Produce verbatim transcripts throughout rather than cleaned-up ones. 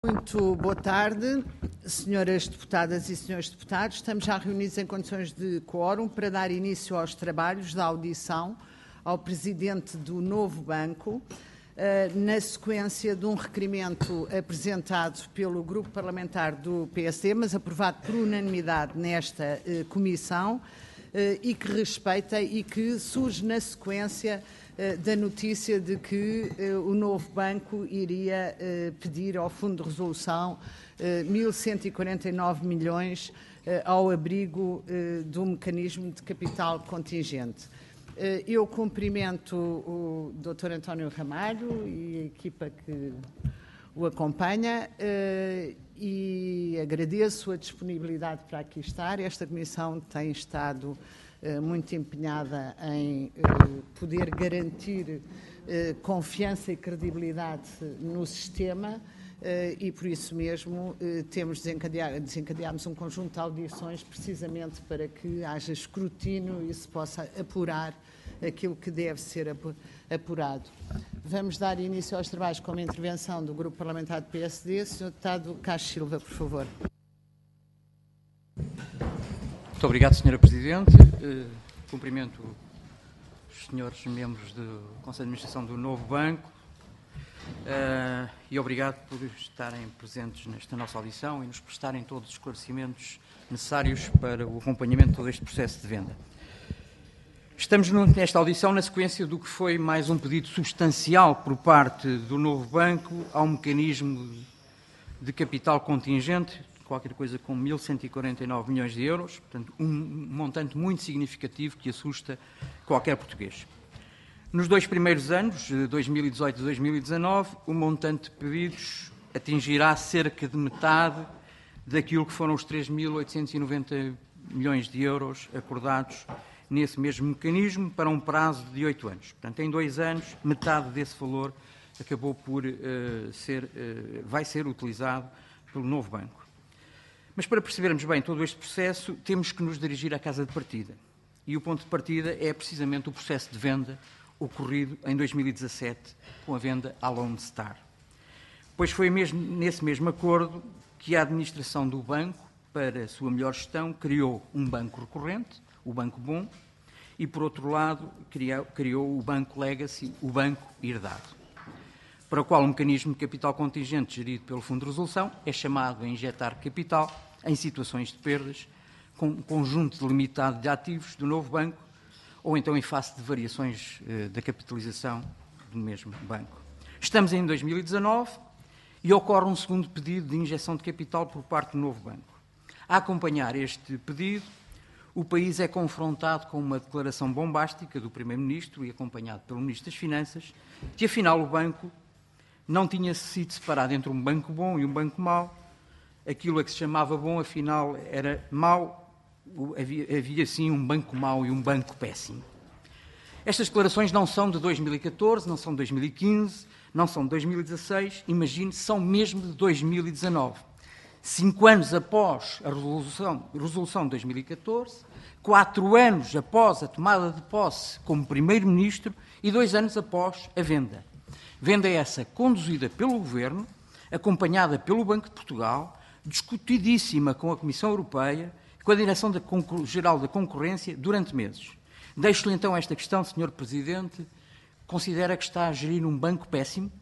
Muito boa tarde, senhoras deputadas e senhores deputados. Estamos já reunidos em condições de quórum para dar início aos trabalhos da audição ao Presidente do novo Banco, na sequência de um requerimento apresentado pelo Grupo Parlamentar do P S D, mas aprovado por unanimidade nesta Comissão, e que respeita e que surge na sequência da notícia de que uh, o novo banco iria uh, pedir ao Fundo de Resolução uh, mil cento e quarenta e nove milhões uh, ao abrigo uh, do mecanismo de capital contingente. Uh, eu cumprimento o doutor António Ramalho e a equipa que o acompanha uh, e agradeço a disponibilidade para aqui estar. Esta comissão tem estado muito empenhada em uh, poder garantir uh, confiança e credibilidade no sistema uh, e, por isso mesmo, uh, temos desencadear, desencadeámos um conjunto de audições precisamente para que haja escrutínio e se possa apurar aquilo que deve ser apurado. Vamos dar início aos trabalhos com uma intervenção do Grupo Parlamentar do P S D. senhor Deputado Castro Silva, por favor. Muito obrigado, senhora Presidente. Uh, cumprimento os senhores membros do Conselho de Administração do novo Banco uh, e obrigado por estarem presentes nesta nossa audição e nos prestarem todos os esclarecimentos necessários para o acompanhamento de todo este processo de venda. Estamos nesta audição na sequência do que foi mais um pedido substancial por parte do novo Banco ao mecanismo de capital contingente, qualquer coisa com mil cento e quarenta e nove milhões de euros, portanto, um montante muito significativo que assusta qualquer português. Nos dois primeiros anos, dois mil e dezoito e dois mil e dezanove, o montante de pedidos atingirá cerca de metade daquilo que foram os três mil oitocentos e noventa milhões de euros acordados nesse mesmo mecanismo para um prazo de oito anos. Portanto, em dois anos, metade desse valor acabou por uh, ser, uh, vai ser utilizado pelo novo banco. Mas para percebermos bem todo este processo, temos que nos dirigir à casa de partida. E o ponto de partida é precisamente o processo de venda ocorrido em dois mil e dezassete com a venda à Lone Star. Pois foi mesmo nesse mesmo acordo que a administração do banco, para a sua melhor gestão, criou um banco recorrente, o Banco Bom, e, por outro lado, criou, criou o Banco Legacy, o Banco Herdado, para o qual o mecanismo de capital contingente gerido pelo Fundo de Resolução é chamado a injetar capital em situações de perdas, com um conjunto delimitado de ativos do novo banco, ou então em face de variações eh, da capitalização do mesmo banco. Estamos em dois mil e dezanove e ocorre um segundo pedido de injeção de capital por parte do novo banco. A acompanhar este pedido, o país é confrontado com uma declaração bombástica do Primeiro-Ministro e acompanhado pelo Ministro das Finanças, que afinal o banco não tinha sido separado entre um banco bom e um banco mau. Aquilo a que se chamava bom, afinal, era mau. Havia, havia sim um banco mau e um banco péssimo. Estas declarações não são de dois mil e catorze, não são de dois mil e quinze, não são de dois mil e dezasseis, imagine, são mesmo de dois mil e dezanove. Cinco anos após a resolução, resolução de dois mil e catorze, quatro anos após a tomada de posse como Primeiro-Ministro e dois anos após a venda. Venda essa conduzida pelo Governo, acompanhada pelo Banco de Portugal, discutidíssima com a Comissão Europeia, com a Direção-Geral da Concorrência durante meses. Deixo-lhe então esta questão, senhor Presidente. Considera que está a gerir um banco péssimo?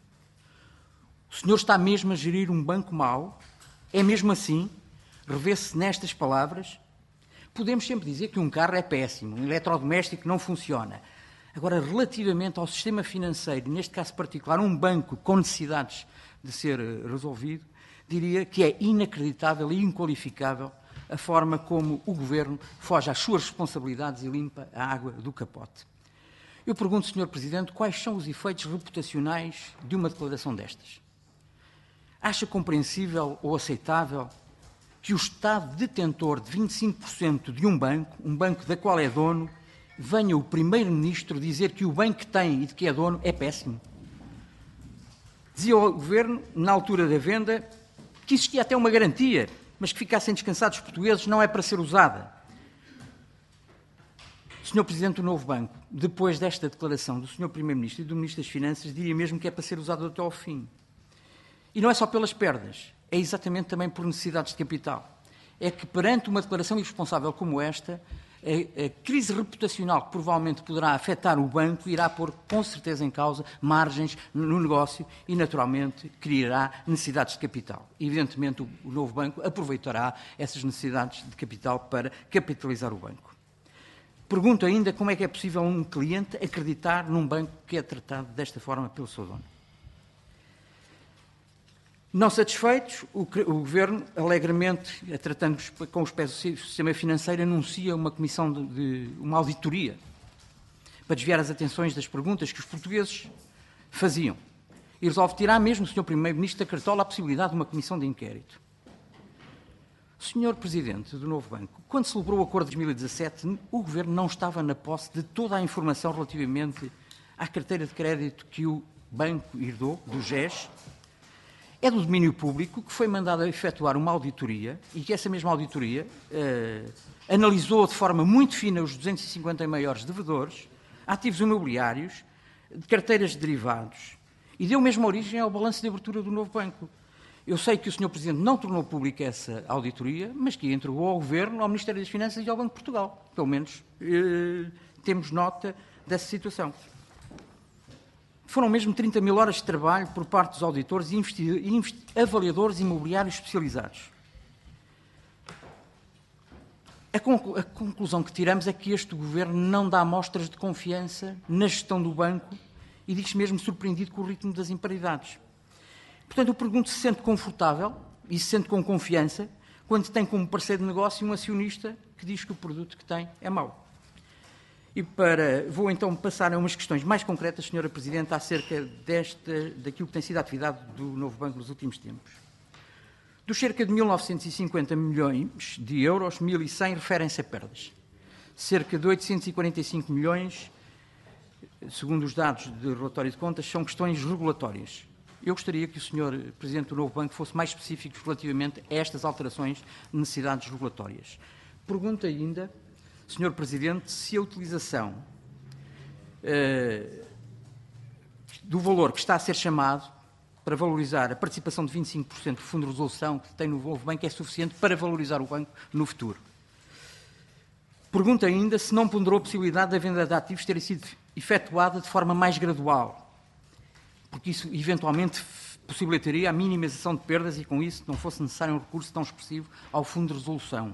O senhor está mesmo a gerir um banco mau? É mesmo assim? Revê-se nestas palavras? Podemos sempre dizer que um carro é péssimo, um eletrodoméstico não funciona. Agora, relativamente ao sistema financeiro, neste caso particular, um banco com necessidades de ser resolvido, diria que é inacreditável e inqualificável a forma como o Governo foge às suas responsabilidades e limpa a água do capote. Eu pergunto, senhor Presidente, quais são os efeitos reputacionais de uma declaração destas? Acha compreensível ou aceitável que o Estado detentor de vinte e cinco por cento de um banco, um banco da qual é dono, venha o Primeiro-Ministro dizer que o bem que tem e de que é dono é péssimo? Dizia o Governo, na altura da venda, que existia até uma garantia, mas que ficassem descansados os portugueses não é para ser usada. senhor Presidente do novo banco, depois desta declaração do senhor Primeiro-Ministro e do Ministro das Finanças, diria mesmo que é para ser usado até ao fim. E não é só pelas perdas, é exatamente também por necessidades de capital. É que perante uma declaração irresponsável como esta, a, a crise reputacional que provavelmente poderá afetar o banco irá pôr com certeza em causa margens no negócio e naturalmente criará necessidades de capital. Evidentemente o, o novo banco aproveitará essas necessidades de capital para capitalizar o banco. Pergunto ainda como é que é possível um cliente acreditar num banco que é tratado desta forma pelo seu dono. Não satisfeitos, o, o Governo, alegremente, tratando com os pés do sistema financeiro, anuncia uma comissão de, de uma auditoria para desviar as atenções das perguntas que os portugueses faziam. E resolve tirar mesmo o senhor Primeiro-Ministro da cartola a possibilidade de uma comissão de inquérito. O senhor Presidente do novo banco, quando celebrou o acordo de dois mil e dezassete, o Governo não estava na posse de toda a informação relativamente à carteira de crédito que o banco herdou, do G E S. É do domínio público que foi mandado a efetuar uma auditoria e que essa mesma auditoria eh, analisou de forma muito fina os duzentos e cinquenta maiores devedores, ativos imobiliários, de carteiras de derivados e deu mesmo origem ao balanço de abertura do novo banco. Eu sei que o senhor Presidente não tornou pública essa auditoria, mas que a entregou ao Governo, ao Ministério das Finanças e ao Banco de Portugal. Pelo menos eh, temos nota dessa situação. Foram mesmo trinta mil horas de trabalho por parte dos auditores e avaliadores imobiliários especializados. A, conclu a conclusão que tiramos é que este Governo não dá mostras de confiança na gestão do banco e diz-se mesmo surpreendido com o ritmo das imparidades. Portanto, eu pergunto se se sente confortável e se sente com confiança quando tem como parceiro de negócio um acionista que diz que o produto que tem é mau. E para, vou então passar a umas questões mais concretas, senhora Presidente, acerca desta, daquilo que tem sido a atividade do novo banco nos últimos tempos. Dos cerca de mil novecentos e cinquenta milhões de euros, mil e cem referem-se a perdas. Cerca de oitocentos e quarenta e cinco milhões, segundo os dados do relatório de contas, são questões regulatórias. Eu gostaria que o senhor Presidente do novo banco fosse mais específico relativamente a estas alterações de necessidades regulatórias. Pergunto ainda, senhor Presidente, se a utilização uh, do valor que está a ser chamado para valorizar a participação de vinte e cinco por cento do Fundo de Resolução que tem no novo banco é suficiente para valorizar o banco no futuro. Pergunto ainda se não ponderou a possibilidade da venda de ativos ter sido efetuada de forma mais gradual, porque isso eventualmente possibilitaria a minimização de perdas e com isso não fosse necessário um recurso tão expressivo ao Fundo de Resolução.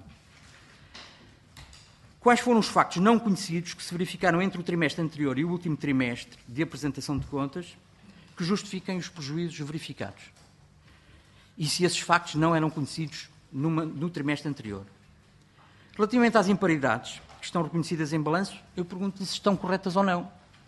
Quais foram os factos não conhecidos que se verificaram entre o trimestre anterior e o último trimestre de apresentação de contas que justifiquem os prejuízos verificados? E se esses factos não eram conhecidos numa, no trimestre anterior? Relativamente às imparidades que estão reconhecidas em balanço, eu pergunto-lhe se estão corretas ou não.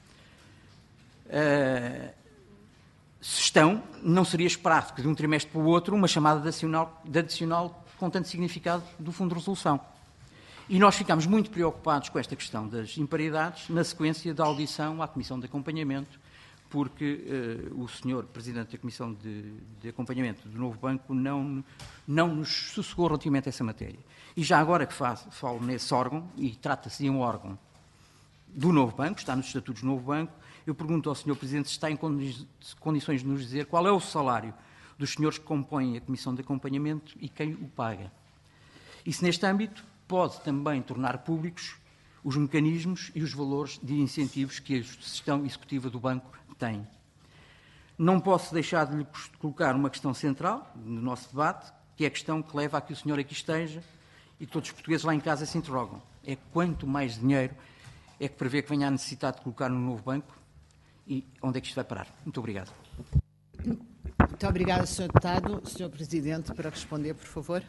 Uh, se estão, não seria esperado que de um trimestre para o outro uma chamada de adicional, de adicional com tanto significado do Fundo de Resolução. E nós ficámos muito preocupados com esta questão das imparidades na sequência da audição à Comissão de Acompanhamento, porque uh, o senhor Presidente da Comissão de, de Acompanhamento do novo banco não, não nos sossegou relativamente a essa matéria. E já agora que faço, falo nesse órgão, e trata-se de um órgão do novo banco, está nos estatutos do novo banco, eu pergunto ao senhor Presidente se está em condi condições de nos dizer qual é o salário dos senhores que compõem a Comissão de Acompanhamento e quem o paga. E se neste âmbito pode também tornar públicos os mecanismos e os valores de incentivos que a gestão executiva do banco tem. Não posso deixar de lhe colocar uma questão central no nosso debate, que é a questão que leva a que o senhor aqui esteja e todos os portugueses lá em casa se interrogam. É quanto mais dinheiro é que prevê que venha a necessitar de colocar no novo banco e onde é que isto vai parar? Muito obrigado. Muito obrigada, senhor Deputado. senhor Presidente, para responder, por favor.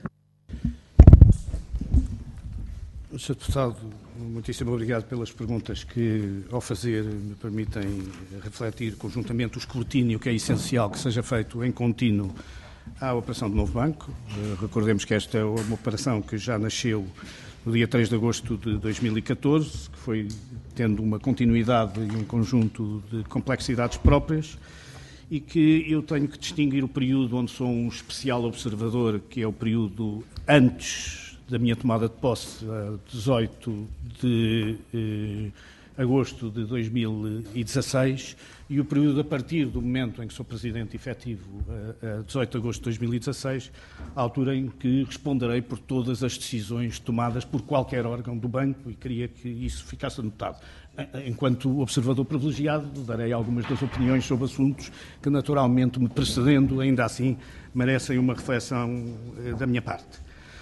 senhor Deputado, muitíssimo obrigado pelas perguntas que, ao fazer, me permitem refletir conjuntamente o escrutínio que é essencial que seja feito em contínuo à operação do novo banco. Recordemos que esta é uma operação que já nasceu no dia três de agosto de dois mil e catorze, que foi tendo uma continuidade e um conjunto de complexidades próprias e que eu tenho que distinguir o período onde sou um especial observador, que é o período antes da minha tomada de posse, a dezoito de agosto de dois mil e dezasseis, e o período a partir do momento em que sou Presidente efetivo, a dezoito de agosto de dois mil e dezasseis, a altura em que responderei por todas as decisões tomadas por qualquer órgão do banco, e queria que isso ficasse anotado. Enquanto observador privilegiado, darei algumas das opiniões sobre assuntos que, naturalmente, me precedendo, ainda assim, merecem uma reflexão da minha parte.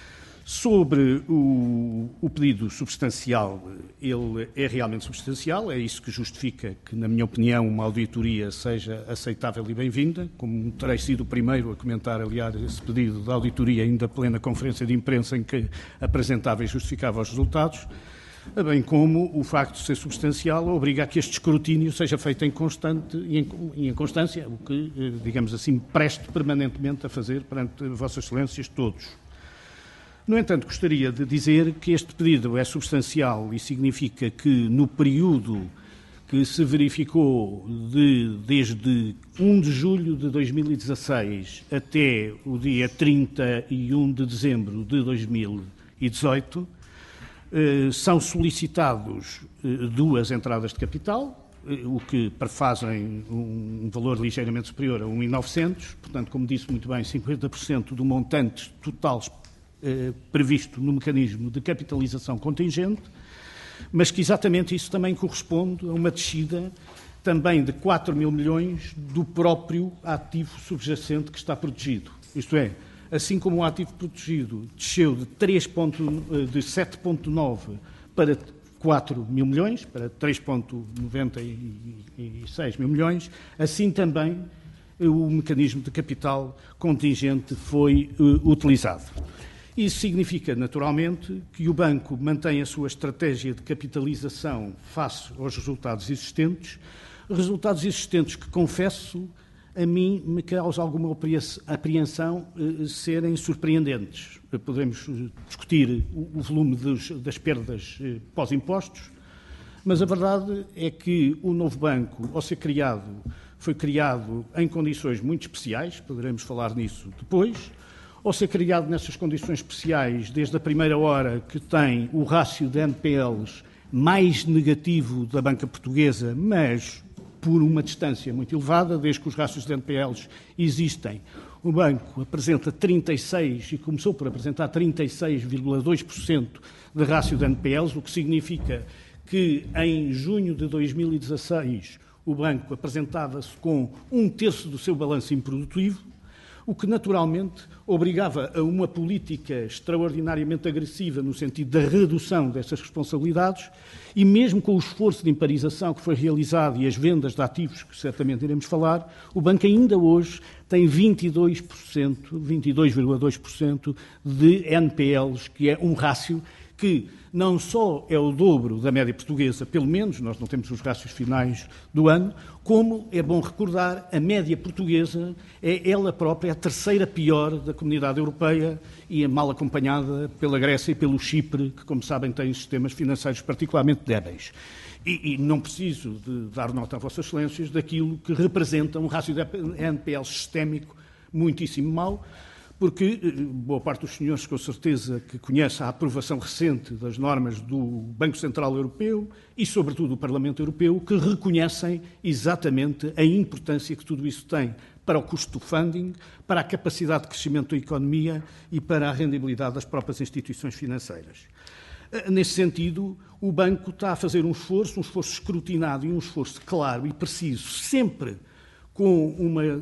Sobre o, o pedido substancial, ele é realmente substancial, é isso que justifica que, na minha opinião, uma auditoria seja aceitável e bem-vinda, como terei sido o primeiro a comentar, aliás, esse pedido de auditoria ainda plena conferência de imprensa em que apresentava e justificava os resultados, bem como o facto de ser substancial obriga a que este escrutínio seja feito em constante e em, em constância, o que, digamos assim, presto permanentemente a fazer perante Vossas Excelências todos. No entanto, gostaria de dizer que este pedido é substancial e significa que, no período que se verificou de, desde um de julho de dois mil e dezasseis até o dia trinta e um de dezembro de dois mil e dezoito, eh, são solicitados eh, duas entradas de capital, eh, o que prefazem um valor ligeiramente superior a um milhão e novecentos mil, portanto, como disse muito bem, cinquenta por cento do montante total Eh, previsto no mecanismo de capitalização contingente, mas que exatamente isso também corresponde a uma descida também de quatro mil milhões do próprio ativo subjacente que está protegido. Isto é, assim como o ativo protegido desceu de, três, de sete vírgula nove para quatro mil milhões, para três vírgula noventa e seis mil milhões, assim também o mecanismo de capital contingente foi uh, utilizado. Isso significa, naturalmente, que o banco mantém a sua estratégia de capitalização face aos resultados existentes, resultados existentes que, confesso, a mim me causa alguma apreensão eh, serem surpreendentes. Podemos discutir o, o volume dos, das perdas eh, pós-impostos, mas a verdade é que o novo banco, ao ser criado, foi criado em condições muito especiais, poderemos falar nisso depois, ao ser criado nessas condições especiais, desde a primeira hora que tem o rácio de N P Ls mais negativo da banca portuguesa, mas por uma distância muito elevada, desde que os rácios de N P Ls existem. O banco apresenta trinta e seis, e começou por apresentar trinta e seis vírgula dois por cento de rácio de N P Ls, o que significa que em junho de dois mil e dezasseis o banco apresentava-se com um terço do seu balanço improdutivo, o que naturalmente obrigava a uma política extraordinariamente agressiva no sentido da redução dessas responsabilidades, e mesmo com o esforço de imparização que foi realizado e as vendas de ativos, que certamente iremos falar, o banco ainda hoje tem vinte e dois por cento, vinte e dois vírgula dois por cento de N P Ls, que é um rácio que não só é o dobro da média portuguesa, pelo menos, nós não temos os rácios finais do ano, como, é bom recordar, a média portuguesa é ela própria a terceira pior da comunidade europeia e é mal acompanhada pela Grécia e pelo Chipre, que, como sabem, têm sistemas financeiros particularmente débeis. E, e não preciso de dar nota a Vossas Excelências daquilo que representa um rácio de N P L sistémico muitíssimo mau, porque boa parte dos senhores, com certeza, que conhece a aprovação recente das normas do Banco Central Europeu e, sobretudo, do Parlamento Europeu, que reconhecem exatamente a importância que tudo isso tem para o custo do funding, para a capacidade de crescimento da economia e para a rendibilidade das próprias instituições financeiras. Nesse sentido, o banco está a fazer um esforço, um esforço escrutinado e um esforço claro e preciso, sempre com uma...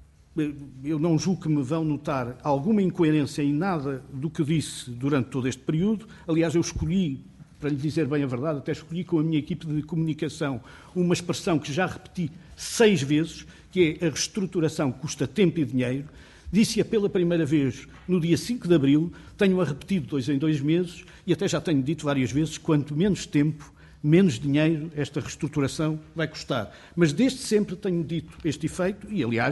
Eu não julgo que me vão notar alguma incoerência em nada do que disse durante todo este período. Aliás, eu escolhi, para lhe dizer bem a verdade, até escolhi com a minha equipe de comunicação uma expressão que já repeti seis vezes, que é a reestruturação custa tempo e dinheiro. Disse-a pela primeira vez no dia cinco de abril, tenho-a repetido dois em dois meses e até já tenho dito várias vezes, quanto menos tempo, menos dinheiro esta reestruturação vai custar. Mas desde sempre tenho dito este efeito e, aliás,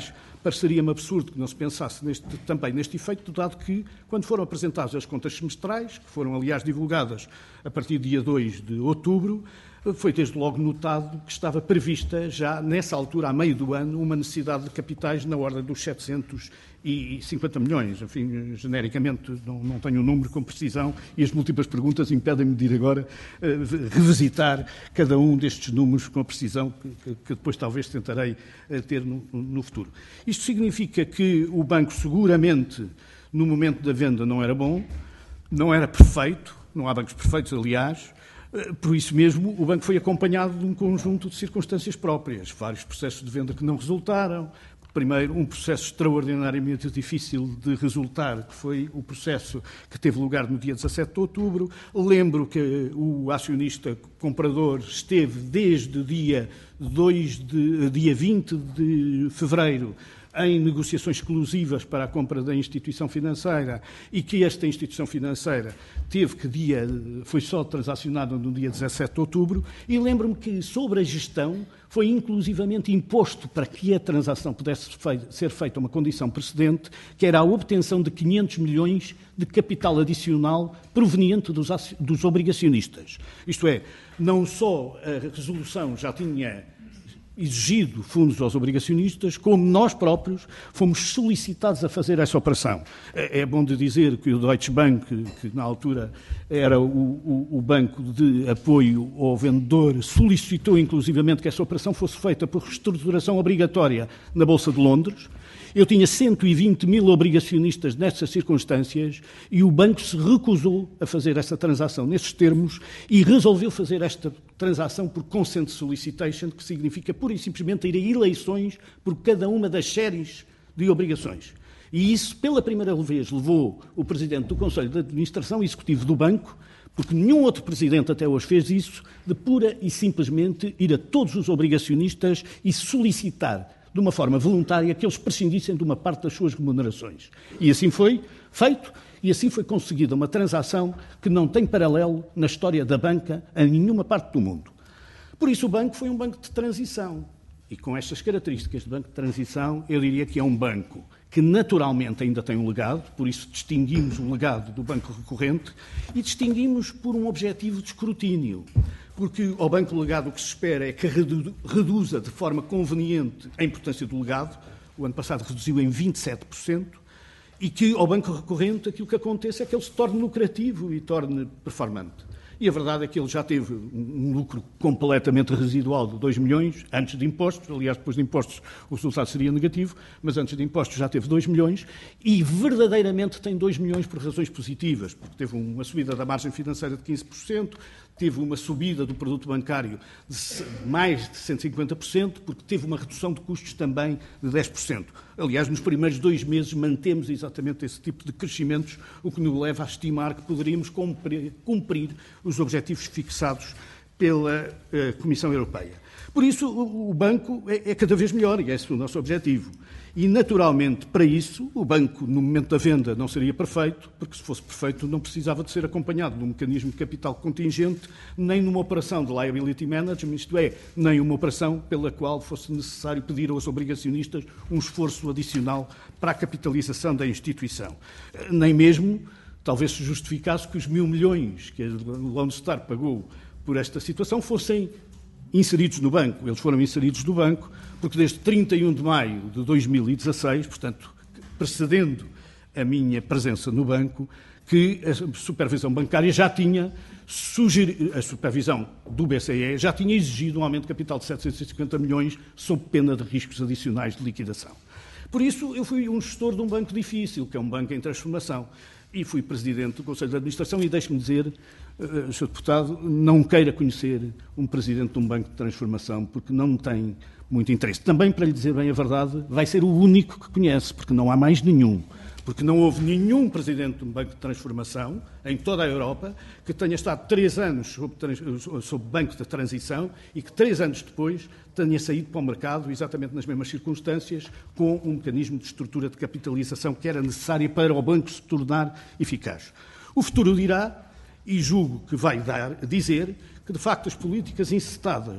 pareceria-me absurdo que não se pensasse neste, também neste efeito, dado que, quando foram apresentadas as contas semestrais, que foram, aliás, divulgadas a partir do dia dois de outubro, foi desde logo notado que estava prevista já nessa altura, a meio do ano, uma necessidade de capitais na ordem dos setecentos e cinquenta milhões. Enfim, genericamente não, não tenho o número com precisão e as múltiplas perguntas impedem-me de ir agora uh, revisitar cada um destes números com a precisão que, que depois talvez tentarei uh, ter no, no futuro. Isto significa que o banco seguramente, no momento da venda, não era bom, não era perfeito, não há bancos perfeitos, aliás. Por isso mesmo, o banco foi acompanhado de um conjunto de circunstâncias próprias, vários processos de venda que não resultaram. Primeiro, um processo extraordinariamente difícil de resultar, que foi o processo que teve lugar no dia dezassete de outubro. Lembro que o acionista comprador esteve desde o dia, dois de, dia vinte de fevereiro em negociações exclusivas para a compra da instituição financeira e que esta instituição financeira teve que dia, foi só transacionada no dia dezassete de outubro, e lembro-me que sobre a gestão foi inclusivamente imposto para que a transação pudesse ser feita uma condição precedente, que era a obtenção de quinhentos milhões de capital adicional proveniente dos, dos obrigacionistas. Isto é, não só a resolução já tinha exigido fundos aos obrigacionistas, como nós próprios fomos solicitados a fazer essa operação. É bom de dizer que o Deutsche Bank, que na altura era o, o, o banco de apoio ao vendedor, solicitou inclusivamente que essa operação fosse feita por reestruturação obrigatória na Bolsa de Londres. Eu tinha cento e vinte mil obrigacionistas nessas circunstâncias e o banco se recusou a fazer essa transação nesses termos e resolveu fazer esta transação por consent solicitation, que significa pura e simplesmente ir a eleições por cada uma das séries de obrigações. E isso, pela primeira vez, levou o Presidente do Conselho de Administração Executivo do banco, porque nenhum outro Presidente até hoje fez isso, de pura e simplesmente ir a todos os obrigacionistas e solicitar de uma forma voluntária que eles prescindissem de uma parte das suas remunerações. E assim foi feito, e assim foi conseguida uma transação que não tem paralelo na história da banca em nenhuma parte do mundo. Por isso o banco foi um banco de transição. E com estas características de banco de transição, eu diria que é um banco que naturalmente ainda tem um legado, por isso distinguimos o legado do banco recorrente e distinguimos por um objetivo de escrutínio. Porque ao banco legado o que se espera é que reduza de forma conveniente a importância do legado, o ano passado reduziu em vinte e sete por cento, e que ao banco recorrente aquilo que aconteça é que ele se torne lucrativo e torne performante. E a verdade é que ele já teve um lucro completamente residual de dois milhões antes de impostos. Aliás, depois de impostos o resultado seria negativo, mas antes de impostos já teve dois milhões e verdadeiramente tem dois milhões por razões positivas, porque teve uma subida da margem financeira de quinze por cento, teve uma subida do produto bancário de mais de cento e cinquenta por cento, porque teve uma redução de custos também de dez por cento. Aliás, nos primeiros dois meses mantemos exatamente esse tipo de crescimentos, o que nos leva a estimar que poderíamos cumprir, cumprir os objetivos fixados pela uh, Comissão Europeia. Por isso, o, o banco é, é cada vez melhor e esse é o nosso objetivo. E, naturalmente, para isso, o banco, no momento da venda, não seria perfeito, porque se fosse perfeito não precisava de ser acompanhado de um mecanismo de capital contingente, nem numa operação de liability management, isto é, nem uma operação pela qual fosse necessário pedir aos obrigacionistas um esforço adicional para a capitalização da instituição. Nem mesmo, talvez se justificasse que os mil milhões que a Lone Star pagou por esta situação fossem inseridos no banco. Eles foram inseridos no banco porque desde trinta e um de maio de dois mil e dezasseis, portanto, precedendo a minha presença no banco, que a supervisão bancária já tinha sugerido, a supervisão do B C E já tinha exigido um aumento de capital de setecentos e cinquenta milhões sob pena de riscos adicionais de liquidação. Por isso, eu fui um gestor de um banco difícil, que é um banco em transformação, e fui presidente do Conselho de Administração e deixe-me dizer, uh, senhor Deputado, não queira conhecer um presidente de um banco de transformação, porque não tem muito interesse. Também, para lhe dizer bem a verdade, vai ser o único que conhece, porque não há mais nenhum. Porque não houve nenhum presidente de um banco de transformação em toda a Europa que tenha estado três anos sob, sob banco de transição e que três anos depois tenha saído para o mercado, exatamente nas mesmas circunstâncias, com um mecanismo de estrutura de capitalização que era necessário para o banco se tornar eficaz. O futuro dirá, e julgo que vai dar, dizer, que de facto as políticas encetadas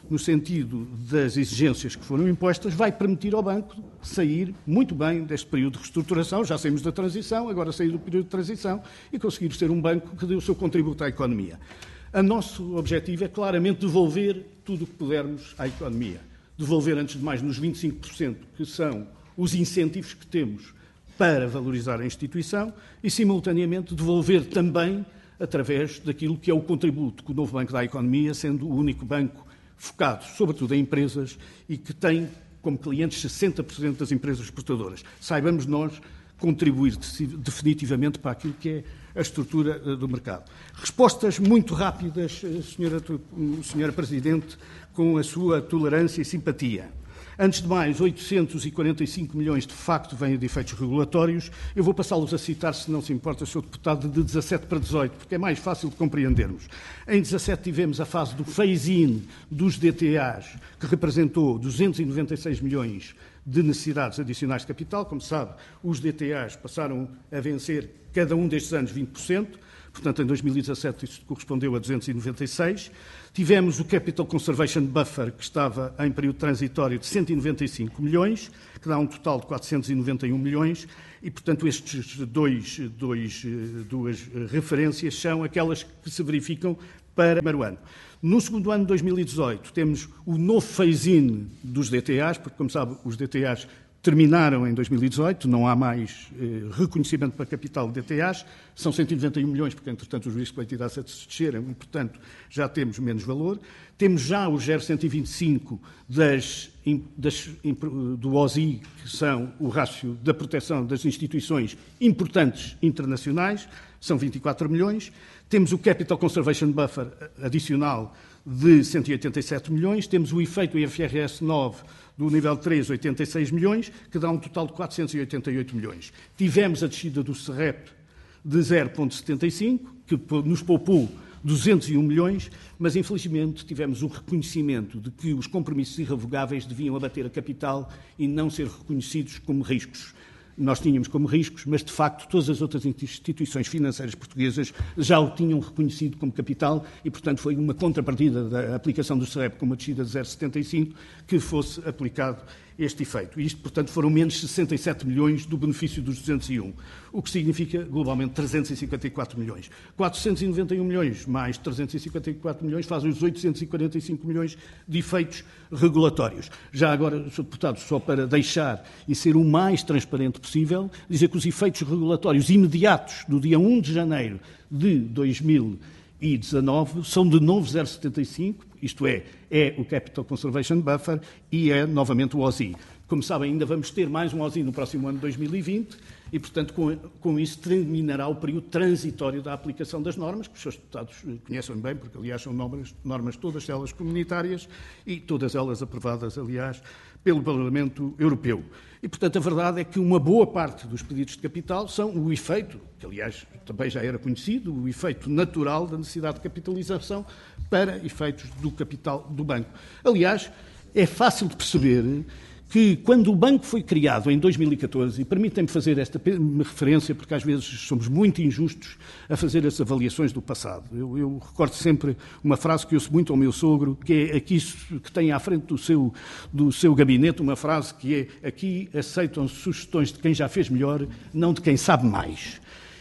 no sentido das exigências que foram impostas, vai permitir ao banco sair muito bem deste período de reestruturação. Já saímos da transição, agora sair do período de transição e conseguir ser um banco que dê o seu contributo à economia. O nosso objetivo é claramente devolver tudo o que pudermos à economia. Devolver, antes de mais, nos vinte e cinco por cento, que são os incentivos que temos para valorizar a instituição e, simultaneamente, devolver também através daquilo que é o contributo que o novo banco dá à economia, sendo o único banco focado, sobretudo, em empresas e que tem como clientes sessenta por cento das empresas exportadoras. Saibamos nós contribuir definitivamente para aquilo que é a estrutura do mercado. Respostas muito rápidas, senhora, senhora Presidente, com a sua tolerância e simpatia. Antes de mais, oitocentos e quarenta e cinco milhões de facto vêm de efeitos regulatórios. Eu vou passá-los a citar, se não se importa, senhor Deputado, de dezassete para dezoito, porque é mais fácil de compreendermos. Em dezassete tivemos a fase do phase-in dos D T As, que representou duzentos e noventa e seis milhões de necessidades adicionais de capital. Como sabe, os D T As passaram a vencer cada um destes anos vinte por cento. Portanto, em dois mil e dezassete isto correspondeu a duzentos e noventa e seis. Tivemos o Capital Conservation Buffer, que estava em período transitório, de cento e noventa e cinco milhões, que dá um total de quatrocentos e noventa e um milhões, e, portanto, estes dois, dois, duas referências são aquelas que se verificam para o primeiro ano. No segundo ano de dois mil e dezoito, temos o novo phase-in dos D T As, porque, como sabe, os D T As terminaram em dois mil e dezoito, não há mais eh, reconhecimento para capital de D T As, são cento e noventa e um milhões, porque, entretanto, os risk-weighted assets desceram e, portanto, já temos menos valor. Temos já os zero vírgula cento e vinte e cinco das, das, do O S I, que são o rácio da proteção das instituições importantes internacionais, são vinte e quatro milhões. Temos o Capital Conservation Buffer adicional de cento e oitenta e sete milhões. Temos o efeito I F R S nove do nível três, oitenta e seis milhões, que dá um total de quatrocentos e oitenta e oito milhões. Tivemos a descida do S R E P de zero vírgula setenta e cinco, que nos poupou duzentos e um milhões, mas infelizmente tivemos o reconhecimento de que os compromissos irrevogáveis deviam abater a capital e não ser reconhecidos como riscos. Nós tínhamos como riscos, mas de facto todas as outras instituições financeiras portuguesas já o tinham reconhecido como capital e, portanto, foi uma contrapartida da aplicação do S R E P com uma descida de zero vírgula setenta e cinco que fosse aplicado este efeito. E isto, portanto, foram menos sessenta e sete milhões do benefício dos duzentos e um, o que significa, globalmente, trezentos e cinquenta e quatro milhões. quatrocentos e noventa e um milhões mais trezentos e cinquenta e quatro milhões fazem os oitocentos e quarenta e cinco milhões de efeitos regulatórios. Já agora, senhor Deputado, só para deixar e ser o mais transparente possível, dizer que os efeitos regulatórios imediatos do dia um de janeiro de dois mil e dezanove são de novo zero vírgula setenta e cinco, isto é, é o Capital Conservation Buffer e é novamente o O S I. Como sabem, ainda vamos ter mais um O S I no próximo ano de dois mil e vinte e, portanto, com, com isso terminará o período transitório da aplicação das normas, que os seus deputados conhecem bem, porque, aliás, são normas, normas todas elas comunitárias e todas elas aprovadas, aliás, pelo Parlamento Europeu. E, portanto, a verdade é que uma boa parte dos pedidos de capital são o efeito, que, aliás, também já era conhecido, o efeito natural da necessidade de capitalização para efeitos do capital do banco. Aliás, é fácil de perceber que, quando o banco foi criado em dois mil e catorze, e permitem-me fazer esta referência, porque às vezes somos muito injustos a fazer as avaliações do passado. Eu, eu recordo sempre uma frase que ouço muito ao meu sogro, que é aqui que tem à frente do seu, do seu gabinete, uma frase que é: aqui aceitam-se sugestões de quem já fez melhor, não de quem sabe mais.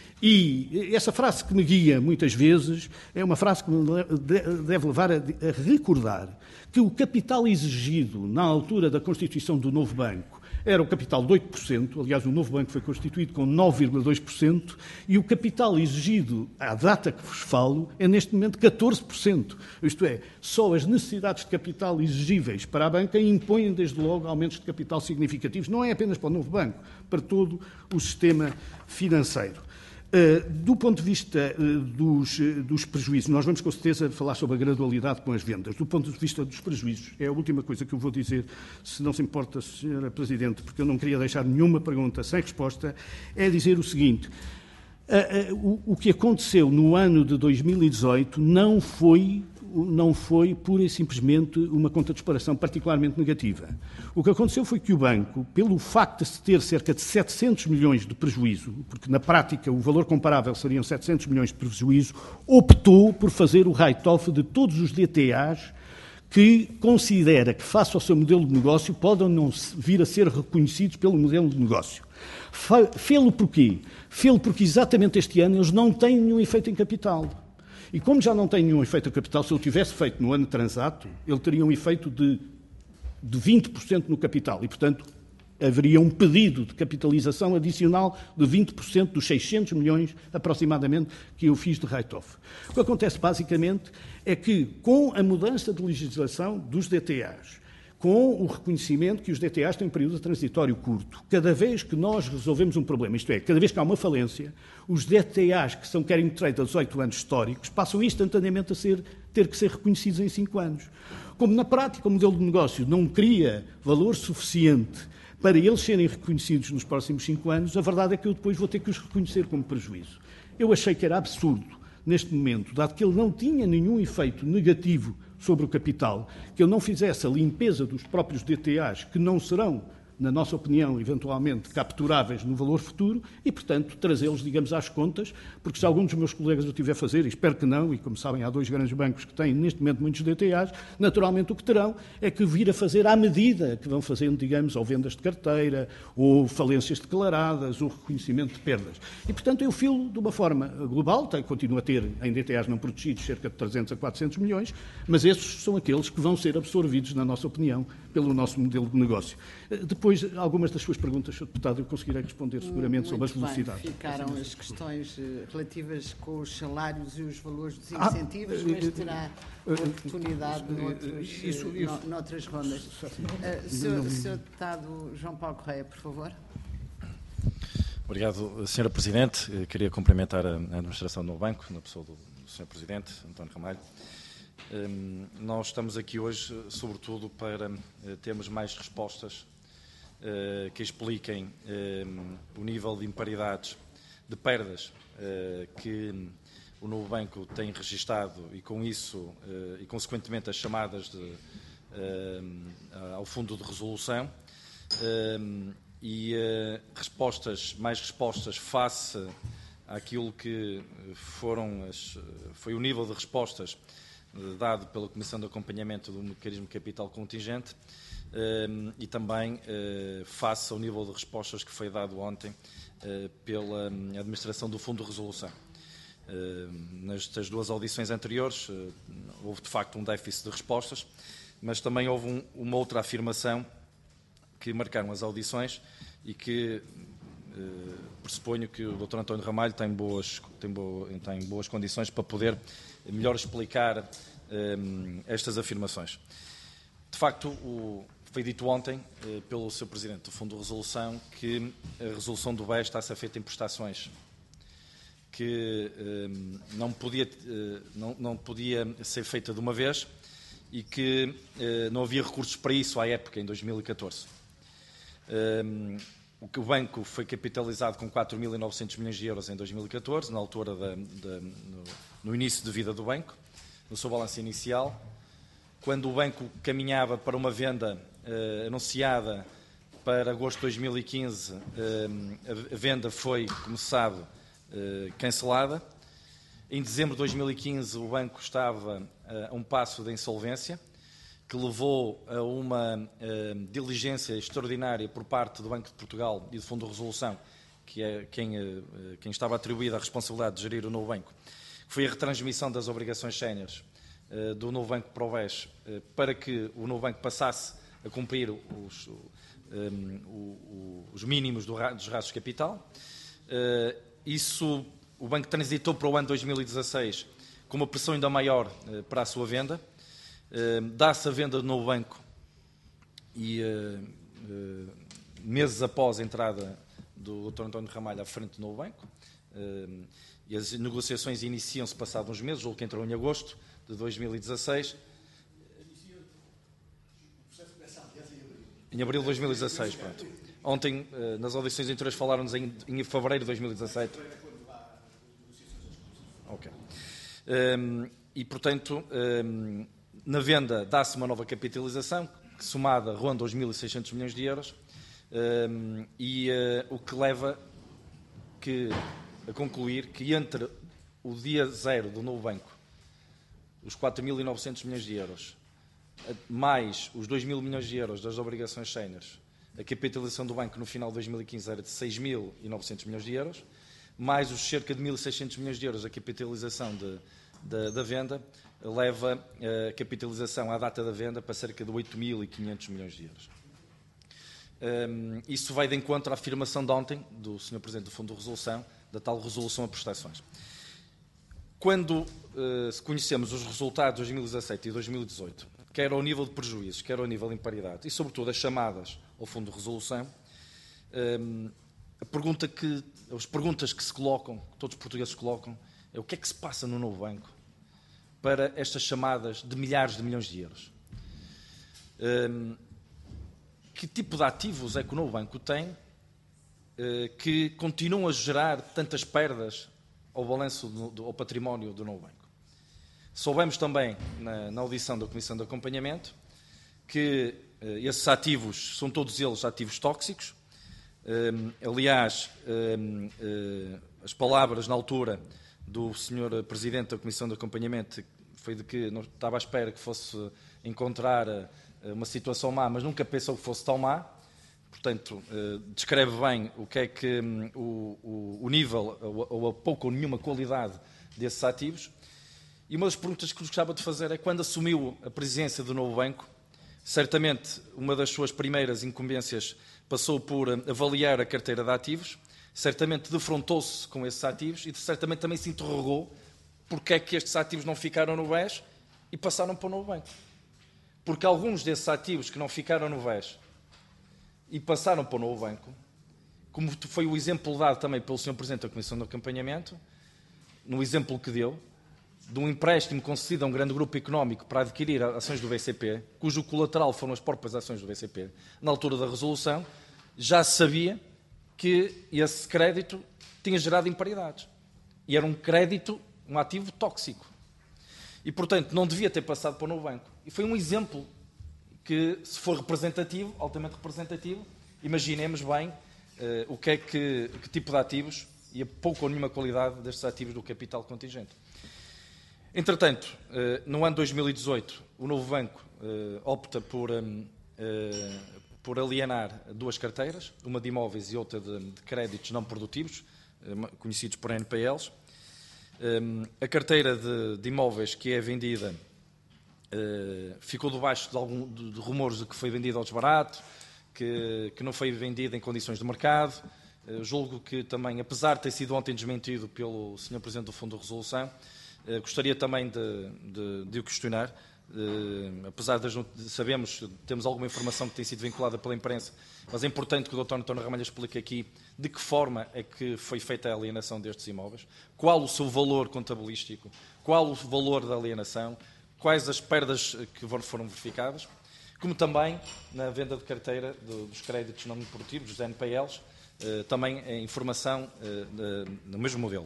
E essa frase que me guia muitas vezes é uma frase que me deve levar a recordar que o capital exigido na altura da constituição do novo banco era o capital de oito por cento, aliás, o novo banco foi constituído com nove vírgula dois por cento, e o capital exigido, à data que vos falo, é neste momento catorze por cento. Isto é, só as necessidades de capital exigíveis para a banca impõem, desde logo, aumentos de capital significativos, não é apenas para o novo banco, para todo o sistema financeiro. Uh, do ponto de vista uh, dos, uh, dos prejuízos, nós vamos com certeza falar sobre a gradualidade com as vendas. Do ponto de vista dos prejuízos, é a última coisa que eu vou dizer, se não se importa, senhora Presidente, porque eu não queria deixar nenhuma pergunta sem resposta, é dizer o seguinte: uh, uh, o, o que aconteceu no ano de dois mil e dezoito não foi, não foi pura e simplesmente uma conta de exploração particularmente negativa. O que aconteceu foi que o banco, pelo facto de se ter cerca de setecentos milhões de prejuízo, porque na prática o valor comparável seriam setecentos milhões de prejuízo, optou por fazer o write-off de todos os D T As que considera que, face ao seu modelo de negócio, podem não vir a ser reconhecidos pelo modelo de negócio. Fê-lo porquê? Fê-lo porque exatamente este ano eles não têm nenhum efeito em capital. E como já não tem nenhum efeito em capital, se eu tivesse feito no ano transato, ele teria um efeito de, de vinte por cento no capital. E, portanto, haveria um pedido de capitalização adicional de vinte por cento dos seiscentos milhões, aproximadamente, que eu fiz de write-off. O que acontece, basicamente, é que, com a mudança de legislação dos D T As, com o reconhecimento que os D T As têm um período transitório curto, cada vez que nós resolvemos um problema, isto é, cada vez que há uma falência, os D T As que são carrying trade a dezoito anos históricos passam instantaneamente a ser, ter que ser reconhecidos em cinco anos. Como, na prática, o modelo de negócio não cria valor suficiente para eles serem reconhecidos nos próximos cinco anos, a verdade é que eu depois vou ter que os reconhecer como prejuízo. Eu achei que era absurdo, neste momento, dado que ele não tinha nenhum efeito negativo sobre o capital, que ele não fizesse a limpeza dos próprios D T As, que não serão, na nossa opinião, eventualmente capturáveis no valor futuro, e, portanto, trazê-los, digamos, às contas, porque se algum dos meus colegas o tiver a fazer, e espero que não, e como sabem, há dois grandes bancos que têm, neste momento, muitos D T As, naturalmente o que terão é que vir a fazer à medida que vão fazendo, digamos, ou vendas de carteira, ou falências declaradas, ou reconhecimento de perdas. E, portanto, eu filo de uma forma global, tem, continuo a ter em D T As não protegidos cerca de trezentos a quatrocentos milhões, mas esses são aqueles que vão ser absorvidos, na nossa opinião, pelo nosso modelo de negócio. Depois, algumas das suas perguntas, senhor Deputado, eu conseguirei responder seguramente sobre as velocidades. Bem, ficaram as questões relativas com os salários e os valores dos incentivos, ah, mas terá oportunidade uh, uh, noutros, isso, uh, isso, noutras rondas. Uh, senhor, senhor Deputado João Paulo Correia, por favor. Obrigado, senhora Presidente. Eu queria cumprimentar a administração do banco, na pessoa do, do senhor Presidente, António Ramalho. Um, nós estamos aqui hoje, sobretudo, para uh, termos mais respostas uh, que expliquem um, o nível de imparidades, de perdas uh, que o novo banco tem registado e, com isso, uh, e consequentemente, as chamadas de, uh, ao Fundo de Resolução uh, e uh, respostas, mais respostas face àquilo que foram as, foi o nível de respostas dado pela Comissão de Acompanhamento do Mecanismo de Capital Contingente um, e também uh, face ao nível de respostas que foi dado ontem uh, pela um, Administração do Fundo de Resolução. Uh, nestas duas audições anteriores uh, houve de facto um déficit de respostas, mas também houve um, uma outra afirmação que marcaram as audições e que uh, pressuponho que o doutor António Ramalho tem boas, tem, boa, tem boas condições para poder melhor explicar um, estas afirmações. De facto, o, foi dito ontem uh, pelo seu Presidente do Fundo de Resolução que a resolução do B E S está a ser feita em prestações, que um, não, podia, uh, não, não podia ser feita de uma vez e que uh, não havia recursos para isso à época, em dois mil e catorze. Um, O que o banco foi capitalizado com quatro mil e novecentos milhões de euros em dois mil e catorze, na altura da, da, no, no início de vida do banco, no seu balanço inicial. Quando o banco caminhava para uma venda eh, anunciada para agosto de dois mil e quinze, eh, a, a venda foi, como se sabe, eh, cancelada. Em dezembro de dois mil e quinze, o banco estava eh, a um passo da insolvência, que levou a uma uh, diligência extraordinária por parte do Banco de Portugal e do Fundo de Resolução, que é quem, uh, quem estava atribuída a responsabilidade de gerir o novo banco, foi a retransmissão das obrigações séniores uh, do novo banco para o B E S, uh, para que o novo banco passasse a cumprir os, um, o, os mínimos do, dos rastros de capital. Uh, isso, o banco transitou para o ano dois mil e dezasseis com uma pressão ainda maior uh, para a sua venda. Uh, dá-se a venda do novo banco e uh, uh, meses após a entrada do doutor António Ramalho à frente do novo banco, uh, e as negociações iniciam-se passados uns meses, ou que entrou em agosto de dois mil e dezasseis. Em abril de dois mil e dezasseis, pronto. Ontem, uh, nas audições anteriores, falaram-nos em, em fevereiro de dois mil e dezassete. Ok. Um, e, portanto, um, na venda dá-se uma nova capitalização, que somada ronda os mil e seiscentos milhões de euros, um, e uh, o que leva que, a concluir que entre o dia zero do novo banco, os quatro mil e novecentos milhões de euros, mais os dois mil milhões de euros das obrigações séniores, a capitalização do banco no final de dois mil e quinze era de seis mil e novecentos milhões de euros, mais os cerca de mil e seiscentos milhões de euros da capitalização de, de, da venda, leva a capitalização à data da venda para cerca de oito mil e quinhentos milhões de euros. Um, isso vai de encontro à afirmação de ontem do senhor Presidente do Fundo de Resolução, da tal resolução a prestações. Quando uh, conhecemos os resultados de dois mil e dezassete e dois mil e dezoito, quer ao nível de prejuízos, quer ao nível de imparidade, e sobretudo as chamadas ao Fundo de Resolução, um, a pergunta que, as perguntas que se colocam, que todos os portugueses colocam, é o que é que se passa no novo banco para estas chamadas de milhares de milhões de euros. Um, que tipo de ativos é que o novo banco tem uh, que continuam a gerar tantas perdas ao balanço, do, do, ao património do novo banco? Soubemos também, na, na audição da Comissão de Acompanhamento, que uh, esses ativos são todos eles ativos tóxicos. Um, aliás, um, uh, as palavras na altura do senhor Presidente da Comissão de Acompanhamento foi de que não estava à espera que fosse encontrar uh, uma situação má, mas nunca pensou que fosse tão má. Portanto, uh, descreve bem o que é que um, o, o, o nível ou, ou a pouca ou nenhuma qualidade desses ativos. E uma das perguntas que gostava de fazer é, quando assumiu a presidência do novo banco, certamente uma das suas primeiras incumbências passou por avaliar a carteira de ativos, certamente defrontou-se com esses ativos e certamente também se interrogou porque é que estes ativos não ficaram no B E S e passaram para o novo banco. Porque alguns desses ativos que não ficaram no B E S e passaram para o novo banco, como foi o exemplo dado também pelo senhor Presidente da Comissão de Acompanhamento, no exemplo que deu, de um empréstimo concedido a um grande grupo económico para adquirir ações do B C P, cujo colateral foram as próprias ações do B C P, na altura da resolução, já se sabia que esse crédito tinha gerado imparidades. E era um crédito, um ativo tóxico. E, portanto, não devia ter passado para o novo banco. E foi um exemplo que, se for representativo, altamente representativo, imaginemos bem uh, o que é que, que tipo de ativos e a pouca ou nenhuma qualidade destes ativos do capital contingente. Entretanto, no ano dois mil e dezoito, o novo banco opta por, por alienar duas carteiras, uma de imóveis e outra de créditos não produtivos, conhecidos por N P Ls. A carteira de, de imóveis que é vendida ficou debaixo de, algum, de, de rumores de que foi vendida ao desbarato, que, que não foi vendida em condições de mercado. Julgo que também, apesar de ter sido ontem desmentido pelo senhor Presidente do Fundo de Resolução, Uh, gostaria também de, de, de o questionar, uh, apesar de, de sabemos, temos alguma informação que tem sido vinculada pela imprensa, mas é importante que o doutor António Ramalho explique aqui de que forma é que foi feita a alienação destes imóveis, qual o seu valor contabilístico, qual o valor da alienação, quais as perdas que foram verificadas, como também na venda de carteira do, dos créditos não produtivos, dos N P Ls, uh, também a informação uh, de, no mesmo modelo.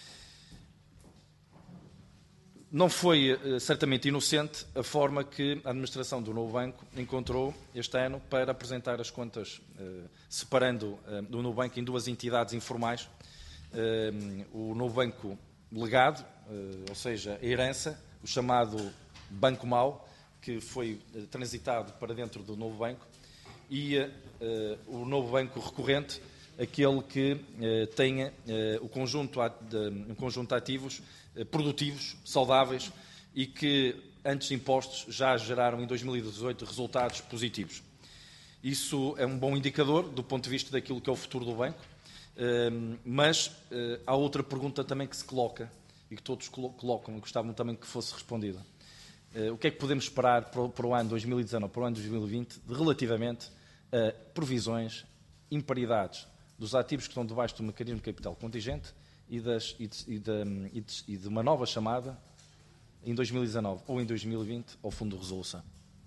Não foi certamente inocente a forma que a administração do novo banco encontrou este ano para apresentar as contas, eh, separando eh, o novo banco em duas entidades informais, eh, o novo banco legado, eh, ou seja, a herança, o chamado banco mau, que foi eh, transitado para dentro do novo banco, e eh, o novo banco recorrente, aquele que eh, tenha eh, o conjunto de, um conjunto de ativos eh, produtivos, saudáveis e que, antes de impostos, já geraram em dois mil e dezoito resultados positivos. Isso é um bom indicador do ponto de vista daquilo que é o futuro do banco, eh, mas eh, há outra pergunta também que se coloca e que todos colocam e gostavam também que fosse respondida. Eh, o que é que podemos esperar para o, para o ano dois mil e dezanove, para o ano dois mil e vinte, de, relativamente a provisões, imparidades dos ativos que estão debaixo do mecanismo de capital contingente e, das, e, de, e, de, e, de, e de uma nova chamada em dois mil e dezanove ou em dois mil e vinte ao Fundo de Resolução?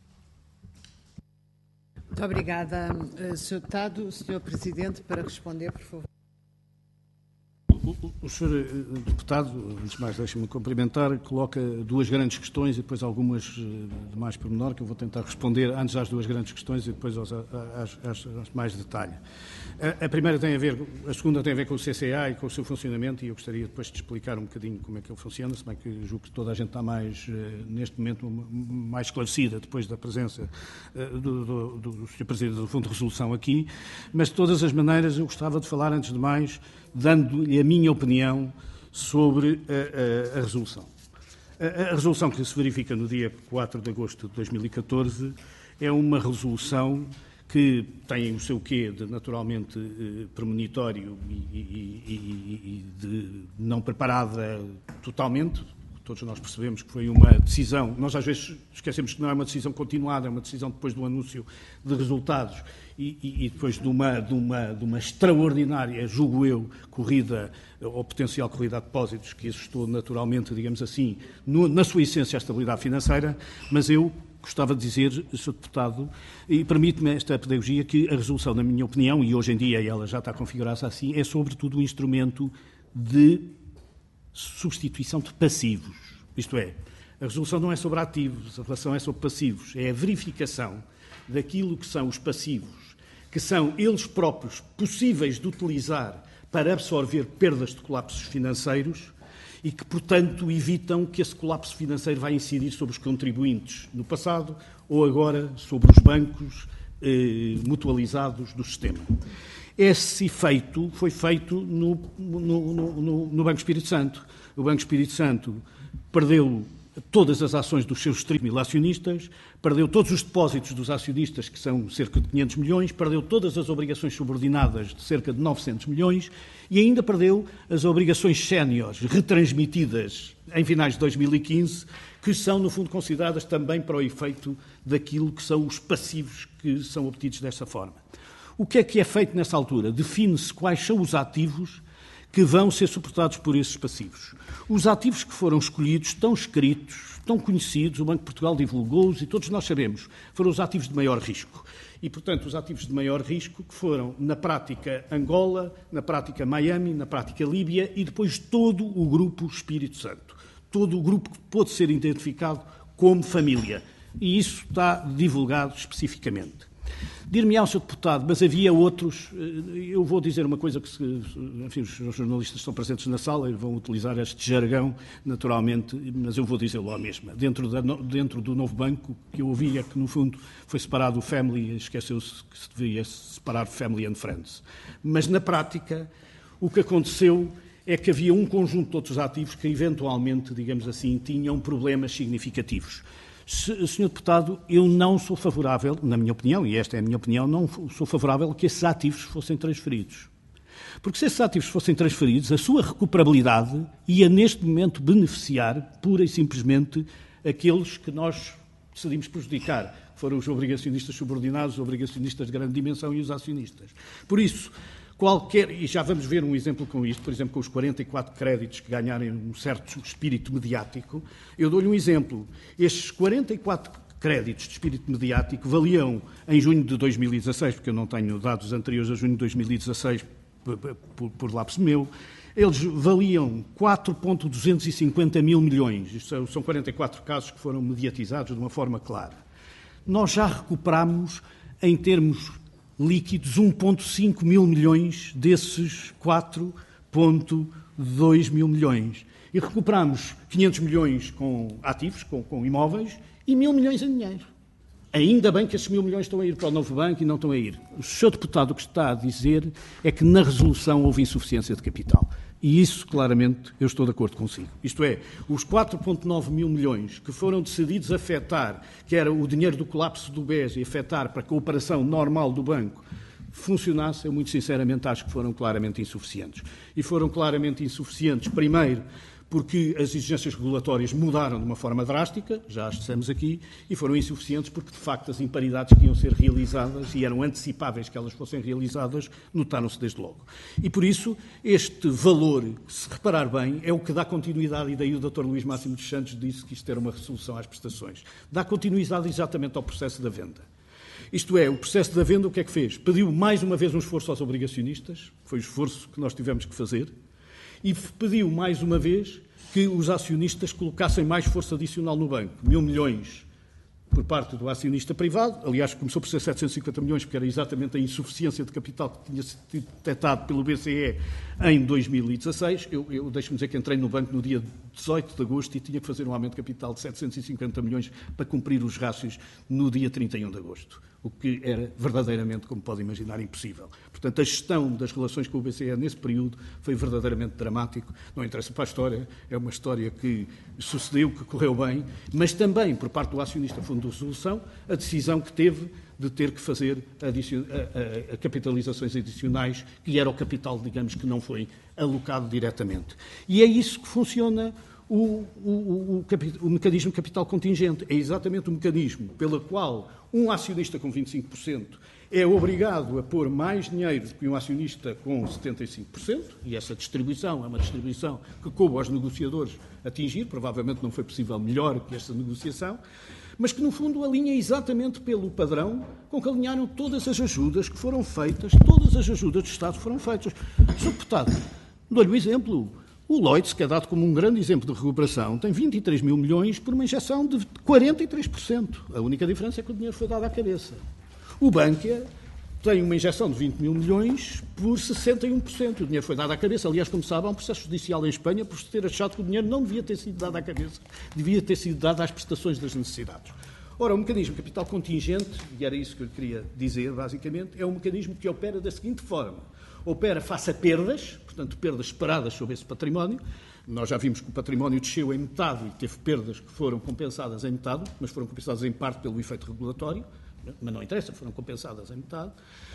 Muito obrigada, senhor Deputado. senhor Presidente, para responder, por favor. O senhor Deputado, antes de mais, deixe-me cumprimentar, coloca duas grandes questões e depois algumas de mais pormenor, que eu vou tentar responder antes às duas grandes questões e depois às, às, às, às mais detalhe. A, a primeira tem a ver, a segunda tem a ver com o C C A e com o seu funcionamento, e eu gostaria depois de explicar um bocadinho como é que ele funciona, se bem que julgo que toda a gente está mais, neste momento, mais esclarecida depois da presença do, do, do senhor Presidente do Fundo de Resolução aqui, mas de todas as maneiras eu gostava de falar, antes de mais, dando-lhe a minha opinião sobre a, a, a resolução. A, a resolução que se verifica no dia quatro de agosto de dois mil e catorze é uma resolução que tem o seu quê de naturalmente eh, premonitório e, e, e, e de não preparada totalmente. Todos nós percebemos que foi uma decisão, nós às vezes esquecemos que não é uma decisão continuada, é uma decisão depois do anúncio de resultados e, e, e depois de uma, de, uma, de uma extraordinária, julgo eu, corrida, ou potencial corrida a depósitos, que assustou naturalmente, digamos assim, no, na sua essência a estabilidade financeira, mas eu gostava de dizer, senhor Deputado, e permite-me esta pedagogia, que a resolução, na minha opinião, e hoje em dia ela já está configurada assim, é sobretudo um instrumento de substituição de passivos. Isto é, a resolução não é sobre ativos, a relação é sobre passivos. É a verificação daquilo que são os passivos, que são eles próprios possíveis de utilizar para absorver perdas de colapsos financeiros e que, portanto, evitam que esse colapso financeiro vá incidir sobre os contribuintes no passado ou agora sobre os bancos eh, mutualizados do sistema. Esse efeito foi feito no, no, no, no Banco Espírito Santo. O Banco Espírito Santo perdeu todas as ações dos seus trinta mil acionistas, perdeu todos os depósitos dos acionistas, que são cerca de quinhentos milhões, perdeu todas as obrigações subordinadas de cerca de novecentos milhões e ainda perdeu as obrigações séniores retransmitidas em finais de dois mil e quinze, que são, no fundo, consideradas também para o efeito daquilo que são os passivos que são obtidos dessa forma. O que é que é feito nessa altura? Define-se quais são os ativos que vão ser suportados por esses passivos. Os ativos que foram escolhidos estão escritos, estão conhecidos, o Banco de Portugal divulgou-os e todos nós sabemos, foram os ativos de maior risco. E, portanto, os ativos de maior risco que foram, na prática, Angola, na prática, Miami, na prática, Líbia e depois todo o grupo Espírito Santo. Todo o grupo que pôde ser identificado como família. E isso está divulgado especificamente. Dir-me-á, senhor Deputado, mas havia outros. Eu vou dizer uma coisa que, se, enfim, os jornalistas estão presentes na sala e vão utilizar este jargão, naturalmente, mas eu vou dizê-lo à mesma. Dentro, da, dentro do novo banco, que eu ouvi é que, no fundo, foi separado o family e esqueceu-se que se devia separar family and friends. Mas, na prática, o que aconteceu é que havia um conjunto de outros ativos que, eventualmente, digamos assim, tinham problemas significativos. Senhor Deputado, eu não sou favorável, na minha opinião, e esta é a minha opinião, não sou favorável a que esses ativos fossem transferidos. Porque se esses ativos fossem transferidos, a sua recuperabilidade ia, neste momento, beneficiar, pura e simplesmente, aqueles que nós decidimos prejudicar, que foram os obrigacionistas subordinados, os obrigacionistas de grande dimensão e os acionistas. Por isso, qualquer, e já vamos ver um exemplo com isto, por exemplo, com os quarenta e quatro créditos que ganharem um certo espírito mediático, eu dou-lhe um exemplo. Estes quarenta e quatro créditos de espírito mediático valiam, em junho de dois mil e dezasseis, porque eu não tenho dados anteriores a junho de dois mil e dezasseis, por, por lapso meu, eles valiam quatro vírgula duzentos e cinquenta mil milhões. Isto são quarenta e quatro casos que foram mediatizados de uma forma clara. Nós já recuperámos, em termos líquidos, um vírgula cinco mil milhões desses quatro vírgula dois mil milhões. E recuperámos quinhentos milhões com ativos, com, com imóveis, e mil milhões em dinheiro. Ainda bem que esses mil milhões estão a ir para o novo banco e não estão a ir. O senhor Deputado o que está a dizer é que na resolução houve insuficiência de capital. E isso, claramente, eu estou de acordo consigo. Isto é, os quatro vírgula nove mil milhões que foram decididos afetar, que era o dinheiro do colapso do B E S e afetar para que a operação normal do banco funcionasse, eu muito sinceramente acho que foram claramente insuficientes. E foram claramente insuficientes, primeiro, porque as exigências regulatórias mudaram de uma forma drástica, já as dissemos aqui, e foram insuficientes porque, de facto, as imparidades que iam ser realizadas e eram antecipáveis que elas fossem realizadas, notaram-se desde logo. E, por isso, este valor, se reparar bem, é o que dá continuidade, e daí o doutor Luís Máximo dos Santos disse que isto era uma resolução às prestações. Dá continuidade exatamente ao processo da venda. Isto é, o processo da venda o que é que fez? Pediu mais uma vez um esforço aos obrigacionistas, foi o esforço que nós tivemos que fazer, e pediu, mais uma vez, que os acionistas colocassem mais força adicional no banco. Mil milhões por parte do acionista privado, aliás, começou por ser setecentos e cinquenta milhões, porque era exatamente a insuficiência de capital que tinha sido detectado pelo B C E em dois mil e dezasseis. Eu, eu deixo-me dizer que entrei no banco no dia dezoito de agosto e tinha que fazer um aumento de capital de setecentos e cinquenta milhões para cumprir os rácios no dia trinta e um de agosto, o que era verdadeiramente, como pode imaginar, impossível. Portanto, a gestão das relações com o B C E nesse período foi verdadeiramente dramático. Não interessa para a história, é uma história que sucedeu, que correu bem, mas também, por parte do acionista Fundo de Resolução, a decisão que teve de ter que fazer adicion... a, a, a capitalizações adicionais, que era o capital, digamos, que não foi alocado diretamente. E é isso que funciona o, o, o, o, o mecanismo de capital contingente. É exatamente o mecanismo pelo qual um acionista com vinte e cinco por cento é obrigado a pôr mais dinheiro do que um acionista com setenta e cinco por cento, e essa distribuição é uma distribuição que coube aos negociadores atingir, provavelmente não foi possível melhor que esta negociação, mas que, no fundo, alinha exatamente pelo padrão com que alinharam todas as ajudas que foram feitas, todas as ajudas do Estado foram feitas. senhor Deputado, dou-lhe um exemplo. O Lloyds, que é dado como um grande exemplo de recuperação, tem vinte e três mil milhões por uma injeção de quarenta e três por cento. A única diferença é que o dinheiro foi dado à cabeça. O Bankia tem uma injeção de vinte mil milhões por sessenta e um por cento. O dinheiro foi dado à cabeça. Aliás, como sabem, há um processo judicial em Espanha por se ter achado que o dinheiro não devia ter sido dado à cabeça, devia ter sido dado às prestações das necessidades. Ora, o mecanismo de capital contingente, e era isso que eu queria dizer, basicamente, é um mecanismo que opera da seguinte forma. Opera face a perdas, portanto, perdas esperadas sobre esse património. Nós já vimos que o património desceu em metade e teve perdas que foram compensadas em metade, mas foram compensadas em parte pelo efeito regulatório, mas não interessa, foram compensadas em metade.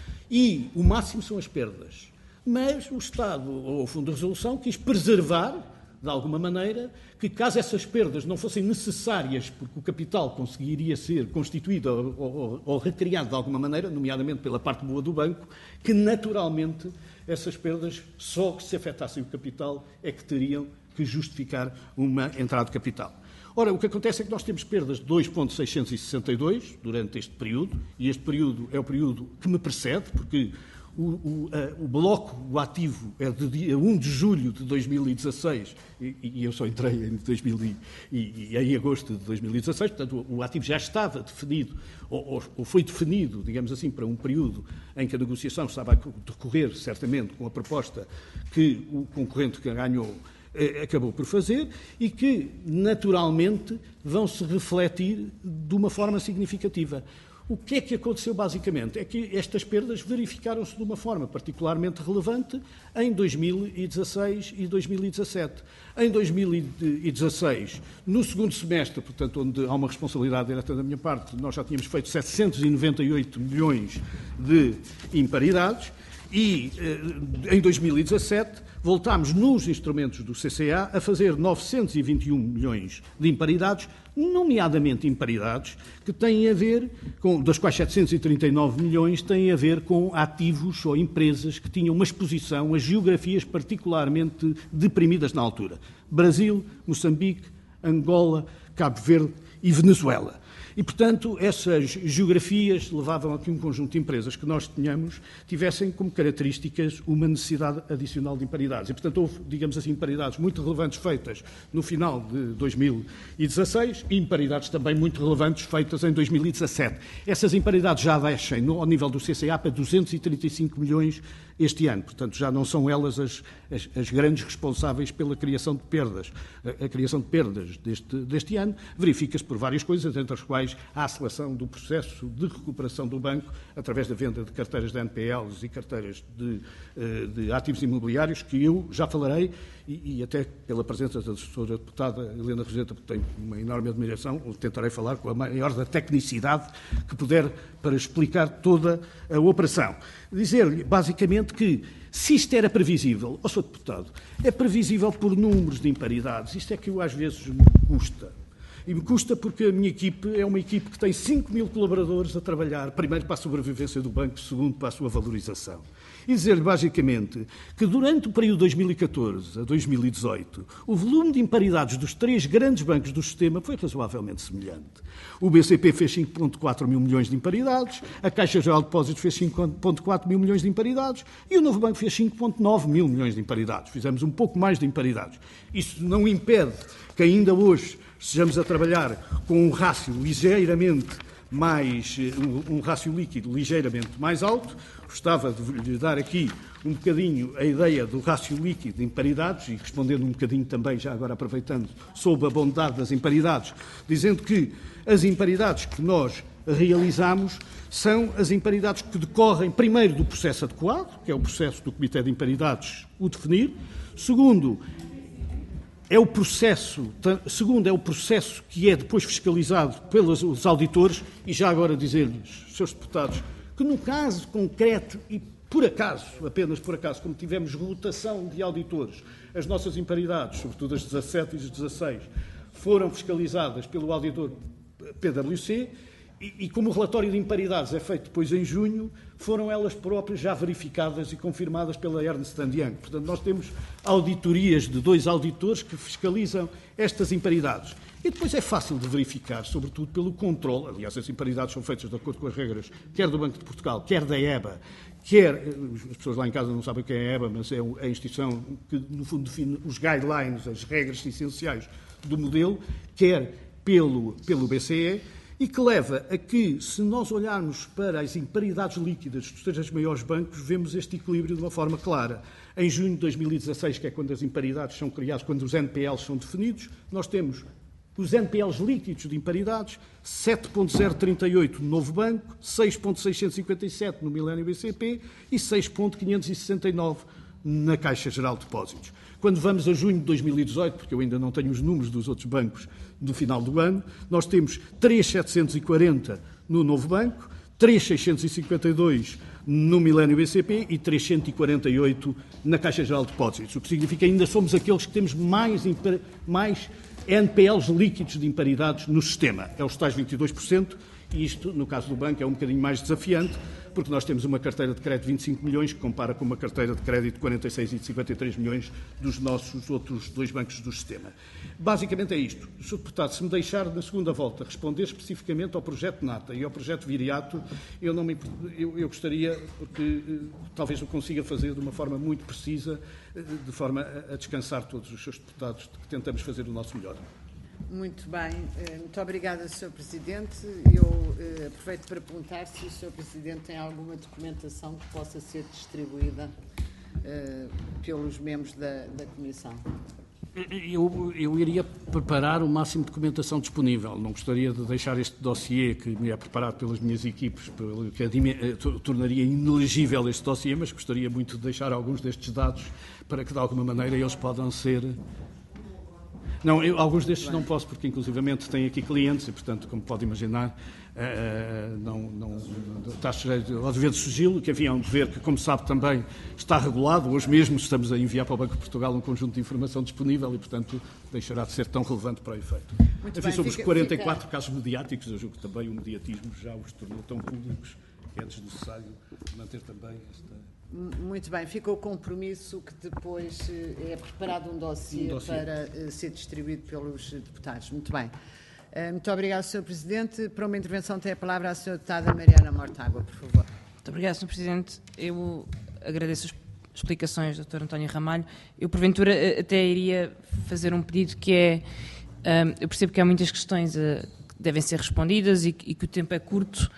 E o máximo são as perdas. Mas o Estado, ou o Fundo de Resolução, quis preservar, de alguma maneira, que caso essas perdas não fossem necessárias, porque o capital conseguiria ser constituído ou, ou, ou recriado de alguma maneira, nomeadamente pela parte boa do banco, que naturalmente essas perdas, só que se afetassem o capital, é que teriam que justificar uma entrada de capital. Ora, o que acontece é que nós temos perdas de dois vírgula seiscentos e sessenta e dois durante este período, e este período é o período que me precede, porque o, o, a, o bloco, o ativo, é de dia um de julho de dois mil e dezasseis, e, e eu só entrei em, dois mil e, e, e em agosto de dois mil e dezasseis, portanto o, o ativo já estava definido, ou, ou foi definido, digamos assim, para um período em que a negociação estava a decorrer, certamente, com a proposta que o concorrente que ganhou acabou por fazer, e que, naturalmente, vão se refletir de uma forma significativa. O que é que aconteceu, basicamente? É que estas perdas verificaram-se de uma forma particularmente relevante em dois mil e dezasseis e dois mil e dezassete. Em dois mil e dezasseis, no segundo semestre, portanto, onde há uma responsabilidade direta da minha parte, nós já tínhamos feito setecentos e noventa e oito milhões de imparidades, e em dois mil e dezassete voltámos nos instrumentos do C C A a fazer novecentos e vinte e um milhões de imparidades, nomeadamente imparidades que têm a ver com, das quais setecentos e trinta e nove milhões têm a ver com ativos ou empresas que tinham uma exposição a geografias particularmente deprimidas na altura. Brasil, Moçambique, Angola, Cabo Verde e Venezuela. E, portanto, essas geografias levavam a que um conjunto de empresas que nós tenhamos tivessem como características uma necessidade adicional de imparidades. E, portanto, houve, digamos assim, imparidades muito relevantes feitas no final de dois mil e dezasseis e imparidades também muito relevantes feitas em dois mil e dezassete. Essas imparidades já descem, no, ao nível do C C A, para duzentos e trinta e cinco milhões este ano. Portanto, já não são elas as, as, as grandes responsáveis pela criação de perdas. A, a criação de perdas deste, deste ano verifica-se por várias coisas, entre as quais a aceleração do processo de recuperação do banco através da venda de carteiras de N P Ls e carteiras de, de ativos imobiliários, que eu já falarei, e, e até pela presença da senhora deputada Helena Roseta, porque tenho uma enorme admiração, tentarei falar com a maior da tecnicidade que puder para explicar toda a operação. Dizer-lhe, basicamente, que se isto era previsível, ó senhor deputado, é previsível por números de imparidades. Isto é que eu às vezes me custa. E me custa porque a minha equipe é uma equipe que tem cinco mil colaboradores a trabalhar, primeiro para a sobrevivência do banco, segundo para a sua valorização. e dizer-lhe basicamente que durante o período dois mil e catorze a dois mil e dezoito o volume de imparidades dos três grandes bancos do sistema foi razoavelmente semelhante. O B C P fez cinco vírgula quatro mil milhões de imparidades, a Caixa Geral de Depósitos fez cinco vírgula quatro mil milhões de imparidades e o Novo Banco fez cinco vírgula nove mil milhões de imparidades. Fizemos um pouco mais de imparidades. Isso não impede que ainda hoje estejamos a trabalhar com um rácio ligeiramente mais, um, um rácio líquido ligeiramente mais alto. Gostava de lhe dar aqui um bocadinho a ideia do rácio líquido de imparidades e respondendo um bocadinho também, já agora aproveitando, sobre a bondade das imparidades, dizendo que as imparidades que nós realizamos são as imparidades que decorrem, primeiro, do processo adequado, que é o processo do Comitê de Imparidades o definir. Segundo, é o processo, segundo, é o processo que é depois fiscalizado pelos auditores. E já agora dizer-lhes, senhores deputados, que no caso concreto e por acaso, apenas por acaso, como tivemos rotação de auditores, as nossas imparidades, sobretudo as dezassete e as dezasseis, foram fiscalizadas pelo auditor P W C e, e como o relatório de imparidades é feito depois em junho, foram elas próprias já verificadas e confirmadas pela Ernst and Young. Portanto, nós temos auditorias de dois auditores que fiscalizam estas imparidades. E depois é fácil de verificar, sobretudo pelo controle. Aliás, as imparidades são feitas de acordo com as regras, quer do Banco de Portugal, quer da E B A, quer, as pessoas lá em casa não sabem o que é a E B A, mas é a instituição que, no fundo, define os guidelines, as regras essenciais do modelo, quer pelo, pelo B C E, e que leva a que, se nós olharmos para as imparidades líquidas dos três maiores bancos, vemos este equilíbrio de uma forma clara. Em junho de dois mil e dezasseis, que é quando as imparidades são criadas, quando os N P Ls são definidos, nós temos os N P Ls líquidos de imparidades, sete vírgula zero trinta e oito no Novo Banco, seis vírgula seiscentos e cinquenta e sete no Milênio B C P e seis vírgula quinhentos e sessenta e nove na Caixa Geral de Depósitos. Quando vamos a junho de dois mil e dezoito, porque eu ainda não tenho os números dos outros bancos do final do ano, nós temos três mil setecentos e quarenta no Novo Banco, três mil seiscentos e cinquenta e dois no Milênio B C P e trezentos e quarenta e oito na Caixa Geral de Depósitos, o que significa que ainda somos aqueles que temos mais, mais N P Ls líquidos de imparidades no sistema. É os tais vinte e dois por cento, e isto, no caso do banco, é um bocadinho mais desafiante, porque nós temos uma carteira de crédito de vinte e cinco milhões, que compara com uma carteira de crédito de quarenta e seis e de cinquenta e três milhões dos nossos outros dois bancos do sistema. Basicamente é isto. senhor Deputado, se me deixar na segunda volta responder especificamente ao projeto NATA e ao projeto Viriato, eu, não me, eu, eu gostaria, porque talvez eu consiga fazer de uma forma muito precisa, de forma a, a descansar todos os senhores deputados, de que tentamos fazer o nosso melhor. Muito bem. Muito obrigada, senhor Presidente. Eu uh, aproveito para perguntar se o senhor Presidente tem alguma documentação que possa ser distribuída uh, pelos membros da, da Comissão. Eu, eu iria preparar o máximo de documentação disponível. Não gostaria de deixar este dossiê, que me é preparado pelas minhas equipes, que eh, tornaria inelegível este dossiê, mas gostaria muito de deixar alguns destes dados para que, de alguma maneira, eles possam ser... Não, eu, alguns destes não posso, porque inclusivamente tenho aqui clientes e, portanto, como pode imaginar, uh, não, não, não está sujeito ao dever de sigilo, que, enfim, é um dever que, como sabe, também está regulado. Hoje mesmo estamos a enviar para o Banco de Portugal um conjunto de informação disponível e, portanto, deixará de ser tão relevante para o efeito. Muito enfim, bem, sobre fica, os quarenta e quatro fica... casos mediáticos, eu julgo que também o mediatismo já os tornou tão públicos que é desnecessário manter também esta... Muito bem, fica o compromisso que depois é preparado um dossiê, um dossiê. para ser distribuído pelos deputados. Muito bem. Muito obrigado, senhor Presidente. Para uma intervenção tem a palavra a senhora deputada Mariana Mortágua, por favor. Muito obrigado, senhor Presidente. Eu agradeço as explicações do doutor António Ramalho. Eu, porventura, até iria fazer um pedido que é... Eu percebo que há muitas questões que devem ser respondidas e que o tempo é curto.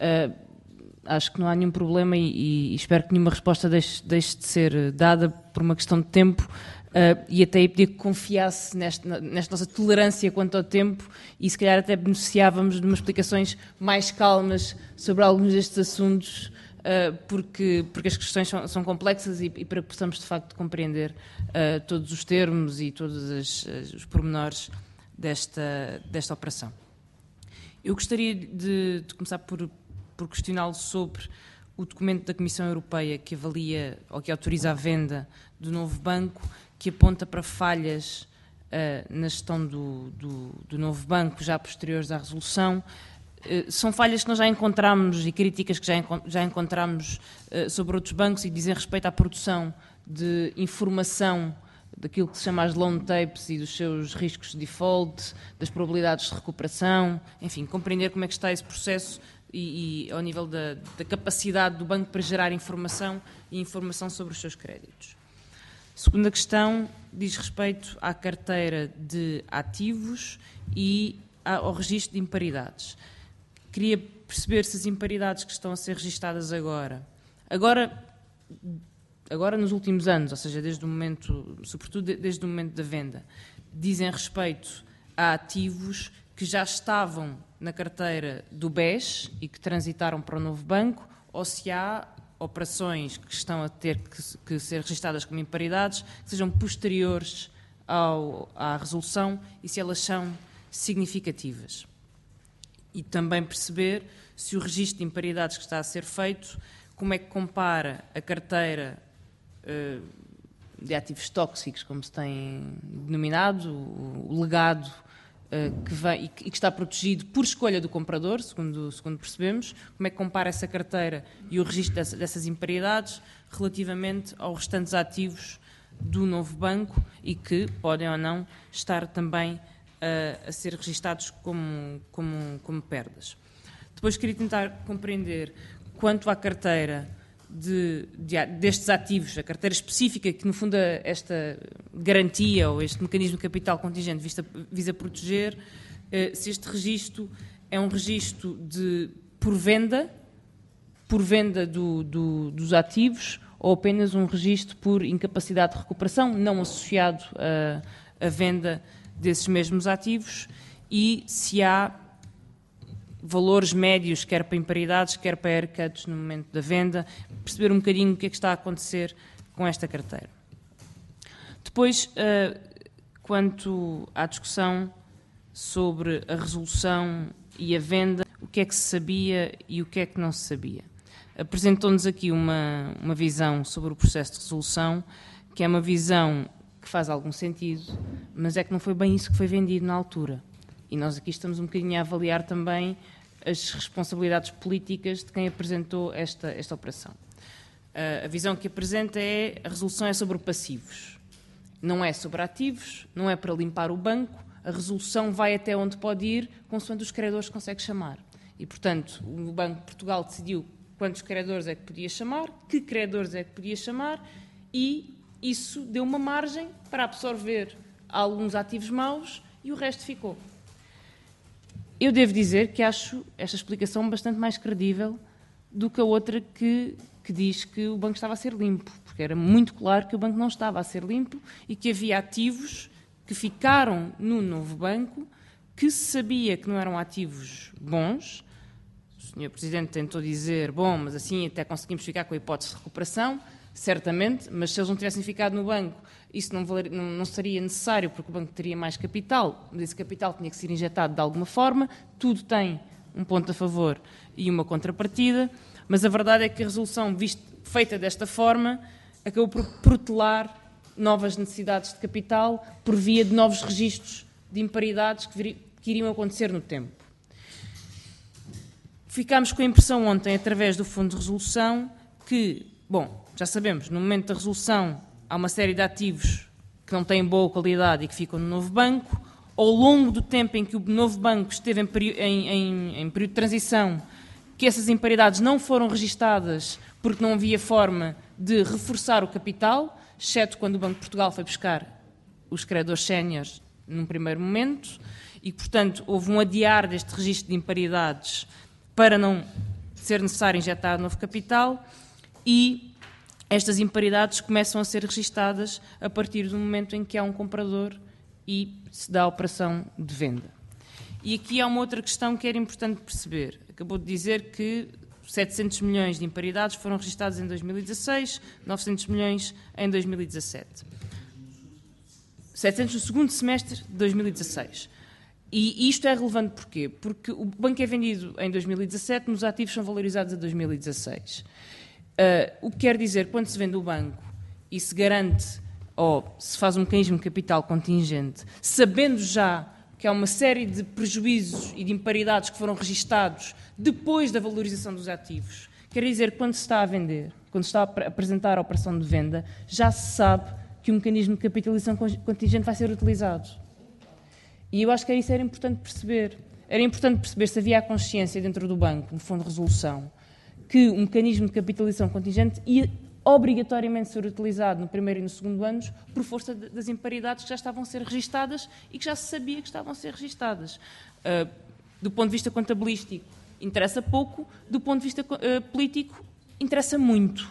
Acho que não há nenhum problema e, e espero que nenhuma resposta deixe, deixe de ser dada por uma questão de tempo uh, e até aí pedir que confiasse nesta, nesta nossa tolerância quanto ao tempo e se calhar até beneficiávamos de umas explicações mais calmas sobre alguns destes assuntos uh, porque, porque as questões são, são complexas e, e para que possamos de facto compreender uh, todos os termos e todos as, as, os pormenores desta, desta operação. Eu gostaria de, de começar por por questioná-lo sobre o documento da Comissão Europeia que avalia ou que autoriza a venda do novo banco, que aponta para falhas uh, na gestão do, do, do novo banco já posteriores à resolução. são falhas que nós já encontramos e críticas que já, já encontramos uh, sobre outros bancos e dizem respeito à produção de informação daquilo que se chama as loan tapes e dos seus riscos de default, das probabilidades de recuperação, enfim, compreender como é que está esse processo e, e ao nível da, da capacidade do banco para gerar informação e informação sobre os seus créditos. Segunda questão diz respeito à carteira de ativos e ao registro de imparidades. Queria perceber se as imparidades que estão a ser registadas agora, agora, agora nos últimos anos, ou seja, desde o momento, sobretudo desde o momento da venda, dizem respeito a ativos que já estavam na carteira do B E S e que transitaram para o novo banco, ou se há operações que estão a ter que, que ser registadas como imparidades, que sejam posteriores ao, à resolução e se elas são significativas. E também perceber se o registro de imparidades que está a ser feito, como é que compara a carteira uh, de ativos tóxicos, como se tem denominado, o, o legado uh, que vem, e, que, e que está protegido por escolha do comprador, segundo, segundo percebemos, como é que compara essa carteira e o registro dessa, dessas imparidades relativamente aos restantes ativos do novo banco e que podem ou não estar também a ser registados como, como, como perdas. Depois queria tentar compreender quanto à carteira de, de, destes ativos, a carteira específica que no fundo esta garantia ou este mecanismo de capital contingente visa, visa proteger, eh, se este registro é um registro de, por venda, por venda do, do, dos ativos ou apenas um registro por incapacidade de recuperação, não associado à venda desses mesmos ativos e se há valores médios, quer para imparidades, quer para haircuts no momento da venda, perceber um bocadinho o que é que está a acontecer com esta carteira. Depois, quanto à discussão sobre a resolução e a venda, o que é que se sabia e o que é que não se sabia. Apresentou-nos aqui uma, uma visão sobre o processo de resolução, que é uma visão que faz algum sentido, mas é que não foi bem isso que foi vendido na altura. E nós aqui estamos um bocadinho a avaliar também as responsabilidades políticas de quem apresentou esta, esta operação. Uh, a visão que apresenta é a resolução é sobre passivos. Não é sobre ativos, não é para limpar o banco, a resolução vai até onde pode ir, consoante os credores consegue chamar. E, portanto, o Banco de Portugal decidiu quantos credores é que podia chamar, que credores é que podia chamar e isso deu uma margem para absorver alguns ativos maus e o resto ficou. Eu devo dizer que acho esta explicação bastante mais credível do que a outra que, que diz que o banco estava a ser limpo, porque era muito claro que o banco não estava a ser limpo e que havia ativos que ficaram no novo banco que se sabia que não eram ativos bons. O senhor Presidente tentou dizer, bom, mas assim até conseguimos ficar com a hipótese de recuperação. Certamente, mas se eles não tivessem ficado no banco, isso não, valer, não, não seria necessário, porque o banco teria mais capital, mas esse capital tinha que ser injetado de alguma forma, tudo tem um ponto a favor e uma contrapartida, mas a verdade é que a resolução visto, feita desta forma acabou por protelar novas necessidades de capital por via de novos registros de imparidades que, vir, que iriam acontecer no tempo. Ficámos com a impressão ontem, através do Fundo de Resolução, que, bom, já sabemos, no momento da resolução há uma série de ativos que não têm boa qualidade e que ficam no novo banco. Ao longo do tempo em que o novo banco esteve em, em, em, em período de transição, que essas imparidades não foram registadas porque não havia forma de reforçar o capital, exceto quando o Banco de Portugal foi buscar os credores séniores num primeiro momento, e, portanto, houve um adiar deste registro de imparidades para não ser necessário injetar novo capital e estas imparidades começam a ser registadas a partir do momento em que há um comprador e se dá a operação de venda. E aqui há uma outra questão que era importante perceber. Acabou de dizer que setecentos milhões de imparidades foram registados em dois mil e dezasseis, novecentos milhões em dois mil e dezassete. setecentos no segundo semestre de dois mil e dezasseis. E isto é relevante porquê? Porque o banco é vendido em dois mil e dezassete, nos ativos são valorizados em dois mil e dezasseis. Uh, o que quer dizer, quando se vende o banco e se garante, ou se faz um mecanismo de capital contingente, sabendo já que que há uma série de prejuízos e de imparidades que foram registados depois da valorização dos ativos. Quer dizer que quando se está a vender, quando se está a apresentar a operação de venda, já se sabe que o mecanismo de capitalização contingente vai ser utilizado. E eu acho que isso era importante perceber. Era importante perceber se havia a consciência dentro do banco, no fundo de resolução, que o mecanismo de capitalização contingente ia obrigatoriamente ser utilizado no primeiro e no segundo anos por força das imparidades que já estavam a ser registadas e que já se sabia que estavam a ser registadas. Uh, do ponto de vista contabilístico, interessa pouco, do ponto de vista uh, político, interessa muito,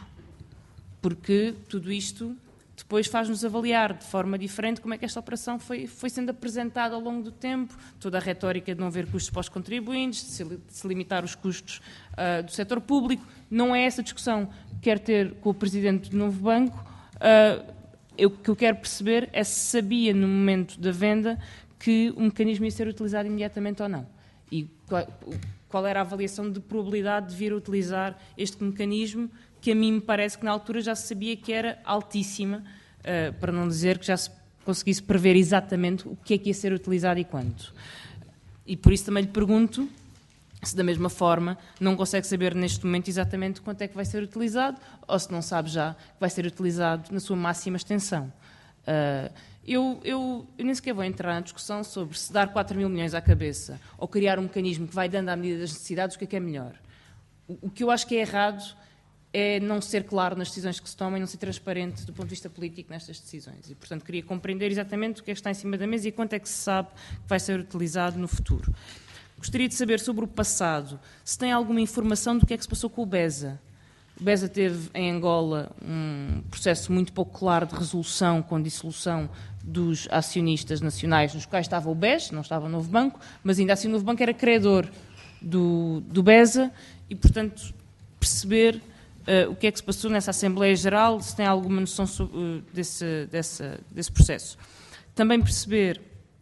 porque tudo isto depois faz-nos avaliar de forma diferente como é que esta operação foi, foi sendo apresentada ao longo do tempo, toda a retórica de não haver custos para os contribuintes, de se, de se limitar os custos uh, do setor público. Não é essa discussão que quero ter com o Presidente do novo banco. Uh, eu, o que eu quero perceber é se sabia no momento da venda que o mecanismo ia ser utilizado imediatamente ou não. E qual, qual era a avaliação de probabilidade de vir a utilizar este mecanismo, que a mim me parece que na altura já se sabia que era altíssima, uh, para não dizer que já se conseguisse prever exatamente o que é que ia ser utilizado e quanto. E por isso também lhe pergunto se da mesma forma não consegue saber neste momento exatamente quanto é que vai ser utilizado, ou se não sabe já que vai ser utilizado na sua máxima extensão. Uh, eu, eu, eu nem sequer vou entrar na discussão sobre se dar quatro mil milhões à cabeça ou criar um mecanismo que vai dando à medida das necessidades, o que é que é melhor. O, o que eu acho que é errado é não ser claro nas decisões que se tomam e não ser transparente do ponto de vista político nestas decisões. E, portanto, queria compreender exatamente o que é que está em cima da mesa e quanto é que se sabe que vai ser utilizado no futuro. Gostaria de saber sobre o passado, se tem alguma informação do que é que se passou com o BESA. O BESA teve em Angola um processo muito pouco claro de resolução com dissolução dos acionistas nacionais, nos quais estava o B E S, não estava o Novo Banco, mas ainda assim o Novo Banco era credor do, do BESA e, portanto, perceber uh, o que é que se passou nessa Assembleia Geral, se tem alguma noção sobre, uh, desse, desse, desse processo. Também perceber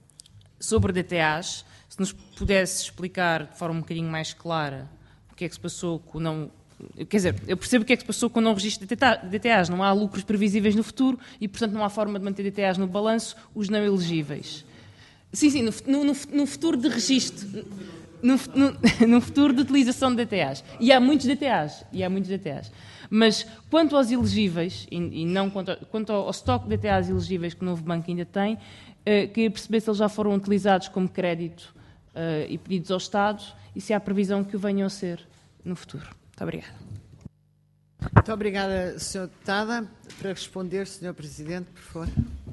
sobre D T As, se nos pudesse explicar de forma um bocadinho mais clara o que é que se passou com o não... Quer dizer, eu percebo o que é que se passou com o não registro de D T As. Não há lucros previsíveis no futuro e, portanto, não há forma de manter D T As no balanço, os não elegíveis. Sim, sim, no, no, no futuro de registro, no, no, no futuro de utilização de D T As. E há muitos D T As, e há muitos D T As. Mas, quanto aos elegíveis, e, e não quanto, quanto ao, ao estoque de D T As elegíveis que o Novo Banco ainda tem, uh, queria perceber se eles já foram utilizados como crédito uh, e pedidos ao Estado e se há previsão que o venham a ser no futuro. Muito obrigada. Muito obrigada, senhora Deputada. Para responder, senhor Presidente, por favor.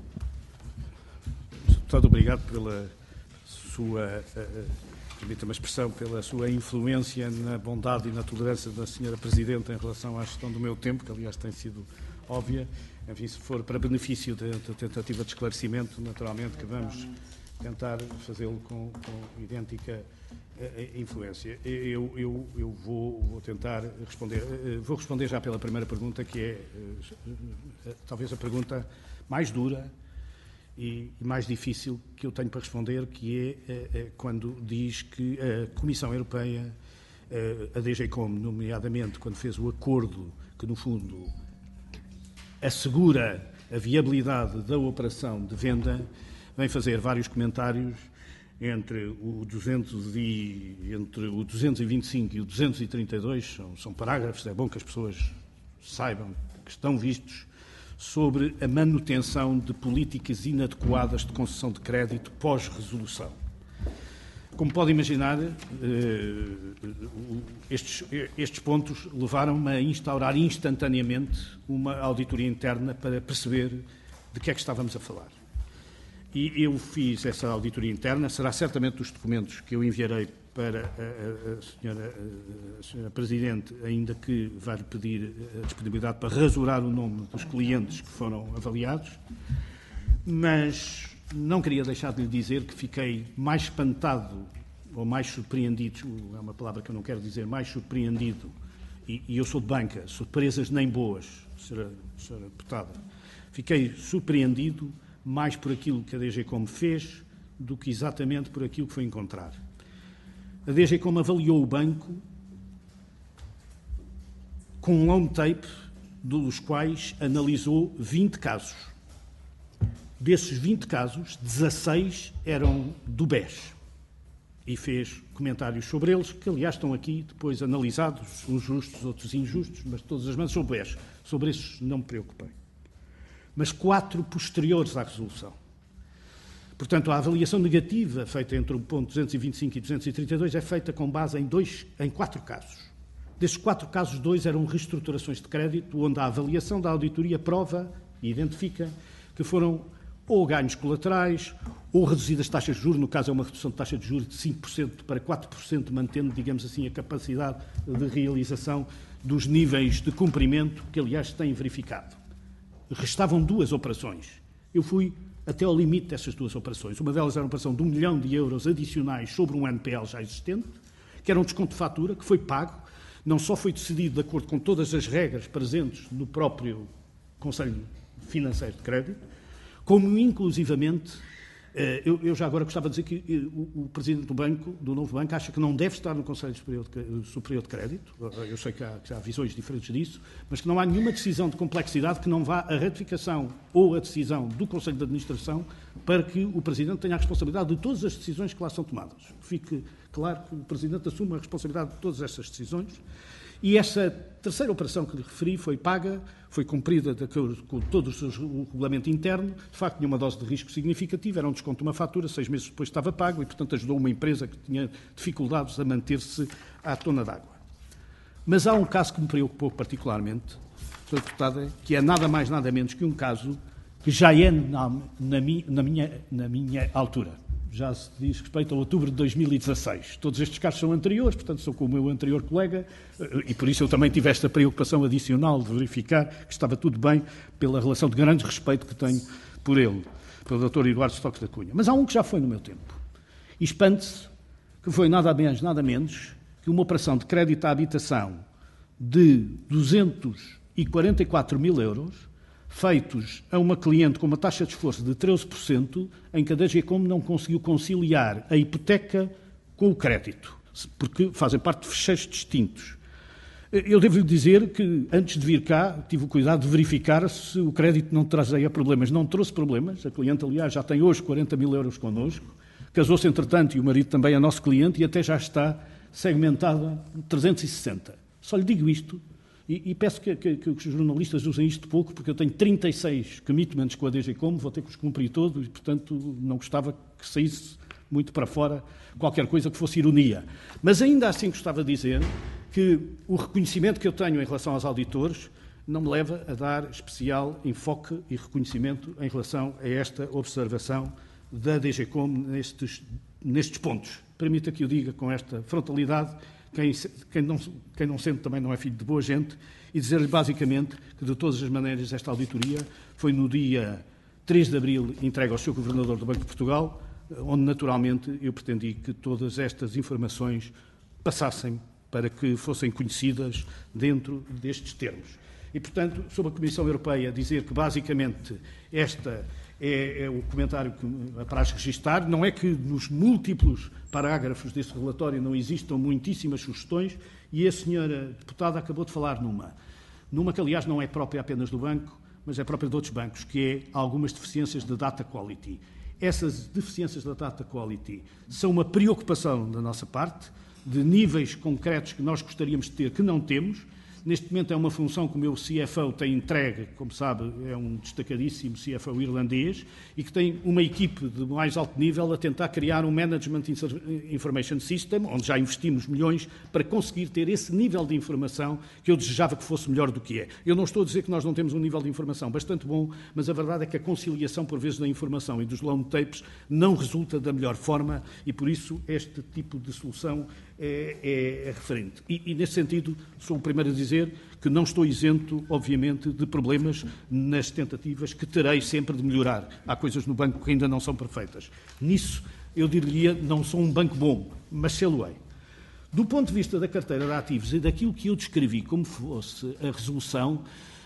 Deputado, obrigado pela sua, permita-me a expressão, pela sua influência na bondade e na tolerância da senhora Presidente em relação à gestão do meu tempo, que aliás tem sido óbvia. Enfim, se for para benefício da tentativa de esclarecimento, naturalmente que vamos tentar fazê-lo com, com idêntica influência. Eu, eu, eu vou, vou tentar responder. Vou responder já pela primeira pergunta, que é talvez a pergunta mais dura e mais difícil que eu tenho para responder, que é quando diz que a Comissão Europeia, a D G COM, nomeadamente, quando fez o acordo que, no fundo, assegura a viabilidade da operação de venda, vem fazer vários comentários entre o, duzentos e, entre o duzentos e vinte e cinco e o duzentos e trinta e dois, são, são parágrafos, é bom que as pessoas saibam que estão vistos, sobre a manutenção de políticas inadequadas de concessão de crédito pós-resolução. Como pode imaginar, estes, estes pontos levaram-me a instaurar instantaneamente uma auditoria interna para perceber de que é que estávamos a falar. E eu fiz essa auditoria interna, será certamente dos documentos que eu enviarei para a, a, a, senhora, a senhora Presidente, ainda que vai-lhe pedir a disponibilidade para rasurar o nome dos clientes que foram avaliados, mas não queria deixar de lhe dizer que fiquei mais espantado, ou mais surpreendido, é uma palavra que eu não quero dizer, mais surpreendido, e, e eu sou de banca, surpresas nem boas, senhora, senhora Deputada, fiquei surpreendido mais por aquilo que a D G COM fez do que exatamente por aquilo que foi encontrar. A D G COM avaliou o banco com um long tape, dos quais analisou vinte casos. Desses vinte casos, dezasseis eram do B E S. E fez comentários sobre eles, que aliás estão aqui depois analisados, uns justos, outros injustos, mas de todas as maneiras sobre o B E S. Sobre esses não me preocupei. Mas quatro posteriores à resolução. Portanto, a avaliação negativa feita entre o ponto duzentos e vinte e cinco e duzentos e trinta e dois é feita com base em, dois, em quatro casos. Desses quatro casos, dois eram reestruturações de crédito, onde a avaliação da auditoria prova e identifica que foram ou ganhos colaterais, ou reduzidas taxas de juros, no caso é uma redução de taxa de juros de cinco por cento para quatro por cento, mantendo, digamos assim, a capacidade de realização dos níveis de cumprimento que, aliás, se têm verificado. Restavam duas operações. Eu fui até ao limite dessas duas operações. Uma delas era uma operação de um milhão de euros adicionais sobre um N P L já existente, que era um desconto de fatura, que foi pago, não só foi decidido de acordo com todas as regras presentes no próprio Conselho Financeiro de Crédito, como inclusivamente, eu, eu já agora gostava de dizer que o, o Presidente do Banco, do novo banco, acha que não deve estar no Conselho Superior de, Superior de Crédito, eu sei que há, que há visões diferentes disso, mas que não há nenhuma decisão de complexidade que não vá à ratificação ou à decisão do Conselho de Administração para que o Presidente tenha a responsabilidade de todas as decisões que lá são tomadas. Fique claro que o Presidente assume a responsabilidade de todas essas decisões. E essa terceira operação que lhe referi foi paga, foi cumprida de acordo com todo o seu regulamento interno, de facto tinha uma dose de risco significativa, era um desconto de uma fatura, seis meses depois estava pago e, portanto, ajudou uma empresa que tinha dificuldades a manter-se à tona d'água. Mas há um caso que me preocupou particularmente, Senhora Deputada, que é nada mais, nada menos que um caso que já é na, na, mi, na, minha, na minha altura. Já se diz respeito a outubro de dois mil e dezasseis. Todos estes casos são anteriores, portanto, sou como o meu anterior colega, e por isso eu também tive esta preocupação adicional de verificar que estava tudo bem pela relação de grande respeito que tenho por ele, pelo doutor Eduardo Stock da Cunha. Mas há um que já foi no meu tempo. E espante-se que foi nada menos, nada menos que uma operação de crédito à habitação de duzentos e quarenta e quatro mil euros, feitos a uma cliente com uma taxa de esforço de treze por cento, em que a D G COM não conseguiu conciliar a hipoteca com o crédito, porque fazem parte de fecheiros distintos. Eu devo-lhe dizer que, antes de vir cá, tive o cuidado de verificar se o crédito não trazia problemas. Não trouxe problemas. A cliente, aliás, já tem hoje quarenta mil euros connosco. Casou-se, entretanto, e o marido também é nosso cliente, e até já está segmentada em trezentos e sessenta. Só lhe digo isto. E, e peço que, que, que os jornalistas usem isto pouco, porque eu tenho trinta e seis commitments com a D G COM, vou ter que os cumprir todos e, portanto, não gostava que saísse muito para fora qualquer coisa que fosse ironia. Mas ainda assim gostava de dizer que o reconhecimento que eu tenho em relação aos auditores não me leva a dar especial enfoque e reconhecimento em relação a esta observação da D G COM nestes, nestes pontos. Permita que eu diga com esta frontalidade. Quem, quem, não, quem não sente também não é filho de boa gente, e dizer-lhe basicamente que, de todas as maneiras, esta auditoria foi no dia três de abril entregue ao senhor Governador do Banco de Portugal, onde, naturalmente, eu pretendi que todas estas informações passassem para que fossem conhecidas dentro destes termos. E, portanto, sobre a Comissão Europeia, dizer que, basicamente, esta é, é o comentário que apraz registar. Não é que nos múltiplos parágrafos deste relatório não existam muitíssimas sugestões, e a senhora deputada acabou de falar numa. Numa que, aliás, não é própria apenas do banco, mas é própria de outros bancos, que é algumas deficiências de data quality. Essas deficiências da data quality são uma preocupação da nossa parte, de níveis concretos que nós gostaríamos de ter, que não temos. Neste momento é uma função que o meu C F O tem entregue, como sabe, é um destacadíssimo C F O irlandês, e que tem uma equipe de mais alto nível a tentar criar um Management Information System, onde já investimos milhões, para conseguir ter esse nível de informação que eu desejava que fosse melhor do que é. Eu não estou a dizer que nós não temos um nível de informação bastante bom, mas a verdade é que a conciliação, por vezes, da informação e dos loan tapes não resulta da melhor forma, e por isso este tipo de solução é, é, é referente. E, e, nesse sentido, sou o primeiro a dizer que não estou isento, obviamente, de problemas nas tentativas que terei sempre de melhorar. Há coisas no banco que ainda não são perfeitas. Nisso, eu diria, não sou um banco bom, mas sê-lo-ei. Do ponto de vista da carteira de ativos e daquilo que eu descrevi como fosse a resolução,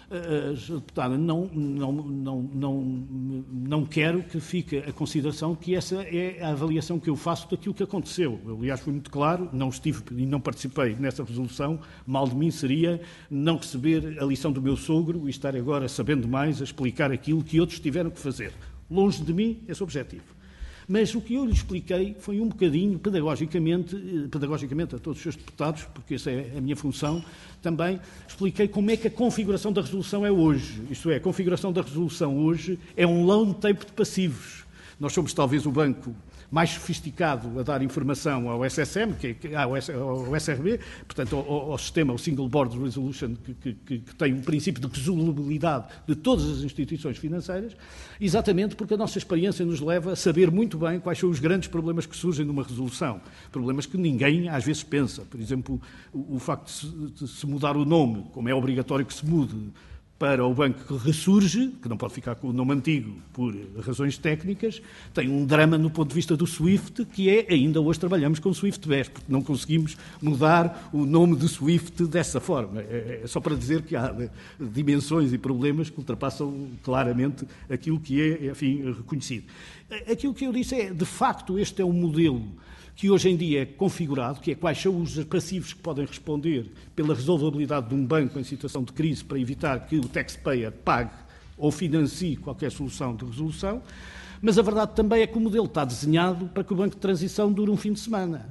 uh, deputada, não, não, não, não, não quero que fique a consideração que essa é a avaliação que eu faço daquilo que aconteceu. Eu, aliás, fui muito claro, não estive e não participei nessa resolução. Mal de mim seria não receber a lição do meu sogro e estar agora, sabendo mais, a explicar aquilo que outros tiveram que fazer. Longe de mim esse objetivo. Mas o que eu lhe expliquei foi um bocadinho, pedagogicamente, pedagogicamente a todos os seus deputados, porque essa é a minha função, também expliquei como é que a configuração da resolução é hoje. Isto é, a configuração da resolução hoje é um long tape de passivos. Nós somos talvez o banco mais sofisticado a dar informação ao S S M, que é, ao, ao S R B, portanto, ao, ao sistema, ao Single Board Resolution, que, que, que tem o princípio de resolubilidade de todas as instituições financeiras, exatamente porque a nossa experiência nos leva a saber muito bem quais são os grandes problemas que surgem numa resolução. Problemas que ninguém às vezes pensa. Por exemplo, o, o facto de se, de se mudar o nome, como é obrigatório que se mude, para o banco que ressurge, que não pode ficar com o nome antigo por razões técnicas, tem um drama no ponto de vista do SWIFT, que é, ainda hoje trabalhamos com o SWIFT B E S, porque não conseguimos mudar o nome do SWIFT dessa forma. É só para dizer que há dimensões e problemas que ultrapassam claramente aquilo que é, enfim, reconhecido. Aquilo que eu disse é, de facto, este é um modelo que hoje em dia é configurado, que é quais são os passivos que podem responder pela resolvabilidade de um banco em situação de crise para evitar que o taxpayer pague ou financie qualquer solução de resolução, mas a verdade também é que o modelo está desenhado para que o banco de transição dure um fim de semana.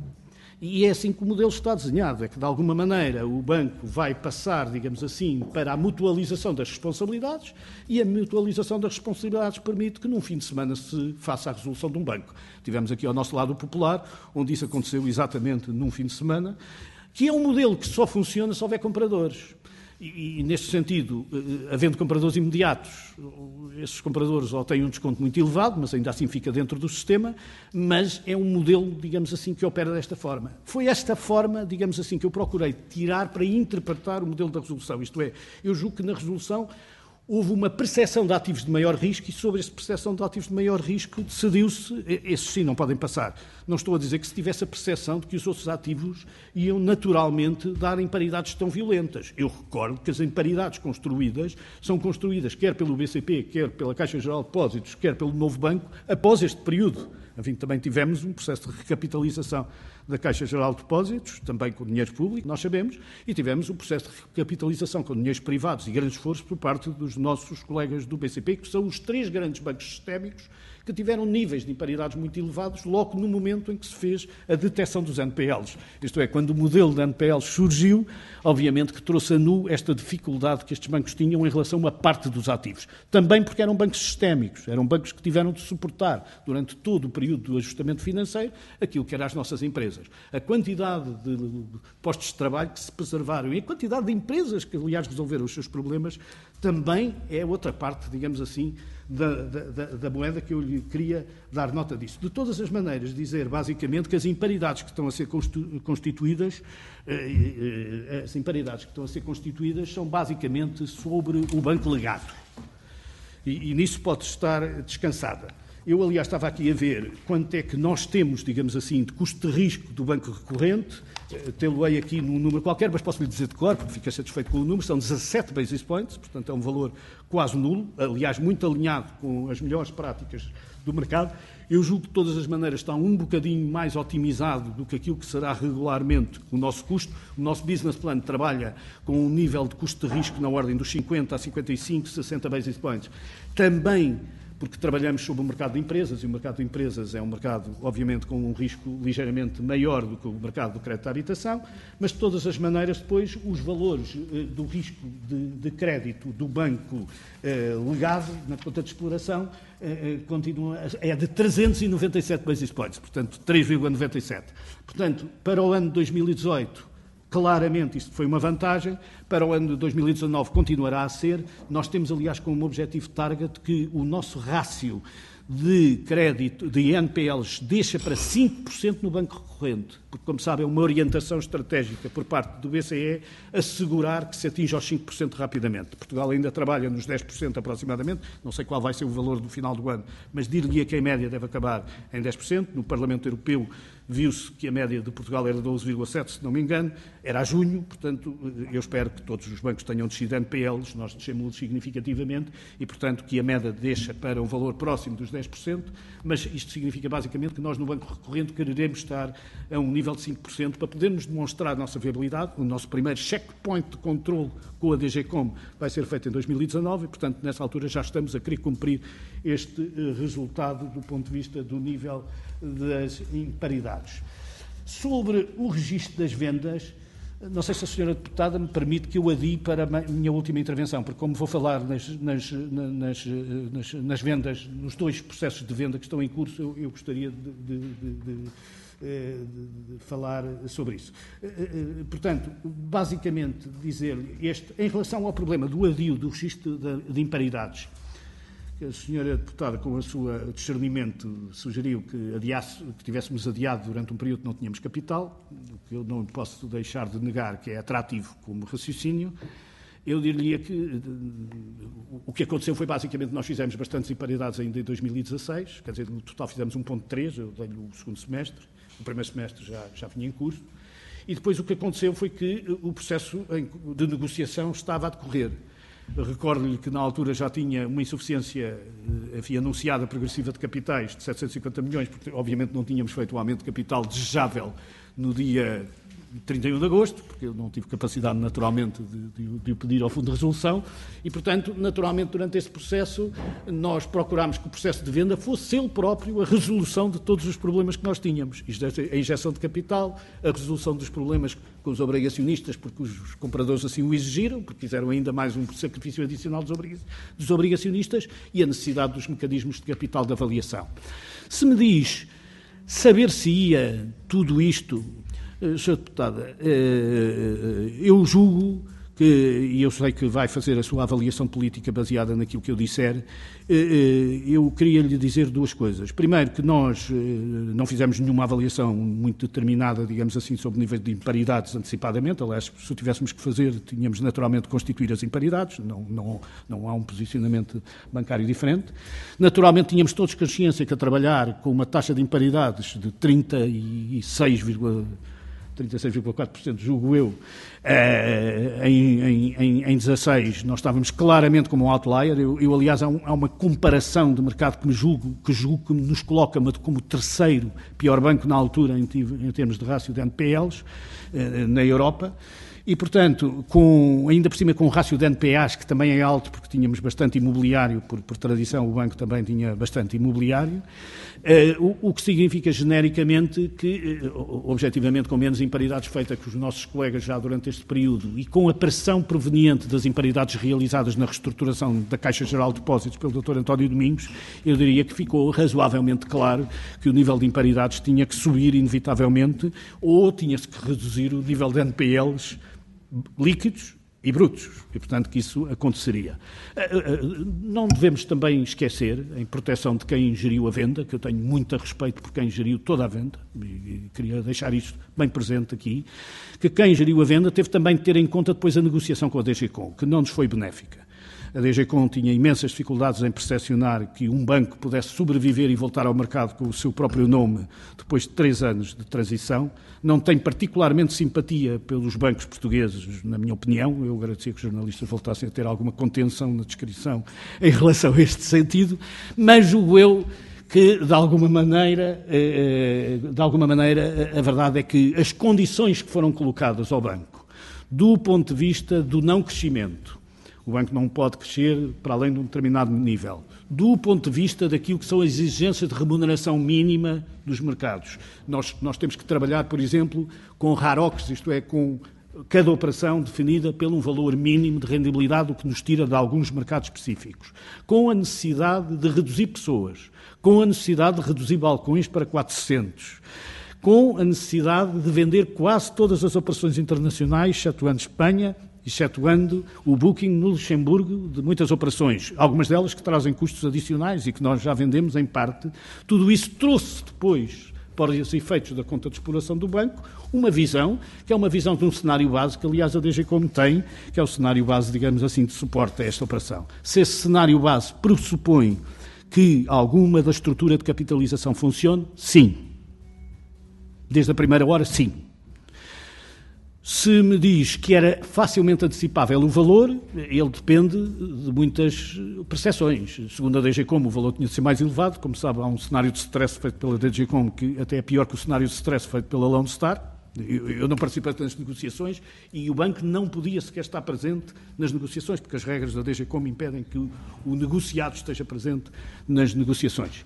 E é assim que o modelo está desenhado, é que de alguma maneira o banco vai passar, digamos assim, para a mutualização das responsabilidades e a mutualização das responsabilidades permite que num fim de semana se faça a resolução de um banco. Tivemos aqui ao nosso lado o Popular, onde isso aconteceu exatamente num fim de semana, que é um modelo que só funciona se houver compradores. E, e, neste sentido, eh, havendo compradores imediatos, esses compradores ou têm um desconto muito elevado, mas ainda assim fica dentro do sistema, mas é um modelo, digamos assim, que opera desta forma. Foi esta forma, digamos assim, que eu procurei tirar para interpretar o modelo da resolução. Isto é, eu julgo que na resolução houve uma percepção de ativos de maior risco e sobre essa percepção de ativos de maior risco decidiu-se, esses sim não podem passar. Não estou a dizer que se tivesse a percepção de que os outros ativos iam naturalmente dar imparidades tão violentas. Eu recordo que as imparidades construídas são construídas quer pelo B C P, quer pela Caixa Geral de Depósitos, quer pelo Novo Banco, após este período. Enfim, também tivemos um processo de recapitalização da Caixa Geral de Depósitos, também com dinheiro público, nós sabemos, e tivemos um processo de recapitalização com dinheiros privados e grandes esforços por parte dos nossos colegas do B C P, que são os três grandes bancos sistémicos que tiveram níveis de imparidades muito elevados logo no momento em que se fez a detecção dos N P Ls. Isto é, quando o modelo de N P Ls surgiu, obviamente que trouxe a nu esta dificuldade que estes bancos tinham em relação a uma parte dos ativos. Também porque eram bancos sistémicos, eram bancos que tiveram de suportar durante todo o período do ajustamento financeiro aquilo que eram as nossas empresas. A quantidade de postos de trabalho que se preservaram e a quantidade de empresas que, aliás, resolveram os seus problemas também é outra parte, digamos assim, da, da, da moeda que eu lhe queria dar nota disso. De todas as maneiras, dizer basicamente que as imparidades que estão a ser constituídas, as imparidades que estão a ser constituídas são basicamente sobre o banco legado. E, e nisso pode estar descansada. Eu, aliás, estava aqui a ver quanto é que nós temos, digamos assim, de custo de risco do banco recorrente. Tê-lo-ei aqui num número qualquer, mas posso lhe dizer de cor, porque fiquei satisfeito com o número. São dezassete basis points, portanto é um valor quase nulo, aliás, muito alinhado com as melhores práticas do mercado. Eu julgo que, de todas as maneiras, está um bocadinho mais otimizado do que aquilo que será regularmente o nosso custo. O nosso business plan trabalha com um nível de custo de risco na ordem dos cinquenta a cinquenta e cinco, sessenta basis points. Também porque trabalhamos sobre o mercado de empresas, e o mercado de empresas é um mercado, obviamente, com um risco ligeiramente maior do que o mercado do crédito à habitação, mas, de todas as maneiras, depois, os valores eh, do risco de, de crédito do banco eh, legado, na conta de exploração, eh, continua, é de trezentos e noventa e sete basis points, portanto, três vírgula noventa e sete. Portanto, para o ano de dois mil e dezoito, claramente isto foi uma vantagem. Para o ano de dois mil e dezanove continuará a ser. Nós temos, aliás, como objetivo target que o nosso rácio de crédito, de N P Ls, deixa para cinco por cento no banco recorrente, porque, como sabem, é uma orientação estratégica por parte do B C E assegurar que se atinja aos cinco por cento rapidamente. Portugal ainda trabalha nos dez por cento aproximadamente, não sei qual vai ser o valor do final do ano, mas dir-lhe que em média deve acabar em dez por cento. No Parlamento Europeu viu-se que a média de Portugal era doze vírgula sete por cento, se não me engano, era a junho, portanto, eu espero que todos os bancos tenham descido N P Ls, nós descemos significativamente, e, portanto, que a média deixa para um valor próximo dos dez dez por cento, mas isto significa basicamente que nós no banco recorrente quereremos estar a um nível de cinco por cento para podermos demonstrar a nossa viabilidade. O nosso primeiro checkpoint de controle com a D G Com vai ser feito em dois mil e dezanove e, portanto, nessa altura já estamos a querer cumprir este uh, resultado do ponto de vista do nível das imparidades. Sobre o registro das vendas, não sei se a senhora deputada me permite que eu adie para a minha última intervenção, porque como vou falar nas, nas, nas, nas, nas vendas, nos dois processos de venda que estão em curso, eu, eu gostaria de, de, de, de, de falar sobre isso. Portanto, basicamente dizer-lhe, este, em relação ao problema do adio do registro de, de imparidades, a senhora deputada, com o seu discernimento, sugeriu que, adiasse, que tivéssemos adiado durante um período que não tínhamos capital, o que eu não posso deixar de negar que é atrativo como raciocínio. Eu diria que o que aconteceu foi basicamente nós fizemos bastantes imparidades ainda em dois mil e dezasseis, quer dizer, no total fizemos um vírgula três, eu dei-lhe o segundo semestre, o primeiro semestre já, já vinha em curso, e depois o que aconteceu foi que o processo de negociação estava a decorrer. Recordo-lhe que na altura já tinha uma insuficiência, enfim, anunciada progressiva de capitais de setecentos e cinquenta milhões, porque obviamente não tínhamos feito o aumento de capital desejável no dia trinta e um de agosto, porque eu não tive capacidade naturalmente de, de, de o pedir ao Fundo de Resolução e, portanto, naturalmente durante esse processo nós procurámos que o processo de venda fosse ele próprio a resolução de todos os problemas que nós tínhamos. A injeção de capital, a resolução dos problemas com os obrigacionistas, porque os compradores assim o exigiram, porque quiseram ainda mais um sacrifício adicional dos obrigacionistas e a necessidade dos mecanismos de capital de avaliação. Se me diz saber-se-ia tudo isto, senhora Deputada, eu julgo que, e eu sei que vai fazer a sua avaliação política baseada naquilo que eu disser, eu queria lhe dizer duas coisas. Primeiro, que nós não fizemos nenhuma avaliação muito determinada, digamos assim, sobre o nível de imparidades antecipadamente. Aliás, se o tivéssemos que fazer, tínhamos naturalmente de constituir as imparidades, não, não, não há um posicionamento bancário diferente. Naturalmente, tínhamos todos consciência que a trabalhar com uma taxa de imparidades de trinta e seis vírgula quatro por cento, julgo eu, em, em, em dezasseis, nós estávamos claramente como um outlier. Eu, eu aliás, há, um, há uma comparação de mercado que me julgo, que julgo que nos coloca como o terceiro pior banco na altura em, em termos de rácio de N P Ls na Europa. E, portanto, com, ainda por cima com o rácio de N P As, que também é alto, porque tínhamos bastante imobiliário, por, por tradição o banco também tinha bastante imobiliário, eh, o, o que significa genericamente que, eh, objetivamente, com menos imparidades feitas com os nossos colegas já durante este período e com a pressão proveniente das imparidades realizadas na reestruturação da Caixa Geral de Depósitos pelo doutor António Domingos, eu diria que ficou razoavelmente claro que o nível de imparidades tinha que subir inevitavelmente ou tinha-se que reduzir o nível de N P Ls líquidos e brutos, e portanto que isso aconteceria. Não devemos também esquecer, em proteção de quem geriu a venda, que eu tenho muito respeito por quem geriu toda a venda, e queria deixar isto bem presente aqui, que quem geriu a venda teve também de ter em conta depois a negociação com a D G Com, que não nos foi benéfica. A D G Com tinha imensas dificuldades em percepcionar que um banco pudesse sobreviver e voltar ao mercado com o seu próprio nome depois de três anos de transição. Não tem particularmente simpatia pelos bancos portugueses, na minha opinião. Eu agradecia que os jornalistas voltassem a ter alguma contenção na descrição em relação a este sentido, mas julgo eu que, de alguma maneira, de alguma maneira, a verdade é que as condições que foram colocadas ao banco, do ponto de vista do não crescimento, o banco não pode crescer para além de um determinado nível. Do ponto de vista daquilo que são as exigências de remuneração mínima dos mercados. Nós, nós temos que trabalhar, por exemplo, com R A R O Cs, isto é, com cada operação definida pelo um valor mínimo de rendibilidade, o que nos tira de alguns mercados específicos. Com a necessidade de reduzir pessoas, com a necessidade de reduzir balcões para quatrocentos, com a necessidade de vender quase todas as operações internacionais, excetuando Espanha, excetuando o booking no Luxemburgo de muitas operações, algumas delas que trazem custos adicionais e que nós já vendemos em parte. Tudo isso trouxe depois, para os efeitos da conta de exploração do banco, uma visão, que é uma visão de um cenário base, que aliás a D G Com tem, que é o cenário base, digamos assim, de suporte a esta operação. Se esse cenário base pressupõe que alguma da estrutura de capitalização funcione, sim. Desde a primeira hora, sim. Se me diz que era facilmente antecipável o valor, ele depende de muitas percepções. Segundo a D G Com, o valor tinha de ser mais elevado. Como sabe, há um cenário de stress feito pela D G Com que até é pior que o cenário de stress feito pela Lone Star. Eu não participei das negociações e o banco não podia sequer estar presente nas negociações, porque as regras da D G Com impedem que o negociado esteja presente nas negociações.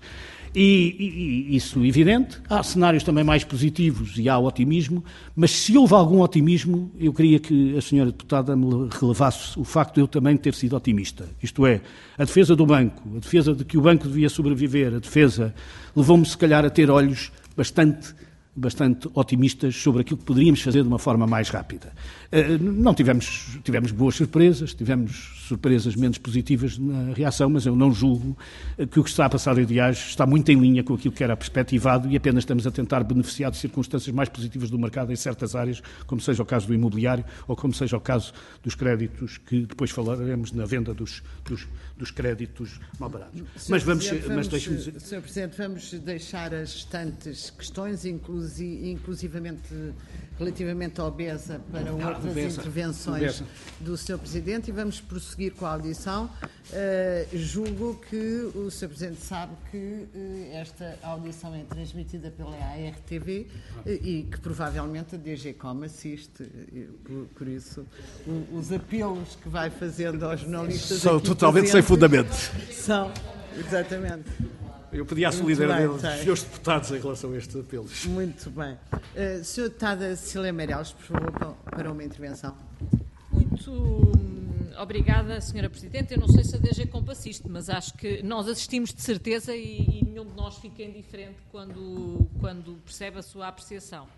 E, e isso é evidente. Há cenários também mais positivos e há otimismo, mas se houve algum otimismo, eu queria que a senhora deputada me relevasse o facto de eu também ter sido otimista. Isto é, a defesa do banco, a defesa de que o banco devia sobreviver, a defesa levou-me se calhar a ter olhos bastante bastante otimistas sobre aquilo que poderíamos fazer de uma forma mais rápida. Não tivemos, tivemos boas surpresas, tivemos surpresas menos positivas na reação, mas eu não julgo que o que está a passar em Diage está muito em linha com aquilo que era perspectivado e apenas estamos a tentar beneficiar de circunstâncias mais positivas do mercado em certas áreas, como seja o caso do imobiliário ou como seja o caso dos créditos, que depois falaremos na venda dos, dos, dos créditos mal baratos. Mas vamos, vamos, mas deixe-me dizer... senhor Presidente, vamos deixar as restantes questões, inclusive, inclusivamente relativamente ao BESA, para outras Beza. intervenções Beza. do senhor Presidente, e vamos prosseguir com a audição. Uh, julgo que o senhor Presidente sabe que uh, esta audição é transmitida pela A R T V uh, e que provavelmente a D G Com assiste, uh, por, por isso o, os apelos que vai fazendo aos jornalistas São aqui totalmente sem fundamento. São, exatamente. Eu pedi à solidariedade dos senhores deputados em relação a estes apelos. Muito bem. Uh, senhora Deputada Cecília Meireles, por favor, para uma intervenção. Muito hum, obrigada, senhora Presidente. Eu não sei se a D G Com assiste, mas acho que nós assistimos de certeza e, e nenhum de nós fica indiferente quando, quando percebe a sua apreciação.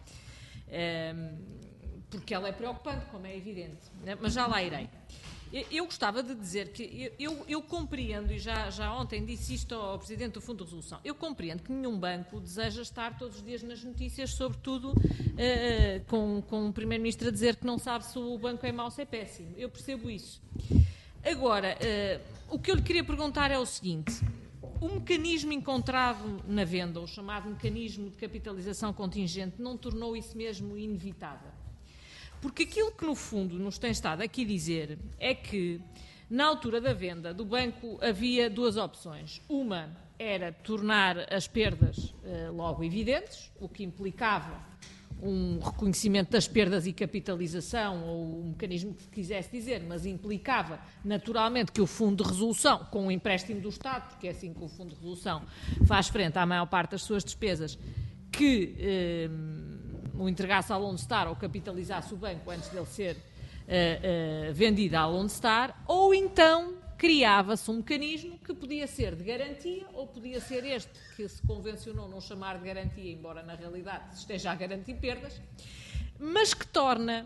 Um, porque ela é preocupante, como é evidente. Mas já lá irei. Eu gostava de dizer que eu, eu, eu compreendo, e já, já ontem disse isto ao Presidente do Fundo de Resolução, eu compreendo que nenhum banco deseja estar todos os dias nas notícias, sobretudo uh, com, com o Primeiro-Ministro a dizer que não sabe se o banco é mau ou se é péssimo. Eu percebo isso. Agora, uh, o que eu lhe queria perguntar é o seguinte: o mecanismo encontrado na venda, o chamado mecanismo de capitalização contingente, não tornou isso mesmo inevitável? Porque aquilo que, no fundo, nos tem estado aqui a dizer é que, na altura da venda do banco, havia duas opções. Uma era tornar as perdas eh, logo evidentes, o que implicava um reconhecimento das perdas e capitalização, ou o mecanismo que quisesse dizer, mas implicava, naturalmente, que o Fundo de Resolução, com o empréstimo do Estado, porque é assim que o Fundo de Resolução faz frente à maior parte das suas despesas, que... Eh, o entregasse à Lone Star ou capitalizasse o banco antes dele ser uh, uh, vendido à Lone Star, ou então criava-se um mecanismo que podia ser de garantia, ou podia ser este que se convencionou não chamar de garantia, embora na realidade esteja a garantir perdas, mas que torna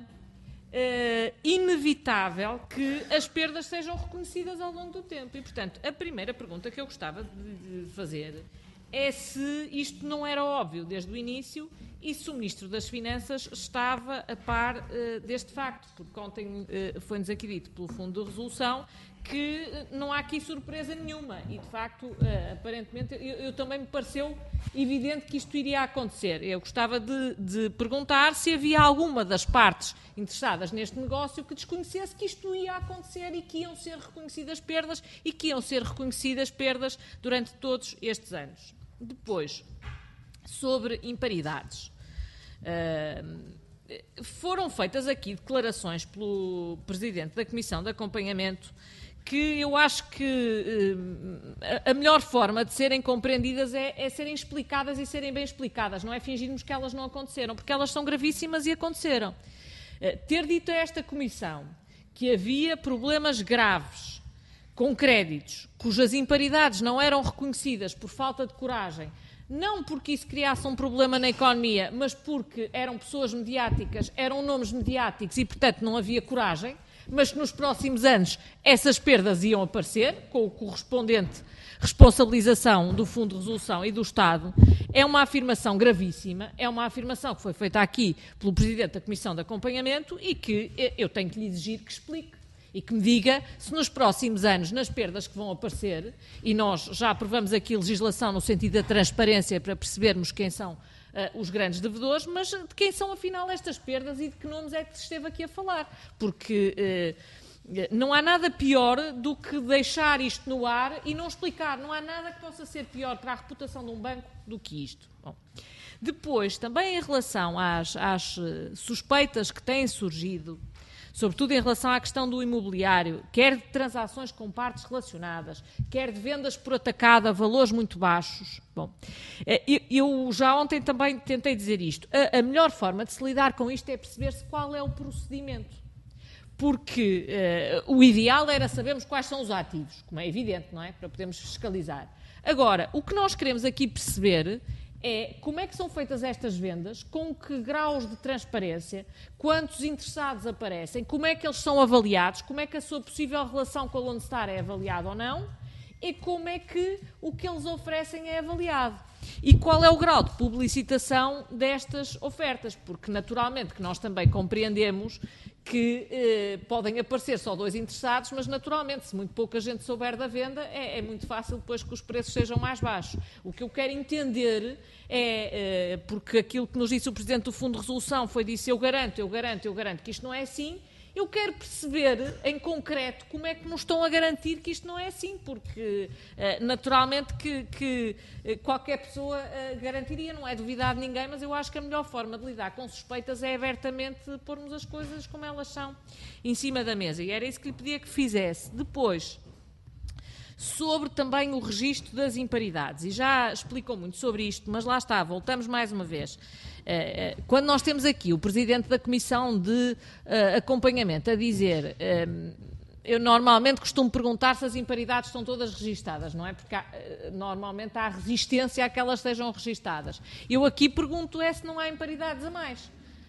uh, inevitável que as perdas sejam reconhecidas ao longo do tempo. E, portanto, a primeira pergunta que eu gostava de fazer é se isto não era óbvio desde o início e se o Ministro das Finanças estava a par uh, deste facto, porque ontem uh, foi-nos aqui dito pelo Fundo de Resolução que uh, não há aqui surpresa nenhuma e, de facto, uh, aparentemente, eu, eu também me pareceu evidente que isto iria acontecer. Eu gostava de, de perguntar se havia alguma das partes interessadas neste negócio que desconhecesse que isto ia acontecer e que iam ser reconhecidas perdas e que iam ser reconhecidas perdas durante todos estes anos. Depois, sobre imparidades. Uh, foram feitas aqui declarações pelo Presidente da Comissão de Acompanhamento que eu acho que uh, a melhor forma de serem compreendidas é, é serem explicadas e serem bem explicadas, não é fingirmos que elas não aconteceram, porque elas são gravíssimas e aconteceram. Uh, ter dito a esta Comissão que havia problemas graves com créditos cujas imparidades não eram reconhecidas por falta de coragem, não porque isso criasse um problema na economia, mas porque eram pessoas mediáticas, eram nomes mediáticos e, portanto, não havia coragem, mas que nos próximos anos essas perdas iam aparecer, com a correspondente responsabilização do Fundo de Resolução e do Estado, é uma afirmação gravíssima, é uma afirmação que foi feita aqui pelo Presidente da Comissão de Acompanhamento e que eu tenho que lhe exigir que explique. E que me diga se nos próximos anos, nas perdas que vão aparecer, e nós já aprovamos aqui legislação no sentido da transparência para percebermos quem são uh, os grandes devedores, mas de quem são afinal estas perdas e de que nomes é que se esteve aqui a falar. Porque uh, não há nada pior do que deixar isto no ar e não explicar. Não há nada que possa ser pior para a reputação de um banco do que isto. Bom, depois, também em relação às, às suspeitas que têm surgido, sobretudo em relação à questão do imobiliário, quer de transações com partes relacionadas, quer de vendas por atacado a valores muito baixos. Bom, eu já ontem também tentei dizer isto. A, a melhor forma de se lidar com isto é perceber-se qual é o procedimento. Porque uh, o ideal era sabermos quais são os ativos, como é evidente, não é? Para podermos fiscalizar. Agora, o que nós queremos aqui perceber é como é que são feitas estas vendas, com que graus de transparência, quantos interessados aparecem, como é que eles são avaliados, como é que a sua possível relação com a Lone Star é avaliada ou não, e como é que o que eles oferecem é avaliado. E qual é o grau de publicitação destas ofertas, porque naturalmente que nós também compreendemos que eh, podem aparecer só dois interessados, mas naturalmente, se muito pouca gente souber da venda, é, é muito fácil depois que os preços sejam mais baixos. O que eu quero entender é, eh, porque aquilo que nos disse o Presidente do Fundo de Resolução foi disse eu garanto, eu garanto, eu garanto que isto não é assim. Eu quero perceber, em concreto, como é que nos estão a garantir que isto não é assim, porque, naturalmente, que, que qualquer pessoa garantiria, não é duvidar de ninguém, mas eu acho que a melhor forma de lidar com suspeitas é abertamente pormos as coisas como elas são em cima da mesa. E era isso que lhe pedia que fizesse. Depois, sobre também o registro das imparidades, e já explicou muito sobre isto, mas lá está, voltamos mais uma vez. Quando nós temos aqui o Presidente da Comissão de Acompanhamento a dizer, eu normalmente costumo perguntar se as imparidades estão todas registadas, não é? Porque há, normalmente há resistência a que elas sejam registadas. Eu aqui pergunto é se não há imparidades a mais.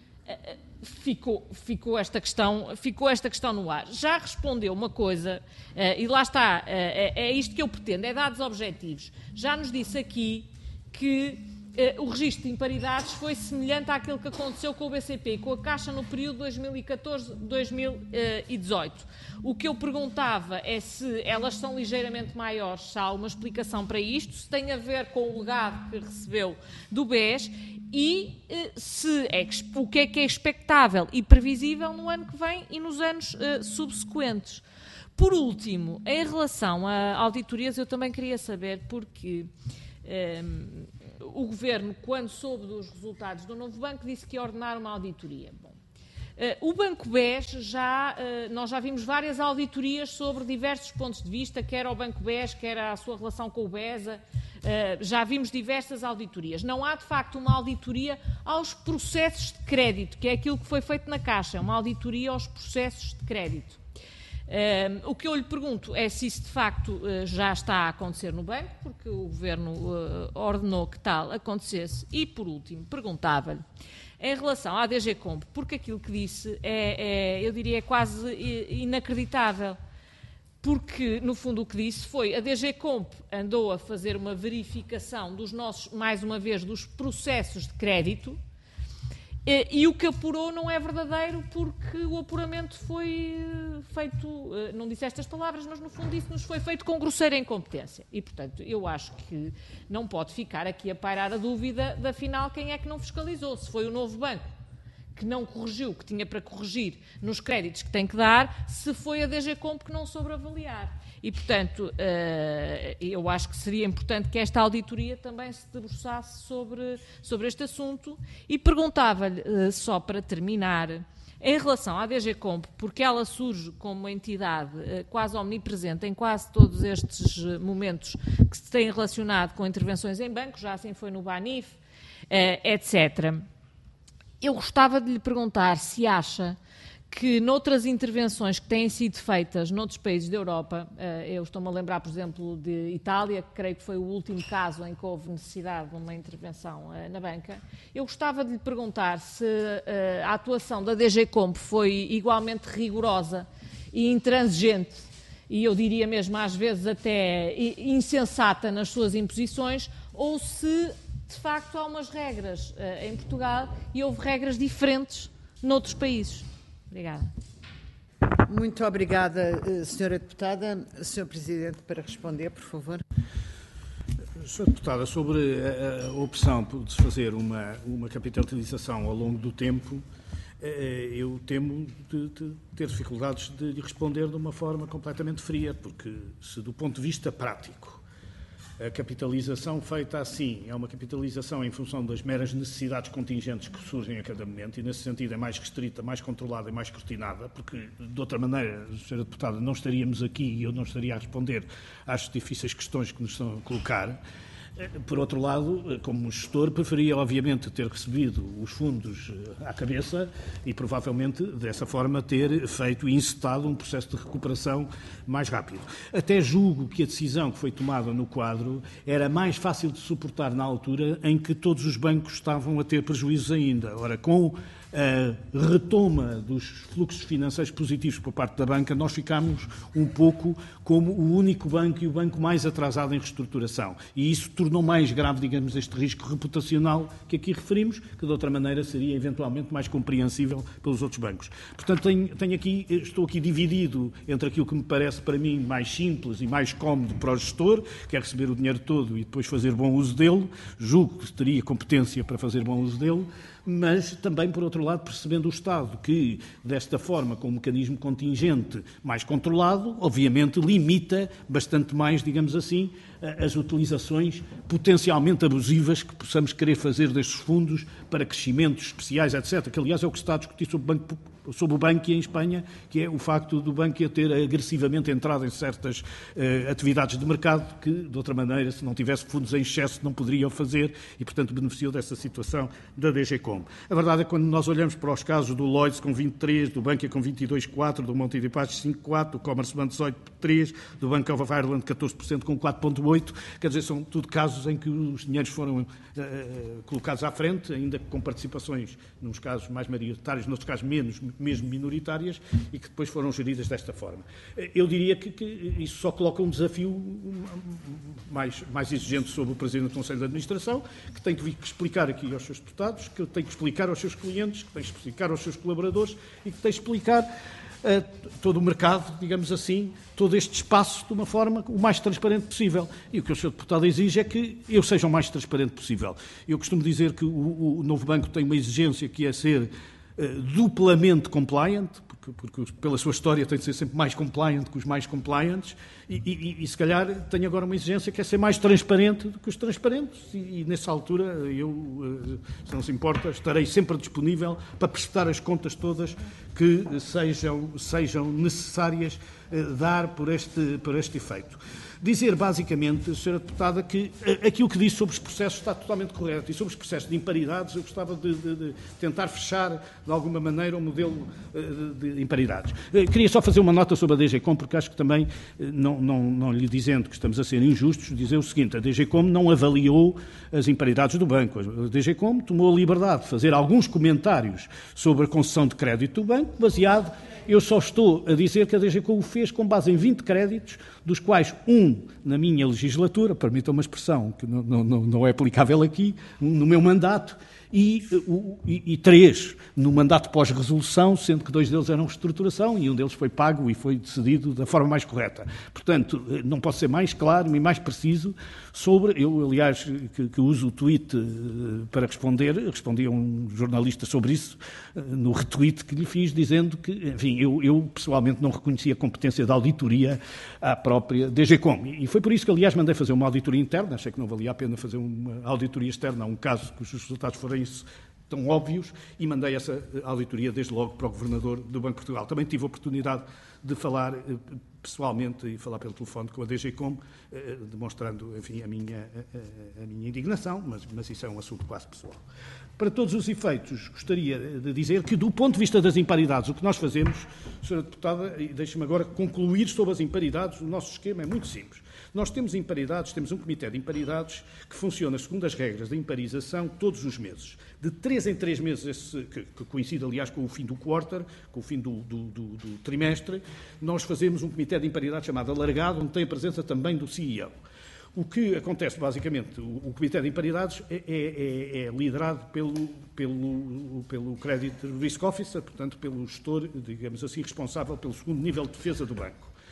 Ficou, ficou, esta questão, ficou esta questão no ar. Já respondeu uma coisa, e lá está, é isto que eu pretendo, é dados objetivos. Já nos disse aqui que o registro de imparidades foi semelhante àquilo que aconteceu com o B C P e com a Caixa no período dois mil e catorze a dois mil e dezoito. O que eu perguntava é se elas são ligeiramente maiores, se há uma explicação para isto, se tem a ver com o legado que recebeu do B E S e se é, o que é que é expectável e previsível no ano que vem e nos anos uh, subsequentes. Por último, em relação a auditorias, eu também queria saber porque um, o Governo, quando soube dos resultados do novo banco, disse que ia ordenar uma auditoria. Bom, uh, o Banco B E S, já, uh, nós já vimos várias auditorias sobre diversos pontos de vista, quer ao Banco B E S, quer a sua relação com o B E S A, uh, já vimos diversas auditorias. Não há, de facto, uma auditoria aos processos de crédito, que é aquilo que foi feito na Caixa, uma auditoria aos processos de crédito. Uh, o que eu lhe pergunto é se isso de facto uh, já está a acontecer no banco, porque o Governo uh, ordenou que tal acontecesse. E, por último, perguntava-lhe, em relação à D G Comp, porque aquilo que disse é, é, eu diria, é quase inacreditável. Porque, no fundo, o que disse foi a D G Comp andou a fazer uma verificação dos nossos, mais uma vez, dos processos de crédito. E, e o que apurou não é verdadeiro porque o apuramento foi feito, não disse estas palavras, mas no fundo disse-nos foi feito com grosseira incompetência. E, portanto, eu acho que não pode ficar aqui a pairar a dúvida de, afinal, quem é que não fiscalizou. Se foi o novo banco que não corrigiu o que tinha para corrigir nos créditos que tem que dar, se foi a D G Comp que não soube avaliar. E, portanto, eu acho que seria importante que esta auditoria também se debruçasse sobre, sobre este assunto e perguntava-lhe, só para terminar, em relação à D G Comp, porque ela surge como uma entidade quase omnipresente em quase todos estes momentos que se têm relacionado com intervenções em bancos, já assim foi no Banif, etcétera. Eu gostava de lhe perguntar se acha que noutras intervenções que têm sido feitas noutros países da Europa, eu estou-me a lembrar, por exemplo, de Itália, que creio que foi o último caso em que houve necessidade de uma intervenção na banca, eu gostava de lhe perguntar se a atuação da D G Comp foi igualmente rigorosa e intransigente, e eu diria mesmo às vezes até insensata nas suas imposições, ou se de facto há umas regras uh, em Portugal e houve regras diferentes noutros países. Obrigada. Muito obrigada, senhora Deputada. senhor Presidente, para responder, por favor. senhora Deputada, sobre a, a opção de se fazer uma, uma capitalização ao longo do tempo, eu temo de, de ter dificuldades de lhe responder de uma forma completamente fria, porque se do ponto de vista prático a capitalização feita assim é uma capitalização em função das meras necessidades contingentes que surgem a cada momento e, nesse sentido, é mais restrita, mais controlada e mais escrutinada, porque, de outra maneira, senhora Deputada, não estaríamos aqui e eu não estaria a responder às difíceis questões que nos estão a colocar. Por outro lado, como gestor, preferia, obviamente, ter recebido os fundos à cabeça e, provavelmente, dessa forma, ter feito e incitado um processo de recuperação mais rápido. Até julgo que a decisão que foi tomada no quadro era mais fácil de suportar na altura em que todos os bancos estavam a ter prejuízos ainda. Ora, com a retoma dos fluxos financeiros positivos por parte da banca, nós ficámos um pouco como o único banco e o banco mais atrasado em reestruturação. E isso tornou mais grave, digamos, este risco reputacional que aqui referimos, que de outra maneira seria eventualmente mais compreensível pelos outros bancos. Portanto, tenho, tenho aqui, estou aqui dividido entre aquilo que me parece para mim mais simples e mais cómodo para o gestor, que é receber o dinheiro todo e depois fazer bom uso dele, julgo que teria competência para fazer bom uso dele, mas também, por outro lado, percebendo o Estado que, desta forma, com um mecanismo contingente mais controlado, obviamente limita bastante mais, digamos assim, as utilizações potencialmente abusivas que possamos querer fazer destes fundos para crescimentos especiais, etcétera, que, aliás, é o que se está a discutir sobre o Banco sobre o Bankia em Espanha, que é o facto do Bankia ter agressivamente entrado em certas uh, atividades de mercado que, de outra maneira, se não tivesse fundos em excesso, não poderiam fazer e, portanto, beneficiou dessa situação da D G Com. A verdade é que quando nós olhamos para os casos do Lloyds com vinte e três, do Bankia com vinte e dois vírgula quatro, do Monte de Paschi cinco vírgula quatro, do Commerzbank dezoito vírgula três, do Bank of Ireland catorze por cento com quatro vírgula oito, quer dizer, são tudo casos em que os dinheiros foram uh, colocados à frente, ainda com participações, nos casos mais maioritários, noutros casos menos, mesmo minoritárias, e que depois foram geridas desta forma. Eu diria que, que isso só coloca um desafio mais, mais exigente sobre o Presidente do Conselho de Administração, que tem que vir explicar aqui aos seus deputados, que tem que explicar aos seus clientes, que tem que explicar aos seus colaboradores e que tem que explicar a todo o mercado, digamos assim, todo este espaço de uma forma o mais transparente possível. E o que o senhor Deputado exige é que eu seja o mais transparente possível. Eu costumo dizer que o, o novo banco tem uma exigência que é ser uh, duplamente compliant, porque, porque pela sua história tem de ser sempre mais compliant que os mais compliants, e, e, e se calhar tem agora uma exigência que é ser mais transparente do que os transparentes, e, e nessa altura eu, uh, se não se importa, estarei sempre disponível para prestar as contas todas que sejam, sejam necessárias uh, dar por este, por este efeito. Dizer, basicamente, senhora Deputada, que aquilo que disse sobre os processos está totalmente correto. E sobre os processos de imparidades, eu gostava de, de, de tentar fechar, de alguma maneira, o modelo de, de imparidades. Queria só fazer uma nota sobre a D G Com, porque acho que também, não, não, não lhe dizendo que estamos a ser injustos, dizer o seguinte: a D G Com não avaliou as imparidades do banco. A D G Com tomou a liberdade de fazer alguns comentários sobre a concessão de crédito do banco, baseado... Eu só estou a dizer que a D G Com o fez com base em vinte créditos, dos quais um na minha legislatura, permitam uma expressão que não, não, não é aplicável aqui, no meu mandato, e, e, e três no mandato pós-resolução, sendo que dois deles eram reestruturação e um deles foi pago e foi decidido da forma mais correta. Portanto, não posso ser mais claro e mais preciso sobre... Eu, aliás, que, que uso o tweet para responder, respondi a um jornalista sobre isso, no retweet que lhe fiz, dizendo que, enfim, eu, eu pessoalmente não reconhecia a competência da auditoria à própria D G Com. E foi por isso que, aliás, mandei fazer uma auditoria interna. Achei que não valia a pena fazer uma auditoria externa a um caso cujos resultados forem isso tão óbvios, e mandei essa auditoria desde logo para o Governador do Banco de Portugal. Também tive a oportunidade de falar pessoalmente e falar pelo telefone com a D G Com, demonstrando, enfim, a minha, a, a minha indignação, mas, mas isso é um assunto quase pessoal. Para todos os efeitos, gostaria de dizer que, do ponto de vista das imparidades, o que nós fazemos, senhora Deputada, e deixe-me agora concluir sobre as imparidades, o nosso esquema é muito simples. Nós temos imparidades, temos um comitê de imparidades que funciona segundo as regras da imparização todos os meses. De três em três meses, esse, que, que coincide, aliás, com o fim do quarter, com o fim do, do, do, do trimestre, nós fazemos um comitê de imparidade chamado Alargado, onde tem a presença também do C E O. O que acontece, basicamente, o, o Comitê de Imparidades é, é, é liderado pelo, pelo, pelo Credit Risk Officer, portanto, pelo gestor, digamos assim, responsável pelo segundo nível de defesa do banco.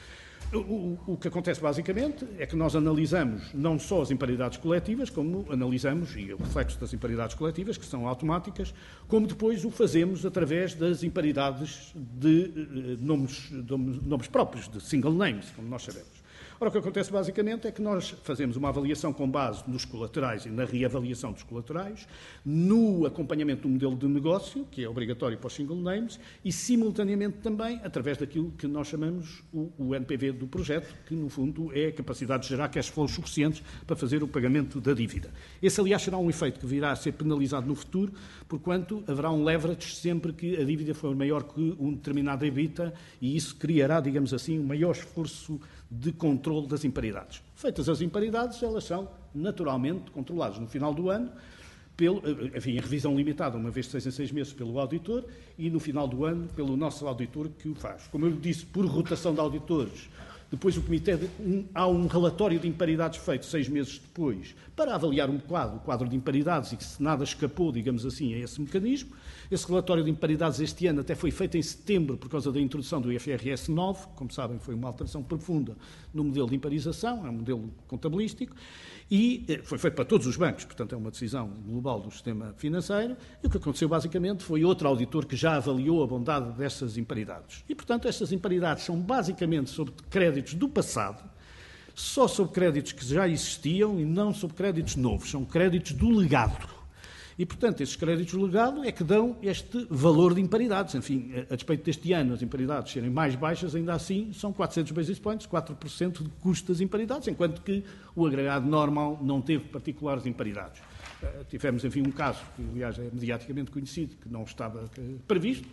O, o que acontece basicamente é que nós analisamos não só as imparidades coletivas, como analisamos, e o reflexo das imparidades coletivas, que são automáticas, como depois o fazemos através das imparidades de, de, nomes, de nomes próprios, de single names, como nós sabemos. Ora, o que acontece basicamente é que nós fazemos uma avaliação com base nos colaterais e na reavaliação dos colaterais, no acompanhamento do modelo de negócio, que é obrigatório para os single names, e simultaneamente também através daquilo que nós chamamos o, o N P V do projeto, que no fundo é a capacidade de gerar cash flows suficientes para fazer o pagamento da dívida. Esse, aliás, será um efeito que virá a ser penalizado no futuro, porquanto haverá um leverage sempre que a dívida for maior que um determinado EBITDA, e isso criará, digamos assim, um maior esforço de controle das imparidades. Feitas as imparidades, elas são naturalmente controladas no final do ano, pelo, enfim, em revisão limitada, uma vez de seis em seis meses, pelo auditor, e no final do ano, pelo nosso auditor que o faz. Como eu disse, por rotação de auditores, depois o Comitê, de, um, há um relatório de imparidades feito seis meses depois, para avaliar um quadro, o quadro de imparidades, e que se nada escapou, digamos assim, a esse mecanismo. Esse relatório de imparidades este ano até foi feito em setembro por causa da introdução do I F R S nove, como sabem, foi uma alteração profunda no modelo de imparização, é um modelo contabilístico, e foi feito para todos os bancos, portanto é uma decisão global do sistema financeiro, e o que aconteceu basicamente foi outro auditor que já avaliou a bondade dessas imparidades. E, portanto, estas imparidades são basicamente sobre créditos do passado, só sobre créditos que já existiam e não sobre créditos novos, são créditos do legado. E, portanto, esses créditos do legado é que dão este valor de imparidades. Enfim, a despeito deste ano as imparidades serem mais baixas, ainda assim são quatrocentos basis points, quatro por cento de custo das imparidades, enquanto que o agregado normal não teve particulares imparidades. Uh, tivemos, enfim, um caso que, aliás, é mediaticamente conhecido, que não estava uh, previsto,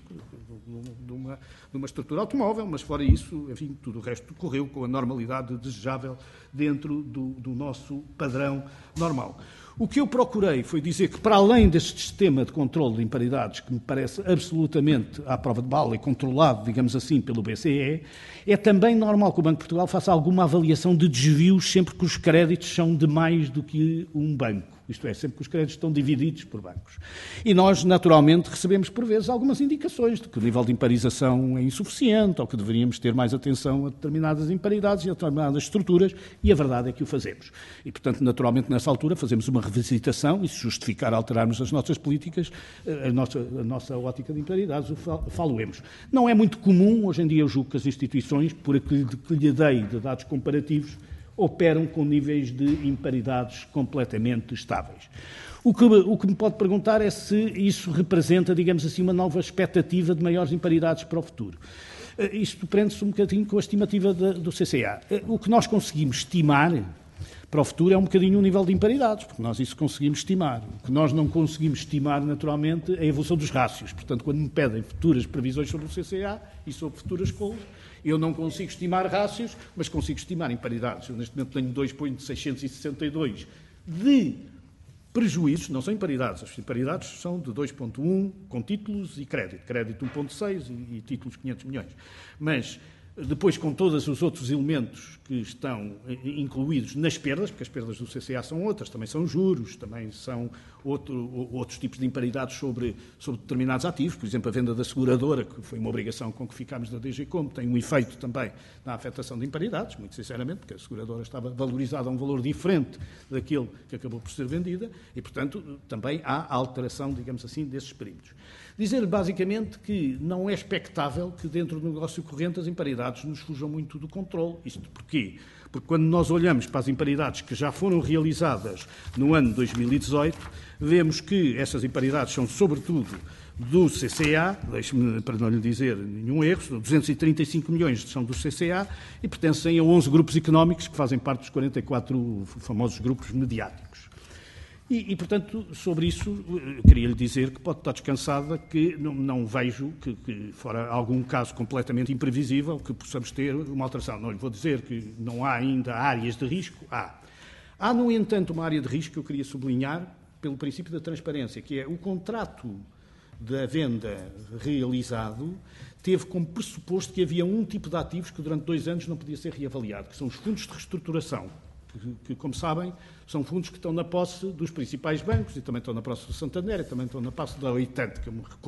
de uma, de uma estrutura automóvel, mas fora isso, enfim, tudo o resto correu com a normalidade desejável dentro do, do nosso padrão normal. O que eu procurei foi dizer que, para além deste sistema de controle de imparidades, que me parece absolutamente à prova de bala e controlado, digamos assim, pelo B C E, é também normal que o Banco de Portugal faça alguma avaliação de desvios sempre que os créditos são de mais do que um banco. Isto é, sempre que os créditos estão divididos por bancos. E nós, naturalmente, recebemos, por vezes, algumas indicações de que o nível de imparização é insuficiente ou que deveríamos ter mais atenção a determinadas imparidades e a determinadas estruturas, e a verdade é que o fazemos. E, portanto, naturalmente, nessa altura, fazemos uma revisitação e, se justificar alterarmos as nossas políticas, a nossa, a nossa ótica de imparidades, o falo-emos. Não é muito comum, hoje em dia, eu julgo que as instituições, por aquilo que lhe dei de dados comparativos, operam com níveis de imparidades completamente estáveis. O que, o que me pode perguntar é se isso representa, digamos assim, uma nova expectativa de maiores imparidades para o futuro. Isto prende-se um bocadinho com a estimativa de, do C C A. O que nós conseguimos estimar para o futuro é um bocadinho o nível de imparidades, porque nós isso conseguimos estimar. O que nós não conseguimos estimar, naturalmente, é a evolução dos rácios. Portanto, quando me pedem futuras previsões sobre o C C A e sobre futuras calls, eu não consigo estimar rácios, mas consigo estimar imparidades. Eu, neste momento, tenho dois vírgula seiscentos e sessenta e dois de prejuízos, não são imparidades, as imparidades são de dois vírgula um com títulos e crédito, crédito um vírgula seis e, e títulos quinhentos milhões. Mas depois, com todos os outros elementos que estão incluídos nas perdas, porque as perdas do C C A são outras, também são juros, também são outro, outros tipos de imparidades sobre, sobre determinados ativos, por exemplo, a venda da seguradora, que foi uma obrigação com que ficámos da D G Com, tem um efeito também na afetação de imparidades, muito sinceramente, porque a seguradora estava valorizada a um valor diferente daquele que acabou por ser vendida e, portanto, também há a alteração, digamos assim, desses períodos. Dizer basicamente que não é expectável que dentro do negócio corrente as imparidades nos fujam muito do controle. Isto porquê? Porque quando nós olhamos para as imparidades que já foram realizadas no ano dois mil e dezoito, vemos que essas imparidades são sobretudo do C C A, deixe-me para não lhe dizer nenhum erro, duzentos e trinta e cinco milhões são do C C A e pertencem a onze grupos económicos que fazem parte dos quarenta e quatro famosos grupos mediáticos. E, e, portanto, sobre isso, queria-lhe dizer que pode estar descansada que não, não vejo que, que, fora algum caso completamente imprevisível, que possamos ter uma alteração. Não lhe vou dizer que não há ainda áreas de risco. Há. Há, no entanto, uma área de risco que eu queria sublinhar pelo princípio da transparência, que é o contrato da venda realizado teve como pressuposto que havia um tipo de ativos que durante dois anos não podia ser reavaliado, que são os fundos de reestruturação. Que, que, como sabem, são fundos que estão na posse dos principais bancos e também estão na posse do Santander e também estão na posse da oitenta, que eu me recordo.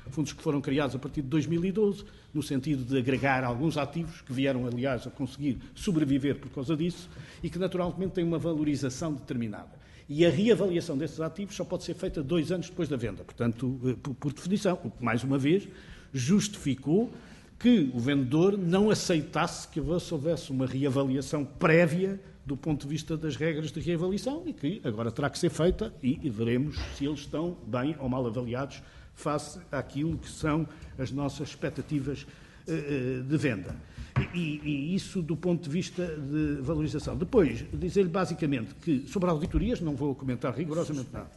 fundos que foram criados a partir de dois mil e doze, no sentido de agregar alguns ativos, que vieram, aliás, a conseguir sobreviver por causa disso, e que naturalmente têm uma valorização determinada. E a reavaliação desses ativos só pode ser feita dois anos depois da venda. Portanto, por, por definição, o que, mais uma vez, justificou que o vendedor não aceitasse que houvesse uma reavaliação prévia do ponto de vista das regras de reavaliação e que agora terá que ser feita e, e veremos se eles estão bem ou mal avaliados face àquilo que são as nossas expectativas uh, de venda. E, e isso do ponto de vista de valorização. Depois, dizer-lhe basicamente que sobre auditorias, não vou comentar rigorosamente nada.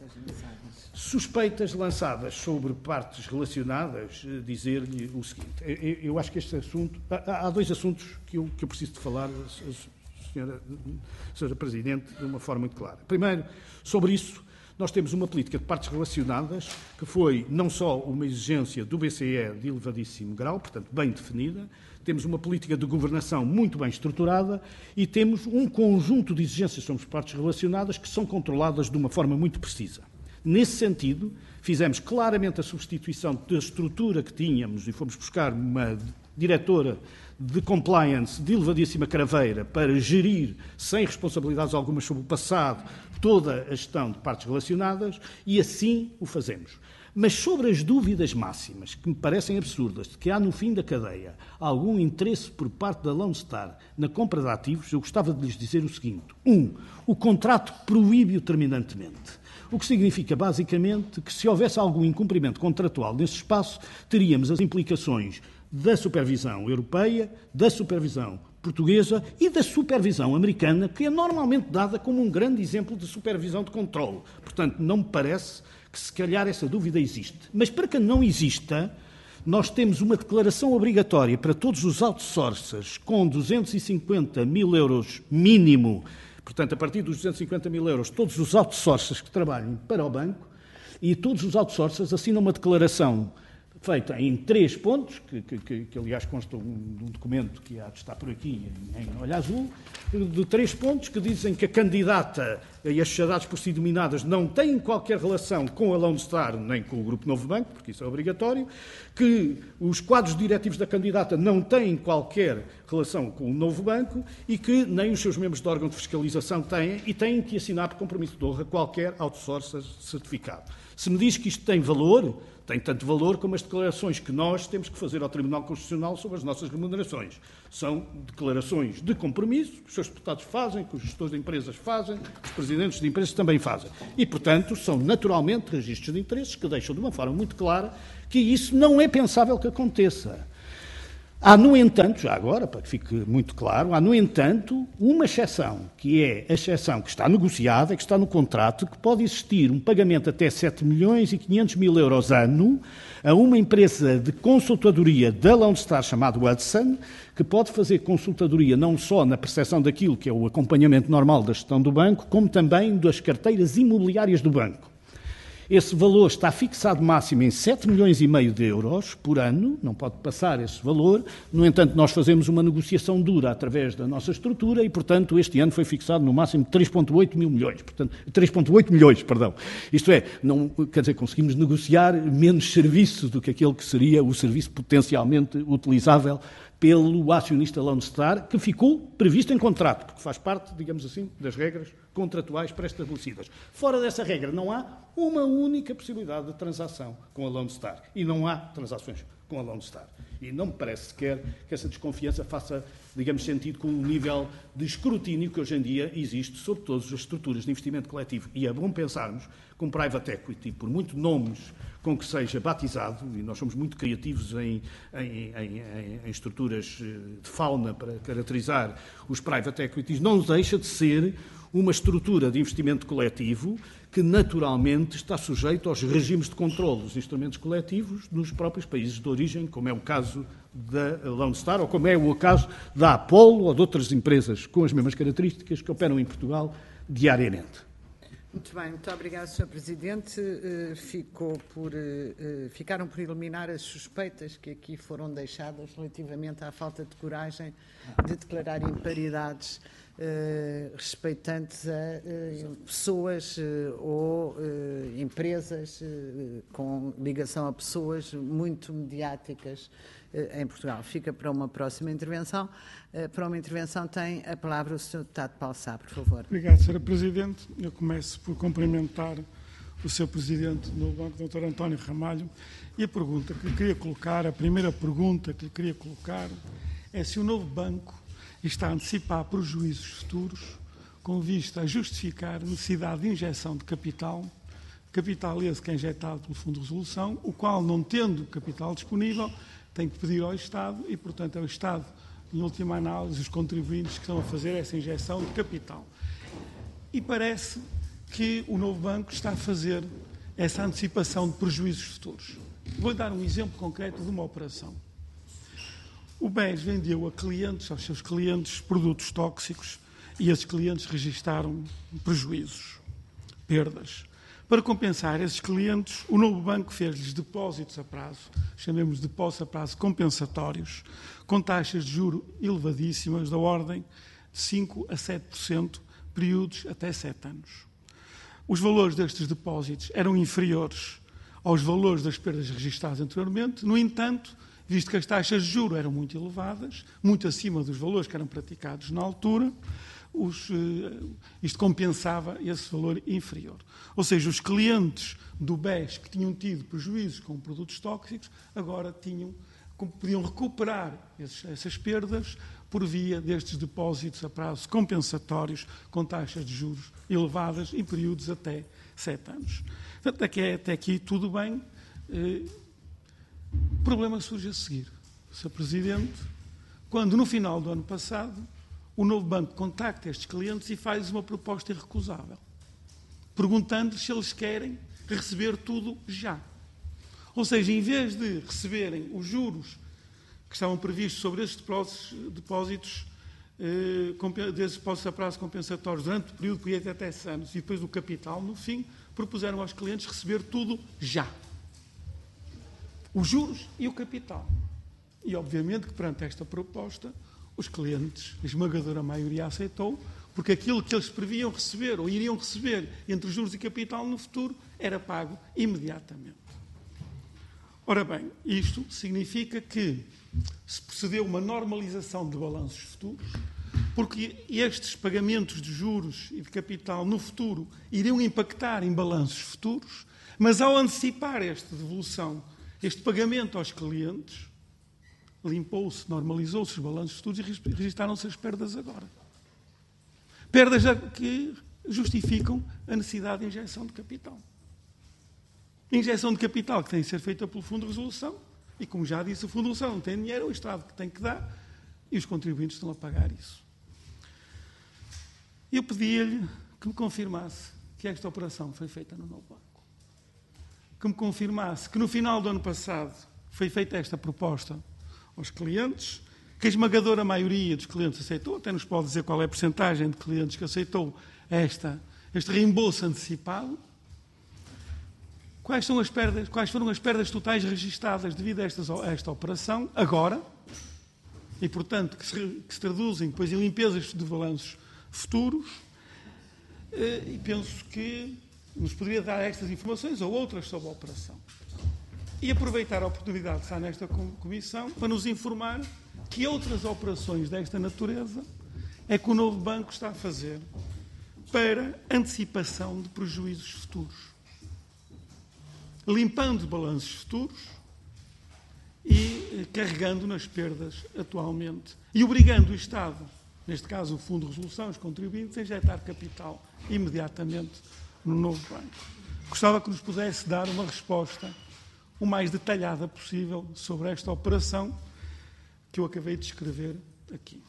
Suspeitas lançadas sobre partes relacionadas, dizer-lhe o seguinte. Eu, eu acho que este assunto... Há, há dois assuntos que eu, que eu preciso de falar, senhora, senhora Presidente, de uma forma muito clara. Primeiro, sobre isso, nós temos uma política de partes relacionadas que foi não só uma exigência do B C E de elevadíssimo grau, portanto, bem definida, temos uma política de governação muito bem estruturada e temos um conjunto de exigências sobre as partes relacionadas que são controladas de uma forma muito precisa. Nesse sentido, fizemos claramente a substituição da estrutura que tínhamos e fomos buscar uma diretora de compliance de elevadíssima craveira para gerir, sem responsabilidades algumas sobre o passado, toda a gestão de partes relacionadas e assim o fazemos. Mas sobre as dúvidas máximas, que me parecem absurdas, de que há no fim da cadeia algum interesse por parte da Lone Star na compra de ativos, eu gostava de lhes dizer o seguinte. Um, o contrato proíbe-o terminantemente. O que significa, basicamente, que se houvesse algum incumprimento contratual nesse espaço, teríamos as implicações da supervisão europeia, da supervisão portuguesa e da supervisão americana, que é normalmente dada como um grande exemplo de supervisão de controle. Portanto, não me parece que se calhar essa dúvida existe. Mas para que não exista, nós temos uma declaração obrigatória para todos os outsourcers com duzentos e cinquenta mil euros mínimo. Portanto, a partir dos duzentos e cinquenta mil euros, todos os outsourcers que trabalham para o banco e todos os outsourcers assinam uma declaração feita em três pontos, que, que, que aliás consta um, de um documento que há de estar por aqui em, em olho azul, de três pontos que dizem que a candidata e as sociedades por si dominadas não têm qualquer relação com a Lone Star nem com o Grupo Novo Banco, porque isso é obrigatório, que os quadros diretivos da candidata não têm qualquer relação com o Novo Banco e que nem os seus membros de órgão de fiscalização têm e têm que assinar por compromisso de honra qualquer outsourcer certificado. Se me diz que isto tem valor, tem tanto valor como as declarações que nós temos que fazer ao Tribunal Constitucional sobre as nossas remunerações. São declarações de compromisso que os seus deputados fazem, que os gestores de empresas fazem, que os presidentes de empresas também fazem. E, portanto, são naturalmente registros de interesses que deixam de uma forma muito clara que isso não é pensável que aconteça. Há, no entanto, já agora, para que fique muito claro, há, no entanto, uma exceção, que é a exceção que está negociada, que está no contrato, que pode existir um pagamento até sete milhões e quinhentos mil euros ano a uma empresa de consultadoria da Lone Star chamada Hudson, que pode fazer consultadoria não só na percepção daquilo que é o acompanhamento normal da gestão do banco, como também das carteiras imobiliárias do banco. Esse valor está fixado máximo em sete milhões e meio de euros por ano, não pode passar esse valor. No entanto, nós fazemos uma negociação dura através da nossa estrutura e, portanto, este ano foi fixado no máximo três vírgula oito mil milhões, portanto, três vírgula oito milhões, perdão. Isto é, não, quer dizer, conseguimos negociar menos serviço do que aquele que seria o serviço potencialmente utilizável pelo acionista Lone Star, que ficou previsto em contrato, porque faz parte, digamos assim, das regras contratuais pré-estabelecidas. Fora dessa regra, não há uma única possibilidade de transação com a Lone Star. E não há transações com a Lone Star. E não me parece sequer que essa desconfiança faça, digamos, sentido com o nível de escrutínio que hoje em dia existe sobre todas as estruturas de investimento coletivo. E é bom pensarmos que um private equity, por muito nomes com que seja batizado, e nós somos muito criativos em, em, em, em estruturas de fauna para caracterizar os private equities, não deixa de ser uma estrutura de investimento coletivo que naturalmente está sujeito aos regimes de controle dos instrumentos coletivos nos próprios países de origem, como é o caso da Lone Star, ou como é o caso da Apollo ou de outras empresas com as mesmas características que operam em Portugal diariamente. Muito bem, muito obrigado, senhor Presidente. Uh, ficou por, uh, uh, ficaram por eliminar as suspeitas que aqui foram deixadas relativamente à falta de coragem de declarar imparidades uh, respeitantes a uh, pessoas uh, ou uh, empresas uh, com ligação a pessoas muito mediáticas uh, em Portugal. Fica para uma próxima intervenção. Uh, para uma intervenção tem a palavra o senhor Deputado Paulo Sá, por favor. Obrigado, senhora Presidente. Eu começo por cumprimentar o senhor Presidente do Banco, doutor António Ramalho, e a pergunta que lhe queria colocar, a primeira pergunta que lhe queria colocar é se o novo banco está a antecipar prejuízos futuros com vista a justificar a necessidade de injeção de capital, capital esse que é injetado pelo Fundo de Resolução, o qual, não tendo capital disponível, tem que pedir ao Estado e, portanto, é o Estado, em última análise, os contribuintes que estão a fazer essa injeção de capital. E parece que o novo banco está a fazer essa antecipação de prejuízos futuros. Vou dar um exemplo concreto de uma operação. O B E S vendeu a clientes, aos seus clientes, produtos tóxicos e esses clientes registaram prejuízos, perdas. Para compensar esses clientes, o novo banco fez-lhes depósitos a prazo, chamemos de depósitos a prazo compensatórios, com taxas de juro elevadíssimas, da ordem de cinco a sete por cento, períodos até sete anos. Os valores destes depósitos eram inferiores aos valores das perdas registadas anteriormente. No entanto, visto que as taxas de juros eram muito elevadas, muito acima dos valores que eram praticados na altura, os, isto compensava esse valor inferior. Ou seja, os clientes do B E S que tinham tido prejuízos com produtos tóxicos, agora tinham, podiam recuperar esses, essas perdas por via destes depósitos a prazo compensatórios com taxas de juros elevadas em períodos até sete anos. Portanto, até, até aqui tudo bem. O problema surge a seguir, senhor Presidente, quando no final do ano passado o novo banco contacta estes clientes e faz uma proposta irrecusável, perguntando-lhes se eles querem receber tudo já. Ou seja, em vez de receberem os juros que estavam previstos sobre esses depósitos, eh, desses depósitos a prazo compensatórios durante o período que ia até sete anos e depois do capital, no fim, propuseram aos clientes receber tudo já. Os juros e o capital. E, obviamente, que perante esta proposta, os clientes, a esmagadora maioria, aceitou, porque aquilo que eles previam receber ou iriam receber entre juros e capital no futuro era pago imediatamente. Ora bem, isto significa que se procedeu uma normalização de balanços futuros, porque estes pagamentos de juros e de capital no futuro iriam impactar em balanços futuros, mas ao antecipar esta devolução, este pagamento aos clientes, limpou-se, normalizou-se os balanços futuros e registaram-se as perdas agora. Perdas que justificam a necessidade de injeção de capital. Injeção de capital que tem que ser feita pelo Fundo de Resolução e, como já disse, o Fundo de Resolução não tem dinheiro, é o Estado que tem que dar e os contribuintes estão a pagar isso. Eu pedi-lhe que me confirmasse que esta operação foi feita no novo banco. Que me confirmasse que no final do ano passado foi feita esta proposta aos clientes, que a esmagadora maioria dos clientes aceitou, até nos pode dizer qual é a percentagem de clientes que aceitou esta, este reembolso antecipado. Quais, são as perdas, quais foram as perdas totais registadas devido a, estas, a esta operação, agora, e, portanto, que se, que se traduzem depois em limpezas de balanços futuros, e penso que nos poderia dar estas informações ou outras sobre a operação. E aproveitar a oportunidade de estar nesta comissão para nos informar que outras operações desta natureza é que o novo banco está a fazer para antecipação de prejuízos futuros, limpando balanços futuros e carregando nas perdas atualmente e obrigando o Estado, neste caso o Fundo de Resolução, os contribuintes, a injetar capital imediatamente no novo banco. Gostava que nos pudesse dar uma resposta o mais detalhada possível sobre esta operação que eu acabei de descrever aqui.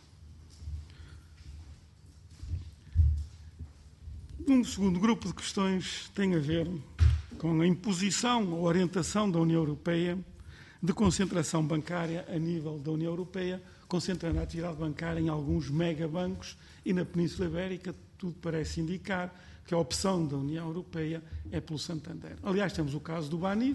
Um segundo grupo de questões tem a ver com a imposição ou orientação da União Europeia de concentração bancária a nível da União Europeia, concentrando a atividade bancária em alguns megabancos e na Península Ibérica tudo parece indicar que a opção da União Europeia é pelo Santander. Aliás, temos o caso do Banif,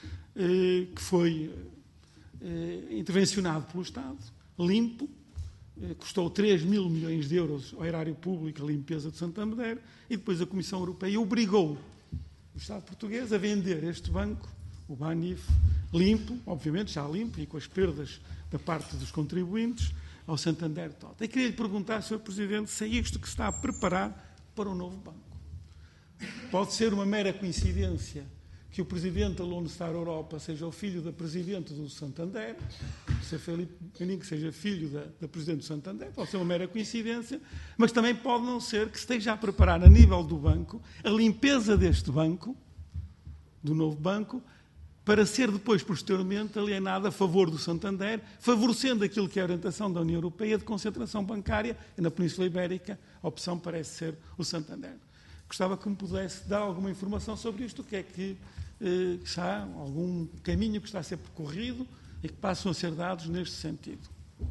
eh, que foi eh, intervencionado pelo Estado, limpo, custou três mil milhões de euros ao erário público a limpeza de Santander, e depois a Comissão Europeia obrigou o Estado português a vender este banco, o Banif, limpo, obviamente já limpo e com as perdas da parte dos contribuintes, ao Santander Tota. E queria lhe perguntar, senhor Presidente, se é isto que se está a preparar para um novo banco. Pode ser uma mera coincidência que o Presidente da Lone Star Europa seja o filho da Presidente do Santander, se Felipe Penin seja filho da, da Presidente do Santander, pode ser uma mera coincidência, mas também pode não ser que se esteja a preparar a nível do banco a limpeza deste banco, do novo banco, para ser depois, posteriormente, alienado a favor do Santander, favorecendo aquilo que é a orientação da União Europeia de concentração bancária, e na Península Ibérica a opção parece ser o Santander. Gostava que me pudesse dar alguma informação sobre isto, o que é que eh, há algum caminho que está a ser percorrido e que passam a ser dados neste sentido.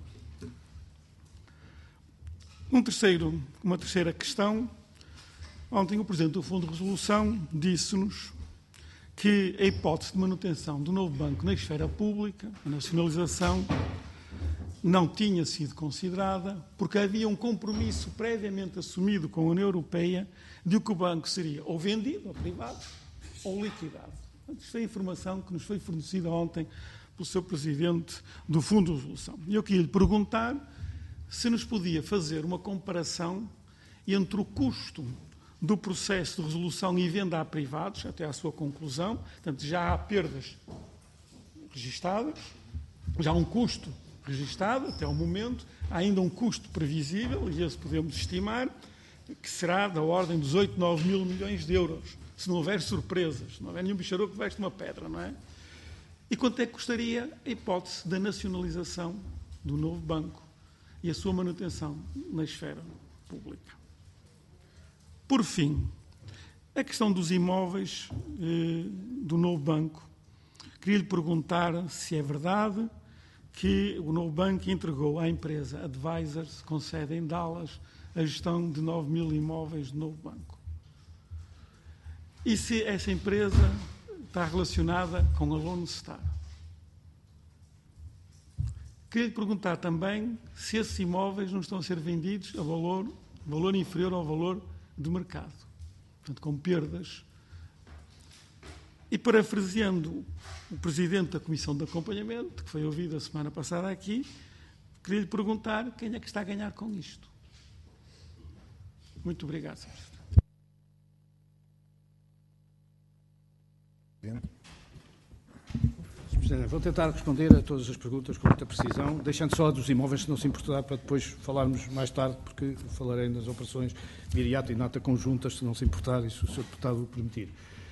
Um terceiro, uma terceira questão. Ontem o Presidente do Fundo de Resolução disse-nos que a hipótese de manutenção do novo banco na esfera pública, a nacionalização, não tinha sido considerada porque havia um compromisso previamente assumido com a União Europeia de que o banco seria ou vendido ao privado ou liquidado. Isto foi a informação que nos foi fornecida ontem pelo senhor Presidente do Fundo de Resolução. E eu queria lhe perguntar se nos podia fazer uma comparação entre o custo do processo de resolução e venda a privados, até à sua conclusão. Portanto, já há perdas registadas, já há um custo registado até ao momento, há ainda um custo previsível, e esse podemos estimar, que será da ordem dos oito, nove mil milhões de euros, se não houver surpresas, se não houver nenhum bicharoco que veste uma pedra, não é? E quanto é que custaria a hipótese da nacionalização do novo banco e a sua manutenção na esfera pública? Por fim, a questão dos imóveis eh, do novo banco. Queria-lhe perguntar se é verdade que o novo banco entregou à empresa Advisors, com sede em Dallas, a gestão de nove mil imóveis do novo banco. E se essa empresa está relacionada com a Lone Star. Queria-lhe perguntar também se esses imóveis não estão a ser vendidos a valor, valor inferior ao valor de mercado, portanto, com perdas. E parafraseando o Presidente da Comissão de Acompanhamento, que foi ouvido a semana passada aqui, queria lhe perguntar quem é que está a ganhar com isto. Muito obrigado, senhor Presidente. Vou tentar responder a todas as perguntas com muita precisão, deixando só dos imóveis, se não se importar, para depois falarmos mais tarde, porque falarei nas operações viriato e nota conjuntas, se não se importar, e se o senhor Deputado o permitir.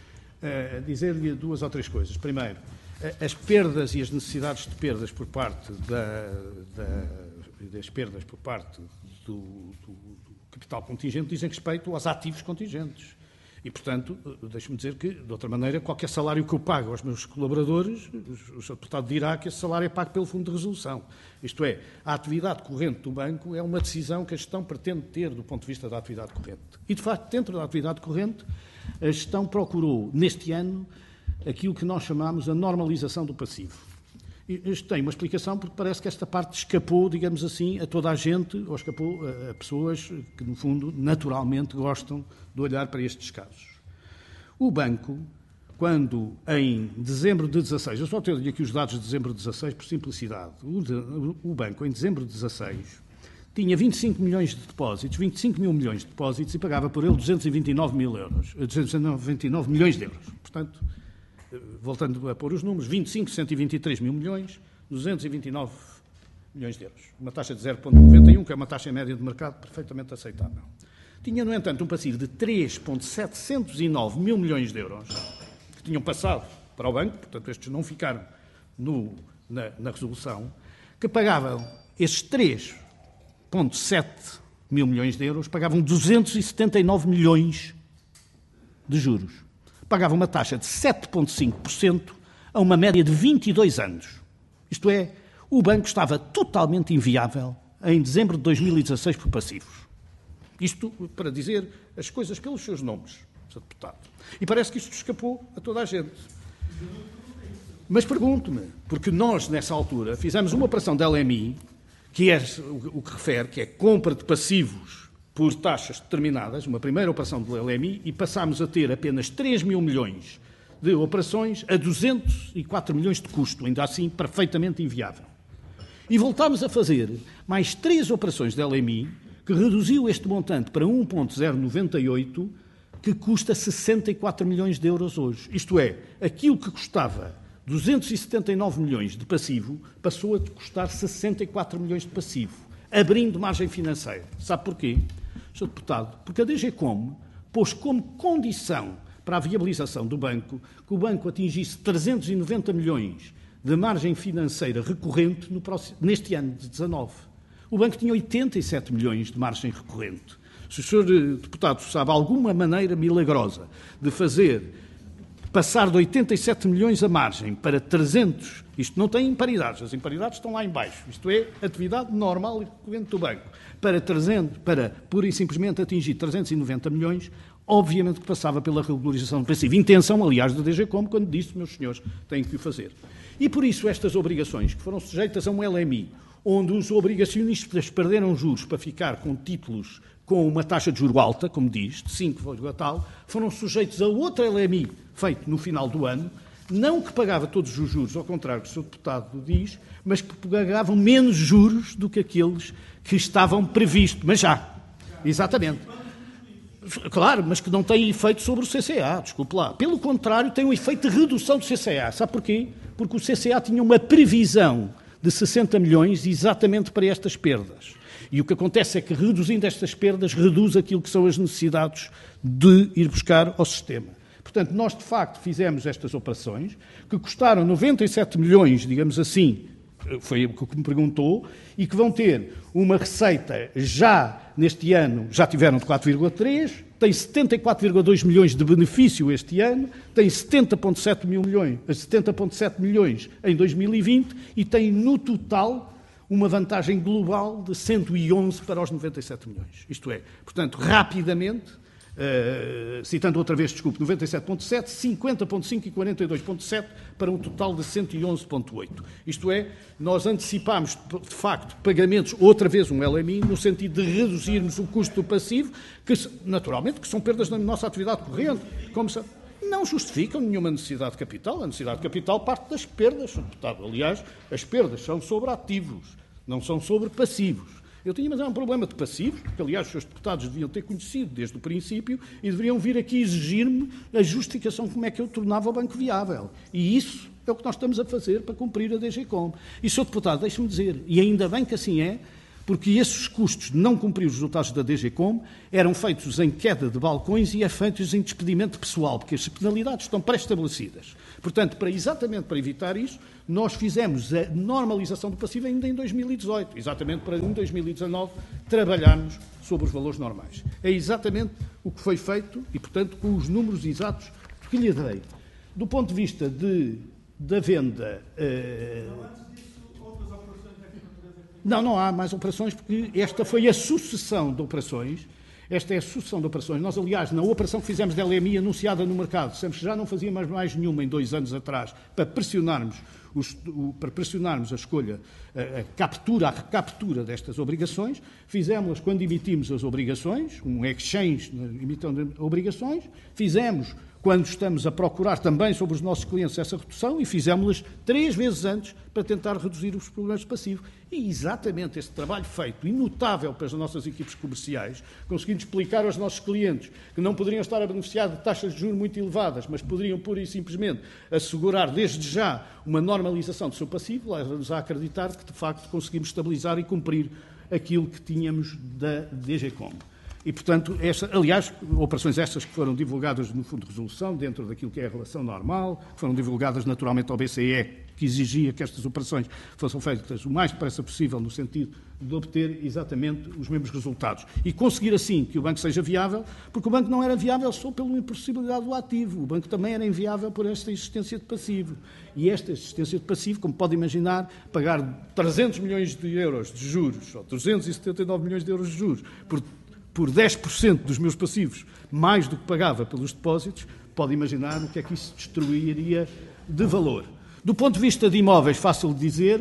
Uh, dizer-lhe duas ou três coisas. Primeiro, uh, as perdas e as necessidades de perdas por parte da, da, das perdas por parte do, do, do capital contingente dizem respeito aos ativos contingentes. E, portanto, deixe-me dizer que, de outra maneira, qualquer salário que eu pago aos meus colaboradores, o senhor Deputado dirá que esse salário é pago pelo Fundo de Resolução. Isto é, a atividade corrente do banco é uma decisão que a gestão pretende ter do ponto de vista da atividade corrente. E, de facto, dentro da atividade corrente, a gestão procurou, neste ano, aquilo que nós chamamos a normalização do passivo. Isto tem uma explicação porque parece que esta parte escapou, digamos assim, a toda a gente, ou escapou a pessoas que, no fundo, naturalmente gostam de olhar para estes casos. O banco, quando em dezembro de dezasseis, eu só tenho aqui os dados de dezembro de dezasseis por simplicidade, o, de, o banco em dezembro de dezasseis tinha vinte e cinco milhões de depósitos, vinte e cinco mil milhões de depósitos e pagava por ele duzentos e vinte e nove mil euros, duzentos e vinte e nove milhões de euros. Portanto, voltando a pôr os números, vinte e cinco, cento e vinte e três mil milhões, duzentos e vinte e nove milhões de euros. Uma taxa de zero vírgula noventa e um, que é uma taxa média de mercado perfeitamente aceitável. Tinha, no entanto, um passivo de três vírgula setecentos e nove mil milhões de euros, que tinham passado para o banco, portanto, estes não ficaram no, na, na resolução, que pagavam esses três vírgula sete mil milhões de euros, pagavam duzentos e setenta e nove milhões de juros. Pagava uma taxa de sete vírgula cinco por cento a uma média de vinte e dois anos. Isto é, o banco estava totalmente inviável em dezembro de dois mil e dezasseis por passivos. Isto para dizer as coisas pelos seus nomes, senhor Deputado. E parece que isto escapou a toda a gente. Mas pergunto-me, porque nós, nessa altura, fizemos uma operação da L M I que é o que refere, que é compra de passivos por taxas determinadas, uma primeira operação do L M I, e passámos a ter apenas três mil milhões de operações a duzentos e quatro milhões de custo, ainda assim perfeitamente inviável. E voltámos a fazer mais três operações de L M I, que reduziu este montante para um vírgula zero noventa e oito, que custa sessenta e quatro milhões de euros hoje. Isto é, aquilo que custava duzentos e setenta e nove milhões de passivo passou a custar sessenta e quatro milhões de passivo, abrindo margem financeira. Sabe porquê, senhor Deputado? Porque a D G Com pôs como condição para a viabilização do banco que o banco atingisse trezentos e noventa milhões de margem financeira recorrente no próximo, neste ano de dezanove. O banco tinha oitenta e sete milhões de margem recorrente. Se o senhor Deputado sabe alguma maneira milagrosa de fazer passar de oitenta e sete milhões a margem para trezentos, isto não tem imparidades, as imparidades estão lá em baixo, isto é, atividade normal e recorrente do banco, para, trezentos, para pura e simplesmente atingir trezentos e noventa milhões, obviamente que passava pela regularização do passivo. Intenção, aliás, da D G Com, quando disse, meus senhores, têm que o fazer. E por isso estas obrigações, que foram sujeitas a um L M I, onde os obrigacionistas perderam juros para ficar com títulos com uma taxa de juro alta, como diz, de cinco vírgula tal, foram sujeitos a outro L M I feito no final do ano, não que pagava todos os juros, ao contrário do que o senhor Deputado diz, mas que pagavam menos juros do que aqueles que estavam previstos. Mas já, exatamente. Claro, mas que não tem efeito sobre o C C A, desculpe lá. Pelo contrário, tem um efeito de redução do C C A. Sabe porquê? Porque o C C A tinha uma previsão de sessenta milhões exatamente para estas perdas. E o que acontece é que, reduzindo estas perdas, reduz aquilo que são as necessidades de ir buscar ao sistema. Portanto, nós, de facto, fizemos estas operações, que custaram noventa e sete milhões, digamos assim, foi o que me perguntou, e que vão ter uma receita já neste ano, já tiveram de quatro vírgula três, tem setenta e quatro vírgula dois milhões de benefício este ano, tem setenta vírgula sete milhões, setenta vírgula sete milhões em dois mil e vinte e tem, no total, uma vantagem global de cento e onze para os noventa e sete milhões. Isto é, portanto, rapidamente, uh, citando outra vez, desculpe, noventa e sete vírgula sete, cinquenta vírgula cinco e quarenta e dois vírgula sete para um total de cento e onze vírgula oito. Isto é, nós antecipámos, de facto, pagamentos, outra vez um L M I, no sentido de reduzirmos o custo do passivo, que, naturalmente, que são perdas na nossa atividade corrente, como se... não justificam nenhuma necessidade de capital. A necessidade de capital parte das perdas, senhor Deputado. Aliás, as perdas são sobre ativos, não são sobre passivos. Eu tinha, mas é um problema de passivos, que, aliás, os seus deputados deviam ter conhecido desde o princípio e deveriam vir aqui exigir-me a justificação de como é que eu tornava o banco viável. E isso é o que nós estamos a fazer para cumprir a D G Com. E, senhor Deputado, deixe-me dizer, e ainda bem que assim é, porque esses custos de não cumprir os resultados da D G Com eram feitos em queda de balcões e é feitos em despedimento pessoal, porque as penalidades estão pré-estabelecidas. Portanto, para, exatamente para evitar isso, nós fizemos a normalização do passivo ainda em dois mil e dezoito, exatamente para em dois mil e dezanove trabalharmos sobre os valores normais. É exatamente o que foi feito e, portanto, com os números exatos que lhe dei. Do ponto de vista de, da venda... Uh, Não, não há mais operações, porque esta foi a sucessão de operações. Esta é a sucessão de operações. Nós, aliás, na operação que fizemos da L M I anunciada no mercado, dissemos que já não fazíamos mais nenhuma em dois anos atrás, para pressionarmos, os, o, para pressionarmos a escolha, a, a captura, a recaptura destas obrigações. Fizemos-las quando emitimos as obrigações, um exchange imitando obrigações. Fizemos quando estamos a procurar também sobre os nossos clientes essa redução e fizemos-las três vezes antes para tentar reduzir os problemas de passivo. E exatamente esse trabalho feito, inotável pelas nossas equipes comerciais, conseguindo explicar aos nossos clientes que não poderiam estar a beneficiar de taxas de juros muito elevadas, mas poderiam pura e simplesmente assegurar desde já uma normalização do seu passivo, leva-nos a acreditar que de facto conseguimos estabilizar e cumprir aquilo que tínhamos da D G Com. E, portanto, esta, aliás, operações estas que foram divulgadas no Fundo de Resolução, dentro daquilo que é a relação normal, que foram divulgadas naturalmente ao B C E, que exigia que estas operações fossem feitas o mais depressa possível, no sentido de obter exatamente os mesmos resultados. E conseguir, assim, que o banco seja viável, porque o banco não era viável só pela impossibilidade do ativo, o banco também era inviável por esta existência de passivo. E esta existência de passivo, como pode imaginar, pagar trezentos milhões de euros de juros, ou trezentos e setenta e nove milhões de euros de juros, por por dez por cento dos meus passivos, mais do que pagava pelos depósitos, pode imaginar o que é que isso destruiria de valor. Do ponto de vista de imóveis, fácil de dizer,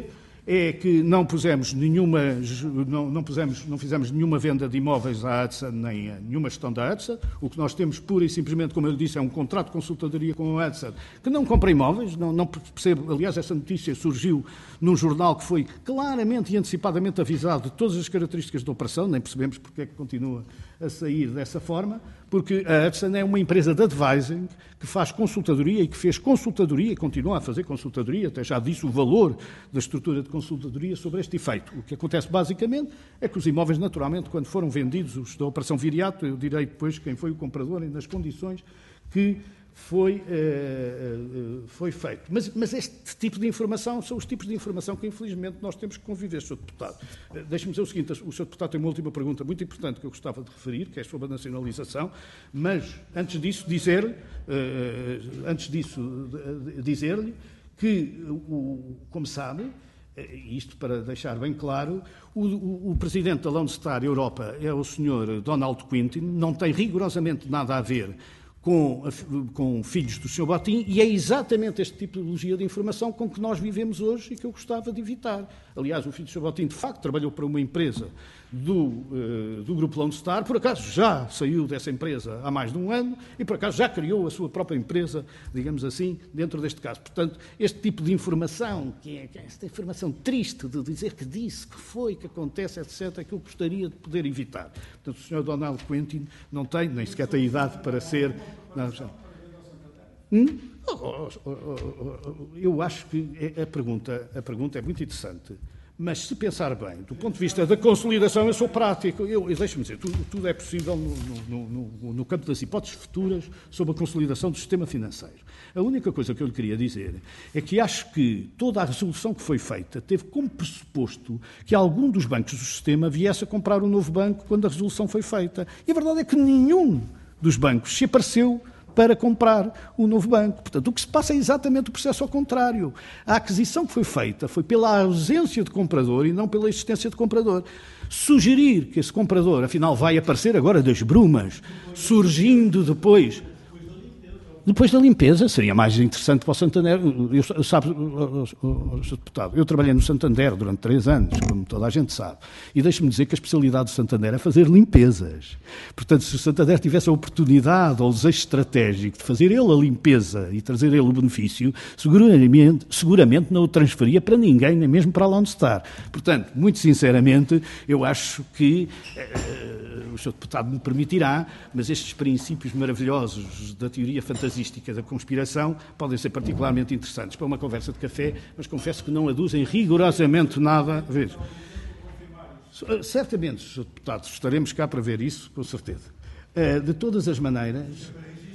é que não pusemos nenhuma, não, não, pusemos, não fizemos nenhuma venda de imóveis à Hudson, nem nenhuma gestão da Hudson. O que nós temos, pura e simplesmente, como eu disse, é um contrato de consultadoria com a Hudson, que não compra imóveis, não, não percebo. Aliás, essa notícia surgiu num jornal que foi claramente e antecipadamente avisado de todas as características da operação, nem percebemos porque é que continua a sair dessa forma, porque a Hudson é uma empresa de advising que faz consultadoria e que fez consultadoria e continua a fazer consultadoria, até já disse o valor da estrutura de consultadoria sobre este efeito. O que acontece basicamente é que os imóveis, naturalmente, quando foram vendidos, os da Operação Viriato, eu direi depois quem foi o comprador e nas condições que foi, uh, uh, foi feito. Mas, mas este tipo de informação são os tipos de informação que, infelizmente, nós temos que conviver, senhor Deputado. Uh, Deixe-me dizer o seguinte, o senhor Deputado tem uma última pergunta muito importante que eu gostava de referir, que é sobre a nacionalização, mas, antes disso, dizer-lhe, uh, antes disso, uh, dizer-lhe que, uh, como sabe, isto para deixar bem claro, o, o, o presidente da Lone Star Europa é o senhor Donald Quintin, não tem rigorosamente nada a ver com, com filhos do senhor Botim, e é exatamente este tipo de tipologia de informação com que nós vivemos hoje e que eu gostava de evitar. Aliás, o filho do senhor Botim, de facto, trabalhou para uma empresa do, uh, do Grupo Lone Star, por acaso já saiu dessa empresa há mais de um ano e, por acaso, já criou a sua própria empresa, digamos assim, dentro deste caso. Portanto, este tipo de informação, que é, que é esta informação triste de dizer que disse, que foi, que acontece, etcétera, que eu gostaria de poder evitar. Portanto, o senhor Donald Quintin não tem, nem sequer tem idade para ser... Não, já. Hum? Eu acho que a pergunta, a pergunta é muito interessante, mas se pensar bem, do ponto de vista da consolidação, eu sou prático. Eu, deixa-me dizer, tudo, tudo é possível no, no, no, no campo das hipóteses futuras sobre a consolidação do sistema financeiro. A única coisa que eu lhe queria dizer é que acho que toda a resolução que foi feita teve como pressuposto que algum dos bancos do sistema viesse a comprar um novo banco quando a resolução foi feita. E a verdade é que nenhum dos bancos se apareceu para comprar um novo banco. Portanto, o que se passa é exatamente o processo ao contrário. A aquisição que foi feita foi pela ausência de comprador e não pela existência de comprador. Sugerir que esse comprador, afinal, vai aparecer agora das brumas, surgindo depois... Depois da limpeza, seria mais interessante para o Santander. Eu, sabe, senhor Deputado, eu trabalhei no Santander durante três anos, como toda a gente sabe, e deixe-me dizer que a especialidade do Santander é fazer limpezas. Portanto, se o Santander tivesse a oportunidade ou o desejo estratégico de fazer ele a limpeza e trazer ele o benefício, seguramente, seguramente não o transferia para ninguém, nem mesmo para a Lone Star. Portanto, muito sinceramente, eu acho que... Uh, o senhor Deputado me permitirá, mas estes princípios maravilhosos da teoria fantasística da conspiração podem ser particularmente interessantes para uma conversa de café, mas confesso que não aduzem rigorosamente nada a ver. Certamente, senhor Deputado, estaremos cá para ver isso, com certeza. De todas as maneiras,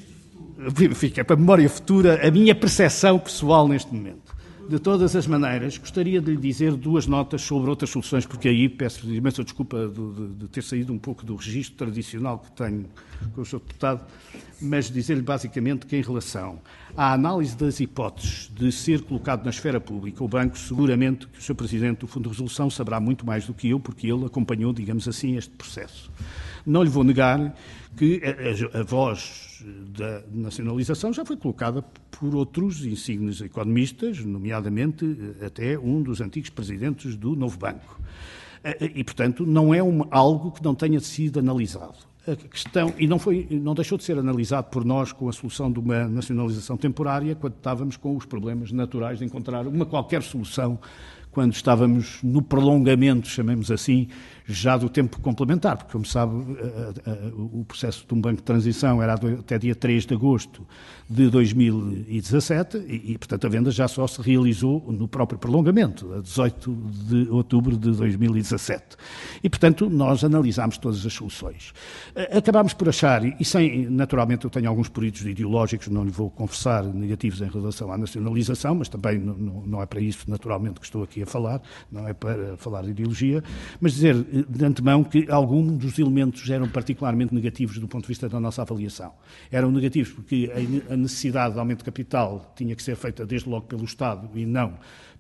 fica para a memória futura a minha percepção pessoal neste momento. De todas as maneiras, gostaria de lhe dizer duas notas sobre outras soluções, porque aí peço imensa desculpa de, de, de ter saído um pouco do registro tradicional que tenho com o senhor Deputado, mas dizer-lhe basicamente que em relação à análise das hipóteses de ser colocado na esfera pública o banco, seguramente que o senhor Presidente do Fundo de Resolução saberá muito mais do que eu, porque ele acompanhou, digamos assim, este processo. Não lhe vou negar que a, a, a voz da nacionalização já foi colocada por outros insignes economistas, nomeadamente até um dos antigos presidentes do Novo Banco. E, portanto, não é um, algo que não tenha sido analisado. A questão, e não, foi, não deixou de ser analisado por nós com a solução de uma nacionalização temporária, quando estávamos com os problemas naturais de encontrar uma qualquer solução, quando estávamos no prolongamento, chamemos assim, já do tempo complementar, porque, como sabe, a, a, o processo de um banco de transição era até dia três de agosto de dois mil e dezassete e, e, portanto, a venda já só se realizou no próprio prolongamento, a dezoito de outubro de dois mil e dezassete. E, portanto, nós analisámos todas as soluções. Acabámos por achar, e sem, naturalmente eu tenho alguns períodos ideológicos, não lhe vou confessar, negativos em relação à nacionalização, mas também não, não é para isso, naturalmente, que estou aqui a falar, não é para falar de ideologia, mas dizer de antemão que alguns dos elementos eram particularmente negativos do ponto de vista da nossa avaliação. Eram negativos porque a necessidade de aumento de capital tinha que ser feita desde logo pelo Estado e não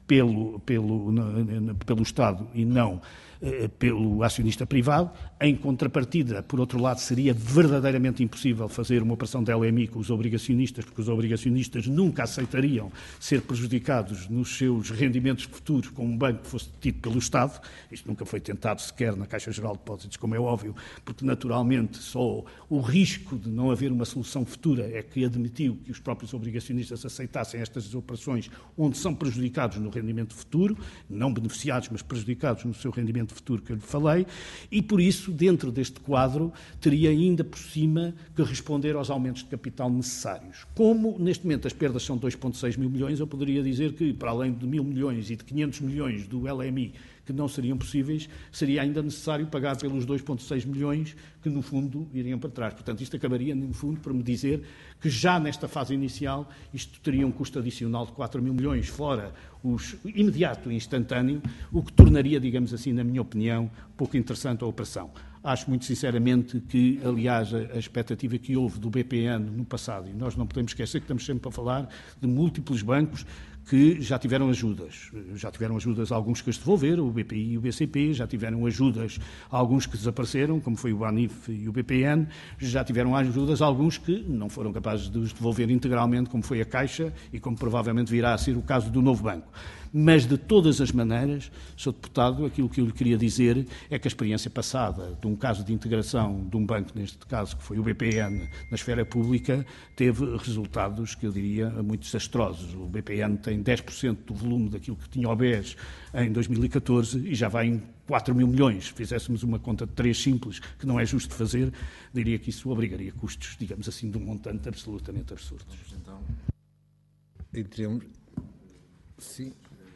pelo, pelo, pelo Estado e não pelo acionista privado. Em contrapartida, por outro lado, seria verdadeiramente impossível fazer uma operação de L M I com os obrigacionistas, porque os obrigacionistas nunca aceitariam ser prejudicados nos seus rendimentos futuros com um banco que fosse tido pelo Estado. Isto nunca foi tentado sequer na Caixa Geral de Depósitos, como é óbvio, porque naturalmente só o risco de não haver uma solução futura é que admitiu que os próprios obrigacionistas aceitassem estas operações onde são prejudicados no rendimento futuro, não beneficiados, mas prejudicados no seu rendimento futuro que eu lhe falei, e por isso, dentro deste quadro, teria ainda por cima que responder aos aumentos de capital necessários. Como, neste momento, as perdas são dois vírgula seis mil milhões, eu poderia dizer que, para além de mil milhões e de quinhentos milhões do L M I, que não seriam possíveis, seria ainda necessário pagar pelos dois vírgula seis milhões que, no fundo, iriam para trás. Portanto, isto acabaria, no fundo, por me dizer que já nesta fase inicial isto teria um custo adicional de quatro mil milhões, fora os imediato e instantâneo, o que tornaria, digamos assim, na minha opinião, pouco interessante a operação. Acho muito sinceramente que, aliás, a, a expectativa que houve do B P N no passado, e nós não podemos esquecer que estamos sempre a falar de múltiplos bancos que já tiveram ajudas. Já tiveram ajudas a alguns que as devolveram, o B P I e o B C P, já tiveram ajudas a alguns que desapareceram, como foi o Banif e o B P N, já tiveram ajudas a alguns que não foram capazes de os devolver integralmente, como foi a Caixa e como provavelmente virá a ser o caso do novo banco. Mas, de todas as maneiras, Senhor Deputado, aquilo que eu lhe queria dizer é que a experiência passada de um caso de integração de um banco, neste caso, que foi o B P N, na esfera pública, teve resultados que eu diria muito desastrosos. O B P N tem dez por cento do volume daquilo que tinha o B E S em dois mil e catorze e já vai em quatro mil milhões. Se fizéssemos uma conta de três simples, que não é justo fazer, diria que isso obrigaria custos, digamos assim, de um montante absolutamente absurdo. Então, em termos... Sim.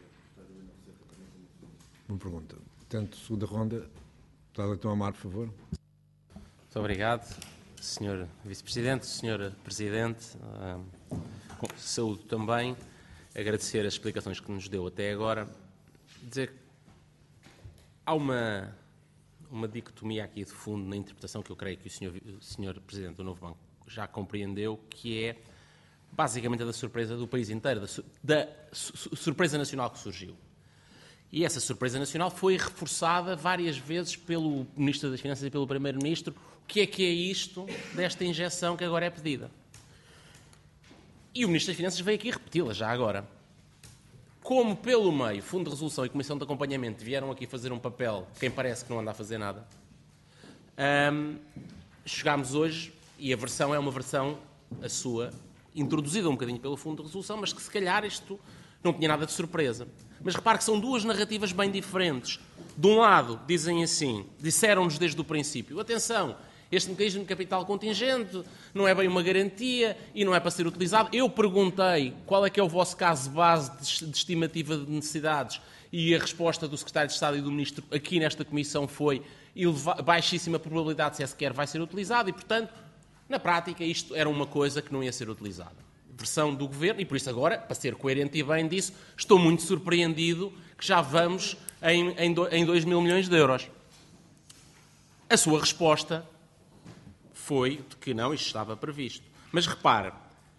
Uma pergunta. Portanto, segunda ronda. Deputado Leitão Amaro, por favor. Muito obrigado, senhor Vice-Presidente, senhor Presidente. Uh, saúdo também. Agradecer as explicações que nos deu até agora. Dizer que há uma, uma dicotomia aqui de fundo na interpretação que eu creio que o senhor, o senhor Presidente do Novo Banco já compreendeu, que é basicamente a da surpresa do país inteiro, da, da su, surpresa nacional que surgiu. E essa surpresa nacional foi reforçada várias vezes pelo Ministro das Finanças e pelo Primeiro-Ministro. O que é que é isto desta injeção que agora é pedida? E o Ministro das Finanças veio aqui repeti-la já agora. Como pelo meio, Fundo de Resolução e Comissão de Acompanhamento vieram aqui fazer um papel, quem parece que não anda a fazer nada, hum, chegámos hoje, e a versão é uma versão, a sua, introduzida um bocadinho pelo Fundo de Resolução, mas que se calhar isto não tinha nada de surpresa. Mas repare que são duas narrativas bem diferentes. De um lado, dizem assim, disseram-nos desde o princípio, atenção, este mecanismo de capital contingente não é bem uma garantia e não é para ser utilizado. Eu perguntei qual é que é o vosso caso base de estimativa de necessidades e a resposta do Secretário de Estado e do Ministro aqui nesta Comissão foi baixíssima probabilidade se é sequer vai ser utilizado e, portanto, na prática, isto era uma coisa que não ia ser utilizada. Versão do Governo, e por isso agora, para ser coerente e bem disso, estou muito surpreendido que já vamos em, em, do, em dois mil milhões de euros. A sua resposta foi de que não, isto estava previsto. Mas repare,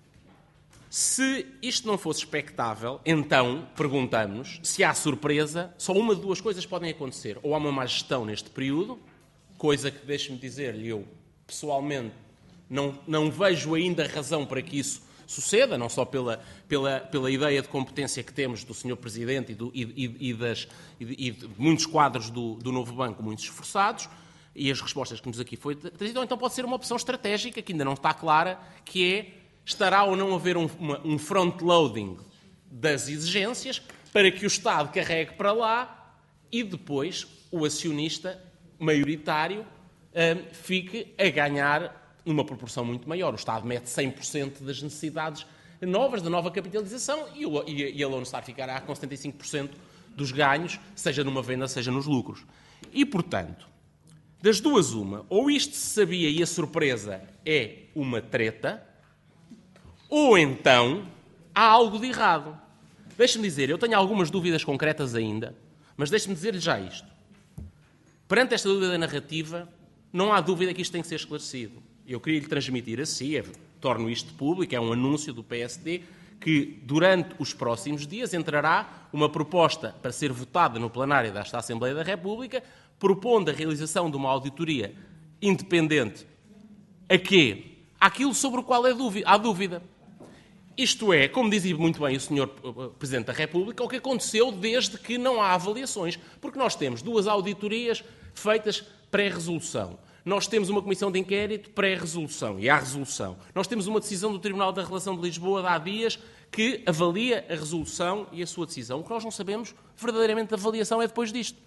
se isto não fosse expectável, então, perguntamos, se há surpresa, só uma de duas coisas podem acontecer. Ou há uma má gestão neste período, coisa que, deixe-me dizer-lhe, eu, pessoalmente, não, não vejo ainda razão para que isso suceda, não só pela, pela, pela ideia de competência que temos do senhor Presidente e, do, e, e, e, das, e, e de muitos quadros do, do novo banco muito esforçados, e as respostas que nos aqui foi trazido, ou então pode ser uma opção estratégica que ainda não está clara, que é, estará ou não haver um, uma, um front-loading das exigências para que o Estado carregue para lá e depois o acionista maioritário um, fique a ganhar numa proporção muito maior. O Estado mete cem por cento das necessidades novas, da nova capitalização, e, o, e, e a Lone Star ficará com setenta e cinco por cento dos ganhos, seja numa venda, seja nos lucros. E, portanto, das duas uma, ou isto se sabia e a surpresa é uma treta, ou então há algo de errado. Deixe-me dizer, eu tenho algumas dúvidas concretas ainda, mas deixe-me dizer-lhe já isto. Perante esta dúvida narrativa, não há dúvida que isto tem que ser esclarecido. Eu queria lhe transmitir assim, é, torno isto público, é um anúncio do P S D, que durante os próximos dias entrará uma proposta para ser votada no plenário desta Assembleia da República, propondo a realização de uma auditoria independente. A quê? Aquilo sobre o qual é dúvida, há dúvida. Isto é, como dizia muito bem o senhor Presidente da República, o que aconteceu desde que não há avaliações. Porque nós temos duas auditorias feitas pré-resolução. Nós temos uma comissão de inquérito pré-resolução e há resolução. Nós temos uma decisão do Tribunal da Relação de Lisboa de há dias que avalia a resolução e a sua decisão. O que nós não sabemos verdadeiramente da avaliação é depois disto.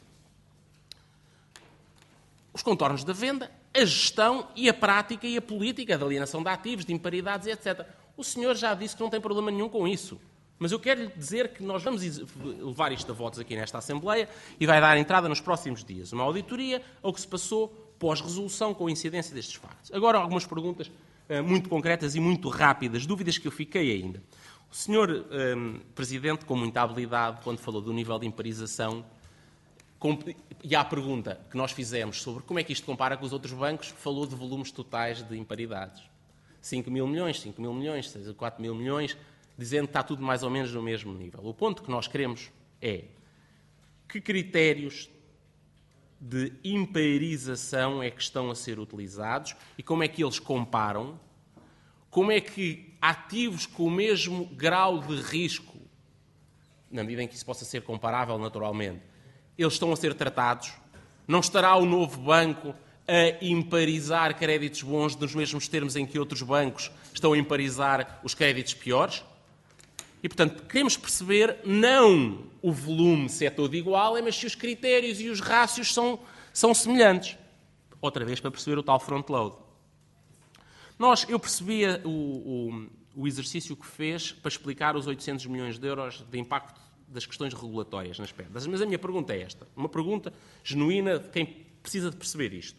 Os contornos da venda, a gestão e a prática e a política de alienação de ativos, de imparidades, etcétera. O senhor já disse que não tem problema nenhum com isso. Mas eu quero lhe dizer que nós vamos levar isto a votos aqui nesta Assembleia e vai dar entrada nos próximos dias uma auditoria ao que se passou pós-resolução com a incidência destes factos. Agora, algumas perguntas uh, muito concretas e muito rápidas, dúvidas que eu fiquei ainda. O senhor um, Presidente, com muita habilidade, quando falou do nível de imparização, e à pergunta que nós fizemos sobre como é que isto compara com os outros bancos, falou de volumes totais de imparidades. cinco mil milhões, cinco mil milhões, quatro mil milhões, dizendo que está tudo mais ou menos no mesmo nível. O ponto que nós queremos é que critérios de imparização é que estão a ser utilizados e como é que eles comparam, como é que ativos com o mesmo grau de risco, na medida em que isso possa ser comparável naturalmente, eles estão a ser tratados. Não estará o novo banco a imparizar créditos bons nos mesmos termos em que outros bancos estão a imparizar os créditos piores? E, portanto, queremos perceber não o volume se é todo igual, mas se os critérios e os rácios são, são semelhantes. Outra vez, para perceber o tal front-load. Nós, eu percebia o, o, o exercício que fez para explicar os oitocentos milhões de euros de impacto das questões regulatórias nas perdas. Mas a minha pergunta é esta, uma pergunta genuína de quem precisa de perceber isto.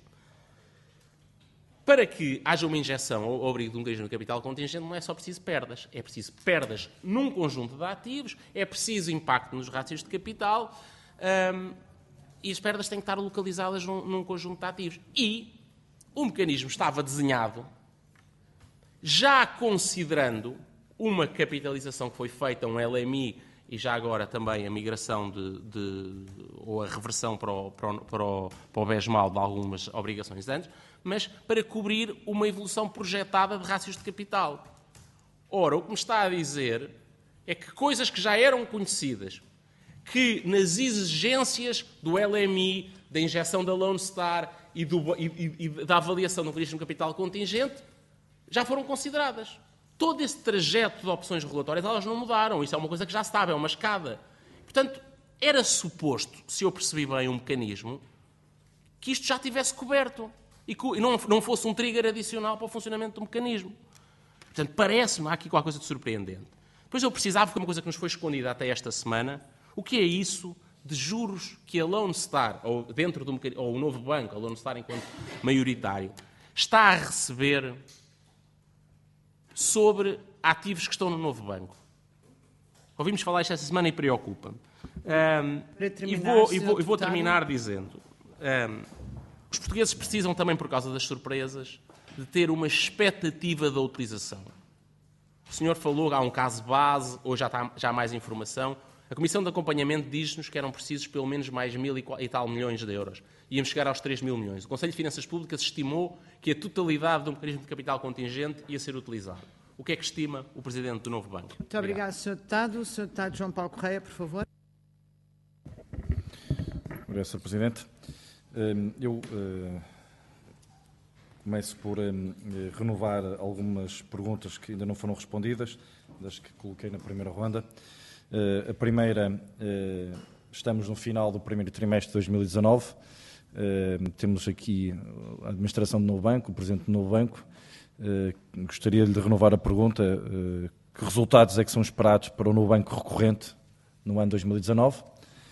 Para que haja uma injeção ao abrigo de um mecanismo de capital contingente, não é só preciso perdas. É preciso perdas num conjunto de ativos, é preciso impacto nos rácios de capital hum, e as perdas têm que estar localizadas num, num conjunto de ativos. E o mecanismo estava desenhado já considerando uma capitalização que foi feita, um L M I, e já agora também a migração de, de, ou a reversão para o, para, o, para, o, para o BESMAL de algumas obrigações antes, mas para cobrir uma evolução projetada de rácios de capital. Ora, o que me está a dizer é que coisas que já eram conhecidas, que nas exigências do L M I, da injeção da Lone Star e, do, e, e da avaliação do mecanismo de capital contingente, já foram consideradas. Todo esse trajeto de opções regulatórias, elas não mudaram. Isso é uma coisa que já se sabe, é uma escada. Portanto, era suposto, se eu percebi bem o mecanismo, que isto já tivesse coberto e que não, não fosse um trigger adicional para o funcionamento do mecanismo. Portanto, parece-me, há aqui qualquer coisa de surpreendente. Depois eu precisava, porque é uma coisa que nos foi escondida até esta semana, o que é isso de juros que a Lone Star, ou dentro do ou o novo banco, a Lone Star enquanto maioritário, está a receber sobre ativos que estão no novo banco. Ouvimos falar isto esta semana e preocupa-me. Um, e vou, e vou, e vou terminar dizendo, um, os portugueses precisam também, por causa das surpresas, de ter uma expectativa da utilização. O senhor falou, há um caso base, ou já, está, já há mais informação. A Comissão de Acompanhamento diz-nos que eram precisos pelo menos mais mil e tal milhões de euros. Íamos chegar aos três mil milhões. O Conselho de Finanças Públicas estimou que a totalidade do mecanismo de capital contingente ia ser utilizado. O que é que estima o Presidente do novo banco? Muito obrigado, senhor Deputado. O senhor Deputado João Paulo Correia, por favor. Obrigado, senhor Presidente. Eu começo por renovar algumas perguntas que ainda não foram respondidas, das que coloquei na primeira ronda. A primeira, estamos no final do primeiro trimestre de dois mil e dezanove, temos aqui a administração do novo banco, o Presidente do novo banco. Gostaria de renovar a pergunta, que resultados é que são esperados para o novo banco recorrente no ano dois mil e dezanove?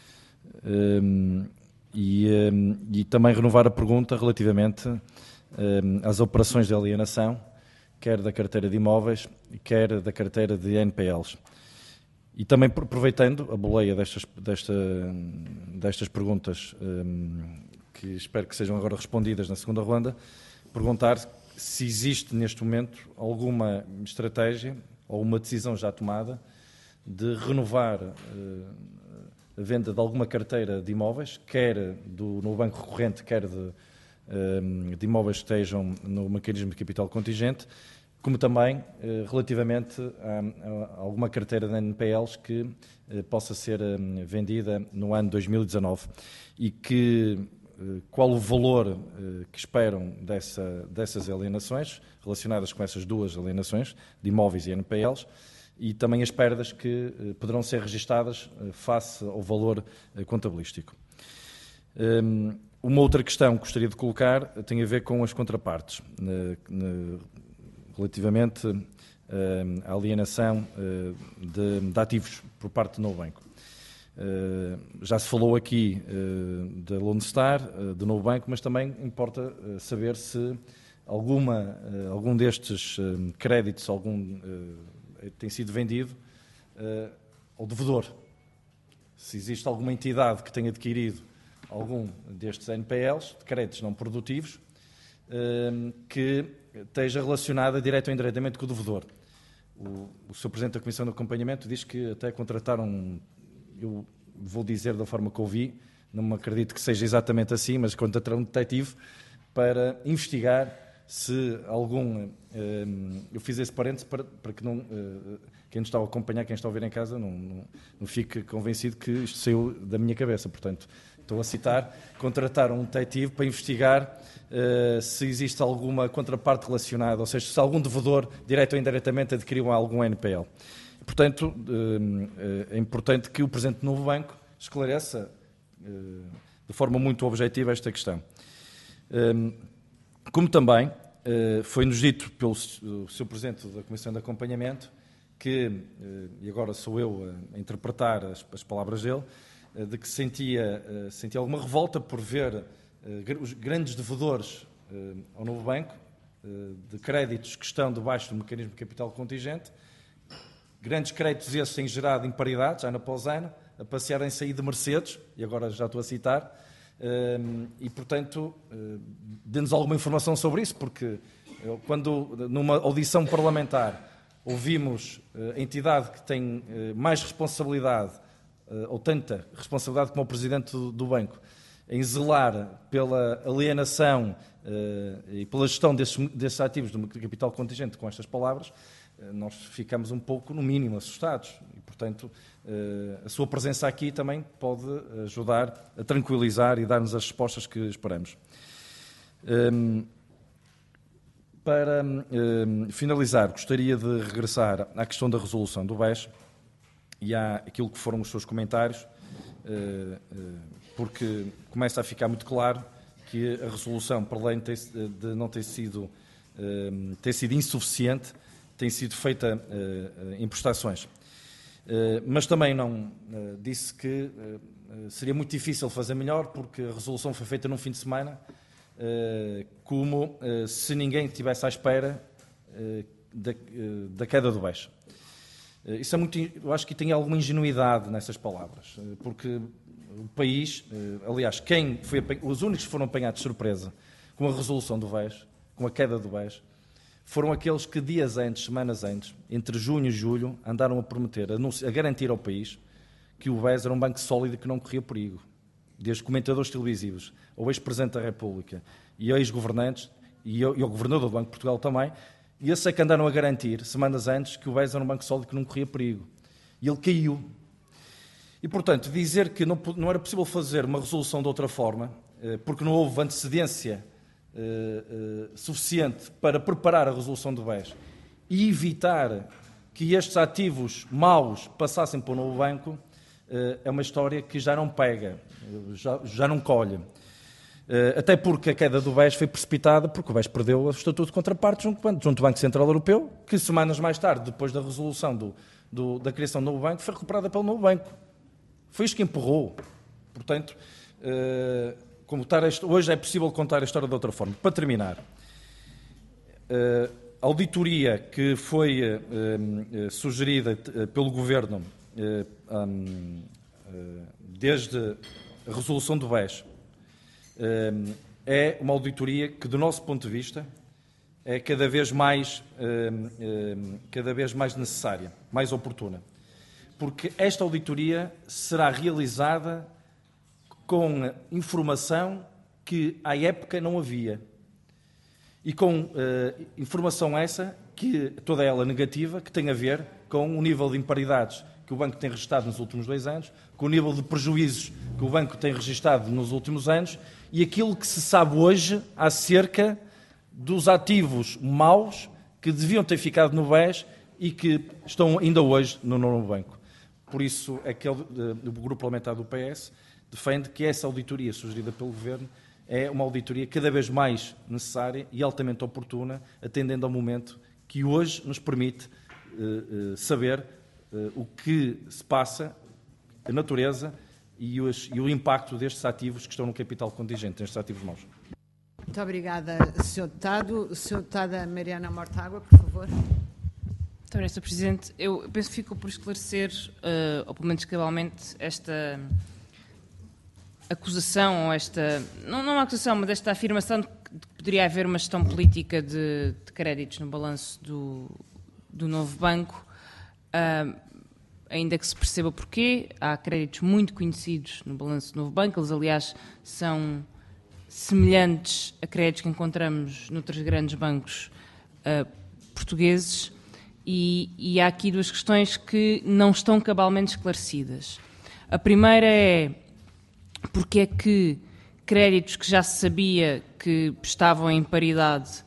E, e também renovar a pergunta relativamente às operações de alienação, quer da carteira de imóveis, quer da carteira de N P Ls. E também aproveitando a boleia destas, desta, destas perguntas, que espero que sejam agora respondidas na segunda ronda, perguntar se existe neste momento alguma estratégia, ou uma decisão já tomada de renovar a venda de alguma carteira de imóveis, quer do, no banco recorrente, quer de, de imóveis que estejam no mecanismo de capital contingente, como também relativamente a, a alguma carteira de N P Ls que possa ser vendida no ano dois mil e dezanove e que qual o valor que esperam dessa, dessas alienações, relacionadas com essas duas alienações, de imóveis e N P Ls, e também as perdas que poderão ser registadas face ao valor contabilístico. Uma outra questão que gostaria de colocar tem a ver com as contrapartes, relativamente à alienação de, de ativos por parte do Novo Banco. Uh, já se falou aqui uh, da Lone Star, uh, do Novo Banco, mas também importa uh, saber se alguma, uh, algum destes uh, créditos algum, uh, tem sido vendido uh, ao devedor. Se existe alguma entidade que tenha adquirido algum destes N P Ls, de créditos não produtivos, uh, que esteja relacionada direto ou indiretamente com o devedor. O, o senhor Presidente da Comissão de Acompanhamento diz que até contrataram... Eu vou dizer da forma que ouvi, não me acredito que seja exatamente assim, mas contratar um detetive para investigar se algum... Eu fiz esse parênteses para, para que não, quem nos está a acompanhar, quem está a ouvir em casa, não, não, não fique convencido que isto saiu da minha cabeça. Portanto, estou a citar, contratar um detetive para investigar uh, se existe alguma contraparte relacionada, ou seja, se algum devedor, direto ou indiretamente, adquiriu algum N P L. Portanto, é importante que o Presidente do Novo Banco esclareça de forma muito objetiva esta questão. Como também foi-nos dito pelo senhor Presidente da Comissão de Acompanhamento, que, e agora sou eu a interpretar as, as palavras dele, de que sentia, sentia alguma revolta por ver os grandes devedores ao Novo Banco, de créditos que estão debaixo do mecanismo de capital contingente, grandes créditos esses têm gerado imparidades, ano após ano, a passearem-se aí de Mercedes, e agora já estou a citar, e, portanto, dê-nos alguma informação sobre isso, porque quando, numa audição parlamentar, ouvimos a entidade que tem mais responsabilidade, ou tanta responsabilidade como o Presidente do banco, em zelar pela alienação e pela gestão desses, desses ativos do capital contingente com estas palavras, nós ficamos um pouco, no mínimo, assustados. E, portanto, a sua presença aqui também pode ajudar a tranquilizar e dar-nos as respostas que esperamos. Para finalizar, gostaria de regressar à questão da resolução do B E S e àquilo que foram os seus comentários, porque começa a ficar muito claro que a resolução, para além de não ter sido, ter sido insuficiente, tem sido feita uh, em prestações. Uh, mas também não uh, disse que uh, seria muito difícil fazer melhor, porque a resolução foi feita num fim de semana, uh, como uh, se ninguém estivesse à espera uh, da, uh, da queda do B E S. Uh, isso é muito, eu acho que tem alguma ingenuidade nessas palavras, uh, porque o país, uh, aliás, quem foi apanhado, os únicos que foram apanhados de surpresa com a resolução do B E S, com a queda do B E S, foram aqueles que dias antes, semanas antes, entre junho e julho, andaram a prometer, a, a garantir ao país que o B E S era um banco sólido e que não corria perigo. Desde comentadores televisivos, ao ex-Presidente da República e a ex-governantes, e ao, e ao Governador do Banco de Portugal também, e esses é que andaram a garantir, semanas antes, que o B E S era um banco sólido e que não corria perigo. E ele caiu. E, portanto, dizer que não, não era possível fazer uma resolução de outra forma, porque não houve antecedência Uh, uh, suficiente para preparar a resolução do B E S e evitar que estes ativos maus passassem para o novo banco, uh, é uma história que já não pega, uh, já, já não colhe. Uh, até porque a queda do B E S foi precipitada porque o B E S perdeu o estatuto de contraparte junto, junto ao Banco Central Europeu, que semanas mais tarde, depois da resolução do, do, da criação do novo banco, foi recuperada pelo novo banco. Foi isto que empurrou. Portanto, uh, Contar este, hoje é possível contar a história de outra forma. Para terminar, a auditoria que foi uh, uh, sugerida uh, pelo Governo uh, um, uh, desde a resolução do B E S uh, é uma auditoria que, do nosso ponto de vista, é cada vez mais, cada vez mais necessária, mais oportuna, porque esta auditoria será realizada com informação que à época não havia e com informação essa, que toda ela negativa, que tem a ver com o nível de imparidades que o banco tem registrado nos últimos dois anos, com o nível de prejuízos que o banco tem registrado nos últimos anos e aquilo que se sabe hoje acerca dos ativos maus que deviam ter ficado no B E S e que estão ainda hoje no novo banco. Por isso é que o Grupo Parlamentar do P S defende que essa auditoria sugerida pelo Governo é uma auditoria cada vez mais necessária e altamente oportuna, atendendo ao momento que hoje nos permite uh, uh, saber uh, o que se passa, a natureza e, os, e o impacto destes ativos que estão no capital contingente, destes ativos maus. Muito obrigada, senhor Deputado. senhora Deputada Mariana Mortágua, por favor. Muito obrigada, senhor Presidente. Eu penso que ficou por esclarecer, uh, ou pelo menos cabalmente, esta acusação, ou esta, não, não uma acusação, mas esta afirmação de que poderia haver uma gestão política de, de créditos no balanço do, do novo banco, uh, ainda que se perceba porquê. Há créditos muito conhecidos no balanço do novo banco, eles, aliás, são semelhantes a créditos que encontramos noutros grandes bancos uh, portugueses, e, e há aqui duas questões que não estão cabalmente esclarecidas. A primeira é porque é que créditos que já se sabia que estavam em paridade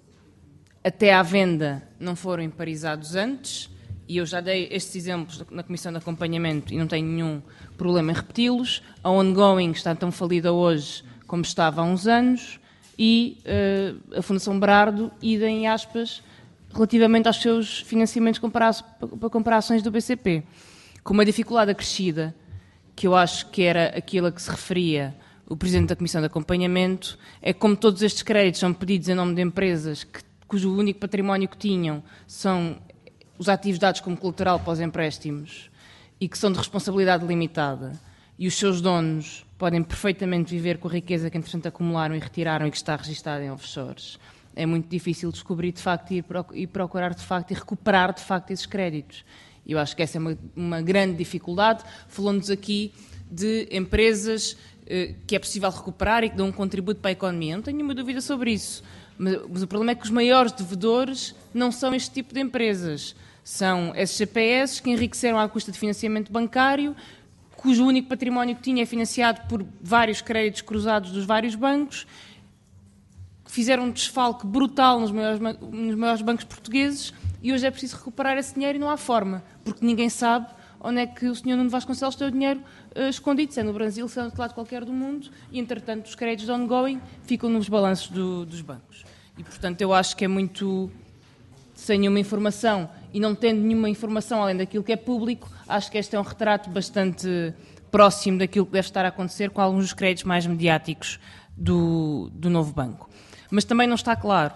até à venda não foram imparizados antes, e eu já dei estes exemplos na Comissão de Acompanhamento e não tenho nenhum problema em repeti-los. A ongoing está tão falida hoje como estava há uns anos, e uh, a Fundação Berardo, idem aspas, relativamente aos seus financiamentos para comprar ações do B C P. Com uma dificuldade acrescida, que eu acho que era aquilo a que se referia o Presidente da Comissão de Acompanhamento, é que, como todos estes créditos são pedidos em nome de empresas que, cujo único património que tinham são os ativos dados como colateral para os empréstimos e que são de responsabilidade limitada, e os seus donos podem perfeitamente viver com a riqueza que, entretanto, acumularam e retiraram e que está registada em offshores, é muito difícil descobrir, de facto, e procurar, de facto, e recuperar, de facto, esses créditos. Eu acho que essa é uma, uma grande dificuldade. Falou-nos aqui de empresas eh, que é possível recuperar e que dão um contributo para a economia. Não tenho nenhuma dúvida sobre isso. Mas, mas o problema é que os maiores devedores não são este tipo de empresas. São S G P S que enriqueceram à custa de financiamento bancário, cujo único património que tinha é financiado por vários créditos cruzados dos vários bancos, que fizeram um desfalque brutal nos maiores, nos maiores bancos portugueses, e hoje é preciso recuperar esse dinheiro e não há forma, porque ninguém sabe onde é que o senhor Nuno Vasconcelos tem o dinheiro uh, escondido, se é no Brasil, se é no lado qualquer do mundo, e, entretanto, os créditos de ongoing ficam nos balanços do, dos bancos. E, portanto, eu acho que é muito, sem nenhuma informação e não tendo nenhuma informação além daquilo que é público, acho que este é um retrato bastante próximo daquilo que deve estar a acontecer com alguns dos créditos mais mediáticos do, do novo banco. Mas também não está claro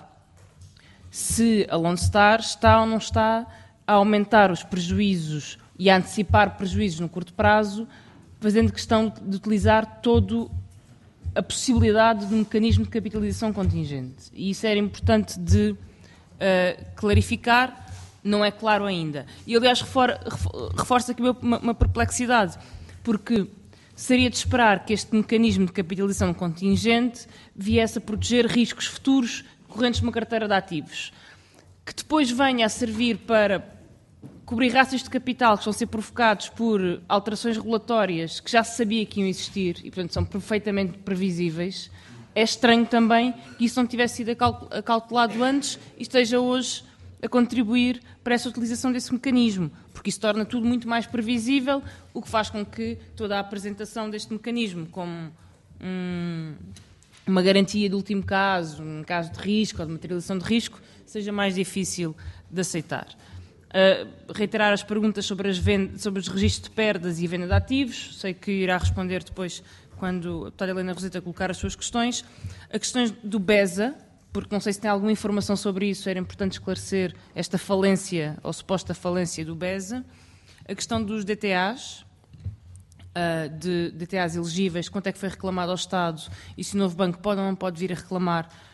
se a Lone Star está ou não está a aumentar os prejuízos e a antecipar prejuízos no curto prazo, fazendo questão de utilizar toda a possibilidade de um mecanismo de capitalização contingente. E isso era importante de uh, clarificar, não é claro ainda. E, aliás, refor reforço aqui uma, uma perplexidade, porque seria de esperar que este mecanismo de capitalização contingente viesse a proteger riscos futuros correntes de uma carteira de ativos, que depois venha a servir para cobrir rácios de capital que estão a ser provocados por alterações regulatórias que já se sabia que iam existir e, portanto, são perfeitamente previsíveis. É estranho também que isso não tivesse sido acautelado antes e esteja hoje a contribuir para essa utilização desse mecanismo, porque isso torna tudo muito mais previsível, o que faz com que toda a apresentação deste mecanismo como um, uma garantia de último caso, um caso de risco ou de materialização de risco, seja mais difícil de aceitar. Uh, reiterar as perguntas sobre, as vend sobre os registros de perdas e venda de ativos, sei que irá responder depois quando a deputada Helena Roseta colocar as suas questões. A questão do B E S A, porque não sei se tem alguma informação sobre isso, era importante esclarecer esta falência, ou suposta falência do B E S A. A questão dos D T As, uh, de D T As elegíveis, quanto é que foi reclamado ao Estado e se o novo banco pode ou não pode vir a reclamar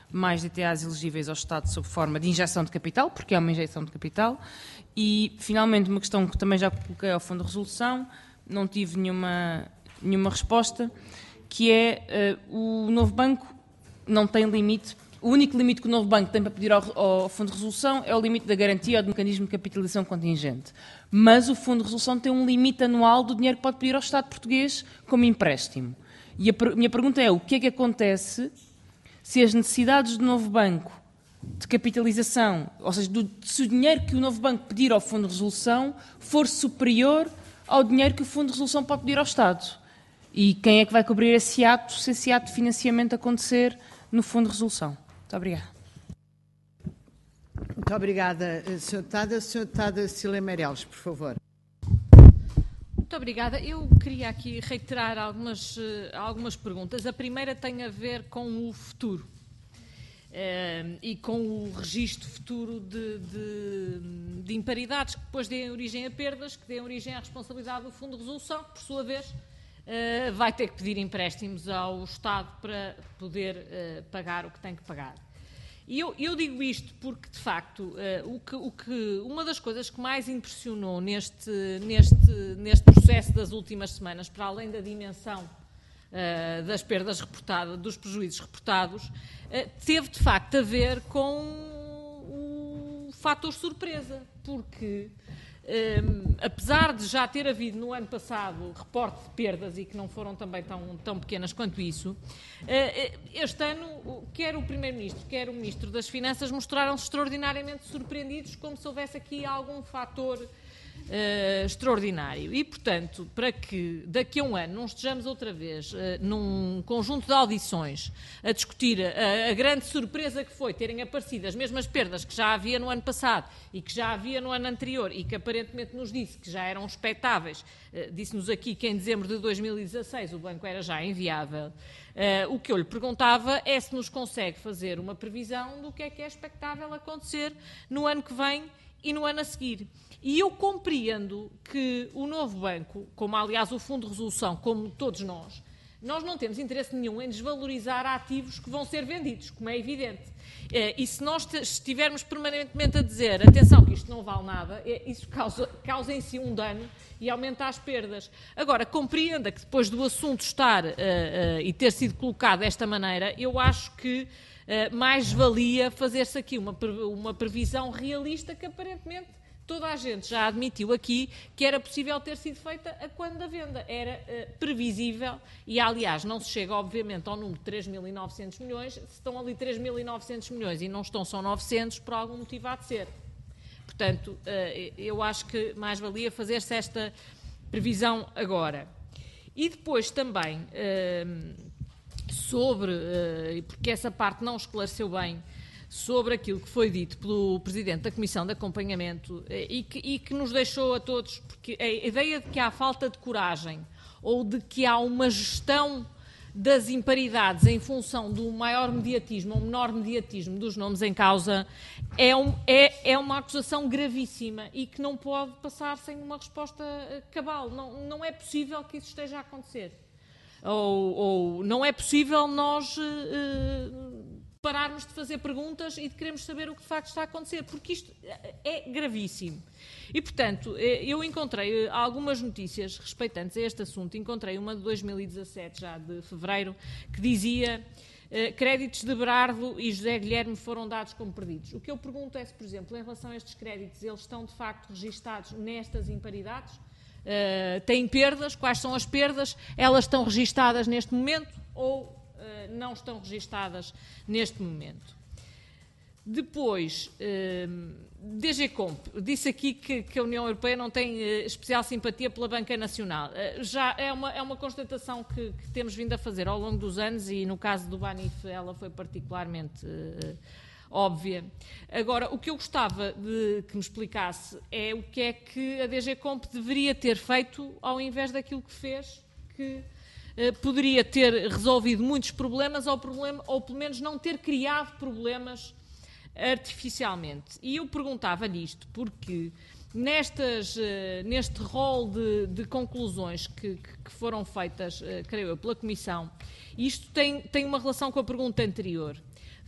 mais D T As elegíveis ao Estado sob forma de injeção de capital, porque é uma injeção de capital. E, finalmente, uma questão que também já coloquei ao Fundo de Resolução, não tive nenhuma, nenhuma resposta, que é uh, o novo banco não tem limite. O único limite que o novo banco tem para pedir ao, ao Fundo de Resolução é o limite da garantia ou do mecanismo de capitalização contingente. Mas o Fundo de Resolução tem um limite anual do dinheiro que pode pedir ao Estado português como empréstimo. E a per- minha pergunta é, o que é que acontece se as necessidades do novo banco de capitalização, ou seja, do, se o dinheiro que o novo banco pedir ao Fundo de Resolução for superior ao dinheiro que o Fundo de Resolução pode pedir ao Estado? E quem é que vai cobrir esse ato, se esse ato de financiamento acontecer no Fundo de Resolução? Muito obrigada. Muito obrigada, senhora Deputada. senhora Deputada Cília Meireles, por favor. Muito obrigada. Eu queria aqui reiterar algumas, algumas perguntas. A primeira tem a ver com o futuro eh, e com o registro futuro de, de, de imparidades que depois deem origem a perdas, que deem origem à responsabilidade do Fundo de Resolução, que, por sua vez, Uh, vai ter que pedir empréstimos ao Estado para poder uh, pagar o que tem que pagar. E eu, eu digo isto porque, de facto, uh, o que, o que, uma das coisas que mais impressionou neste, neste, neste processo das últimas semanas, para além da dimensão uh, das perdas reportadas, dos prejuízos reportados, uh, teve, de facto, a ver com o fator surpresa, porque... Um, apesar de já ter havido no ano passado reporte de perdas e que não foram também tão, tão pequenas quanto isso, uh, este ano quer o Primeiro-Ministro, quer o Ministro das Finanças mostraram-se extraordinariamente surpreendidos, como se houvesse aqui algum fator uh, extraordinário. E, portanto, para que daqui a um ano não estejamos outra vez uh, num conjunto de audições a discutir a, a grande surpresa que foi terem aparecido as mesmas perdas que já havia no ano passado e que já havia no ano anterior e que aparentemente nos disse que já eram expectáveis, uh, disse-nos aqui que em dezembro de dois mil e dezasseis o banco era já inviável, uh, o que eu lhe perguntava é se nos consegue fazer uma previsão do que é que é expectável acontecer no ano que vem e no ano a seguir. E eu compreendo que o novo banco, como aliás o Fundo de Resolução, como todos nós, nós não temos interesse nenhum em desvalorizar ativos que vão ser vendidos, como é evidente. E se nós estivermos permanentemente a dizer, atenção, que isto não vale nada, isso causa, causa em si um dano e aumenta as perdas. Agora, compreenda que depois do assunto estar uh, uh, e ter sido colocado desta maneira, eu acho que uh, mais valia fazer-se aqui uma, uma previsão realista que aparentemente toda a gente já admitiu aqui que era possível ter sido feita a quando da venda. Era uh, previsível e, aliás, não se chega, obviamente, ao número de três mil e novecentos milhões. Se estão ali três mil e novecentos milhões e não estão só novecentos, por algum motivo há de ser. Portanto, uh, eu acho que mais valia fazer-se esta previsão agora. E depois também, uh, sobre, uh, porque essa parte não esclareceu bem, sobre aquilo que foi dito pelo Presidente da Comissão de Acompanhamento e que, e que nos deixou a todos, porque a ideia de que há falta de coragem ou de que há uma gestão das imparidades em função do maior mediatismo ou menor mediatismo dos nomes em causa é, um, é, é uma acusação gravíssima e que não pode passar sem uma resposta cabal. Não, não é possível que isso esteja a acontecer. Ou, ou não é possível nós... Uh, pararmos de fazer perguntas e de queremos saber o que de facto está a acontecer, porque isto é gravíssimo. E, portanto, eu encontrei algumas notícias respeitantes a este assunto. Encontrei uma de dois mil e dezassete, já de fevereiro, que dizia uh, créditos de Berardo e José Guilherme foram dados como perdidos. O que eu pergunto é se, por exemplo, em relação a estes créditos, eles estão de facto registados nestas imparidades? Uh, têm perdas? Quais são as perdas? Elas estão registadas neste momento ou não estão registadas neste momento? Depois, D G Comp disse aqui que, que a União Europeia não tem especial simpatia pela banca nacional. Já é uma, é uma constatação que, que temos vindo a fazer ao longo dos anos e no caso do Banif ela foi particularmente uh, óbvia. Agora, o que eu gostava de que me explicasse é o que é que a D G Comp deveria ter feito ao invés daquilo que fez, que poderia ter resolvido muitos problemas ou, problema, ou pelo menos não ter criado problemas artificialmente. E eu perguntava-lhe isto porque nestas, neste rol de, de conclusões que, que foram feitas, creio eu, pela Comissão, isto tem, tem uma relação com a pergunta anterior.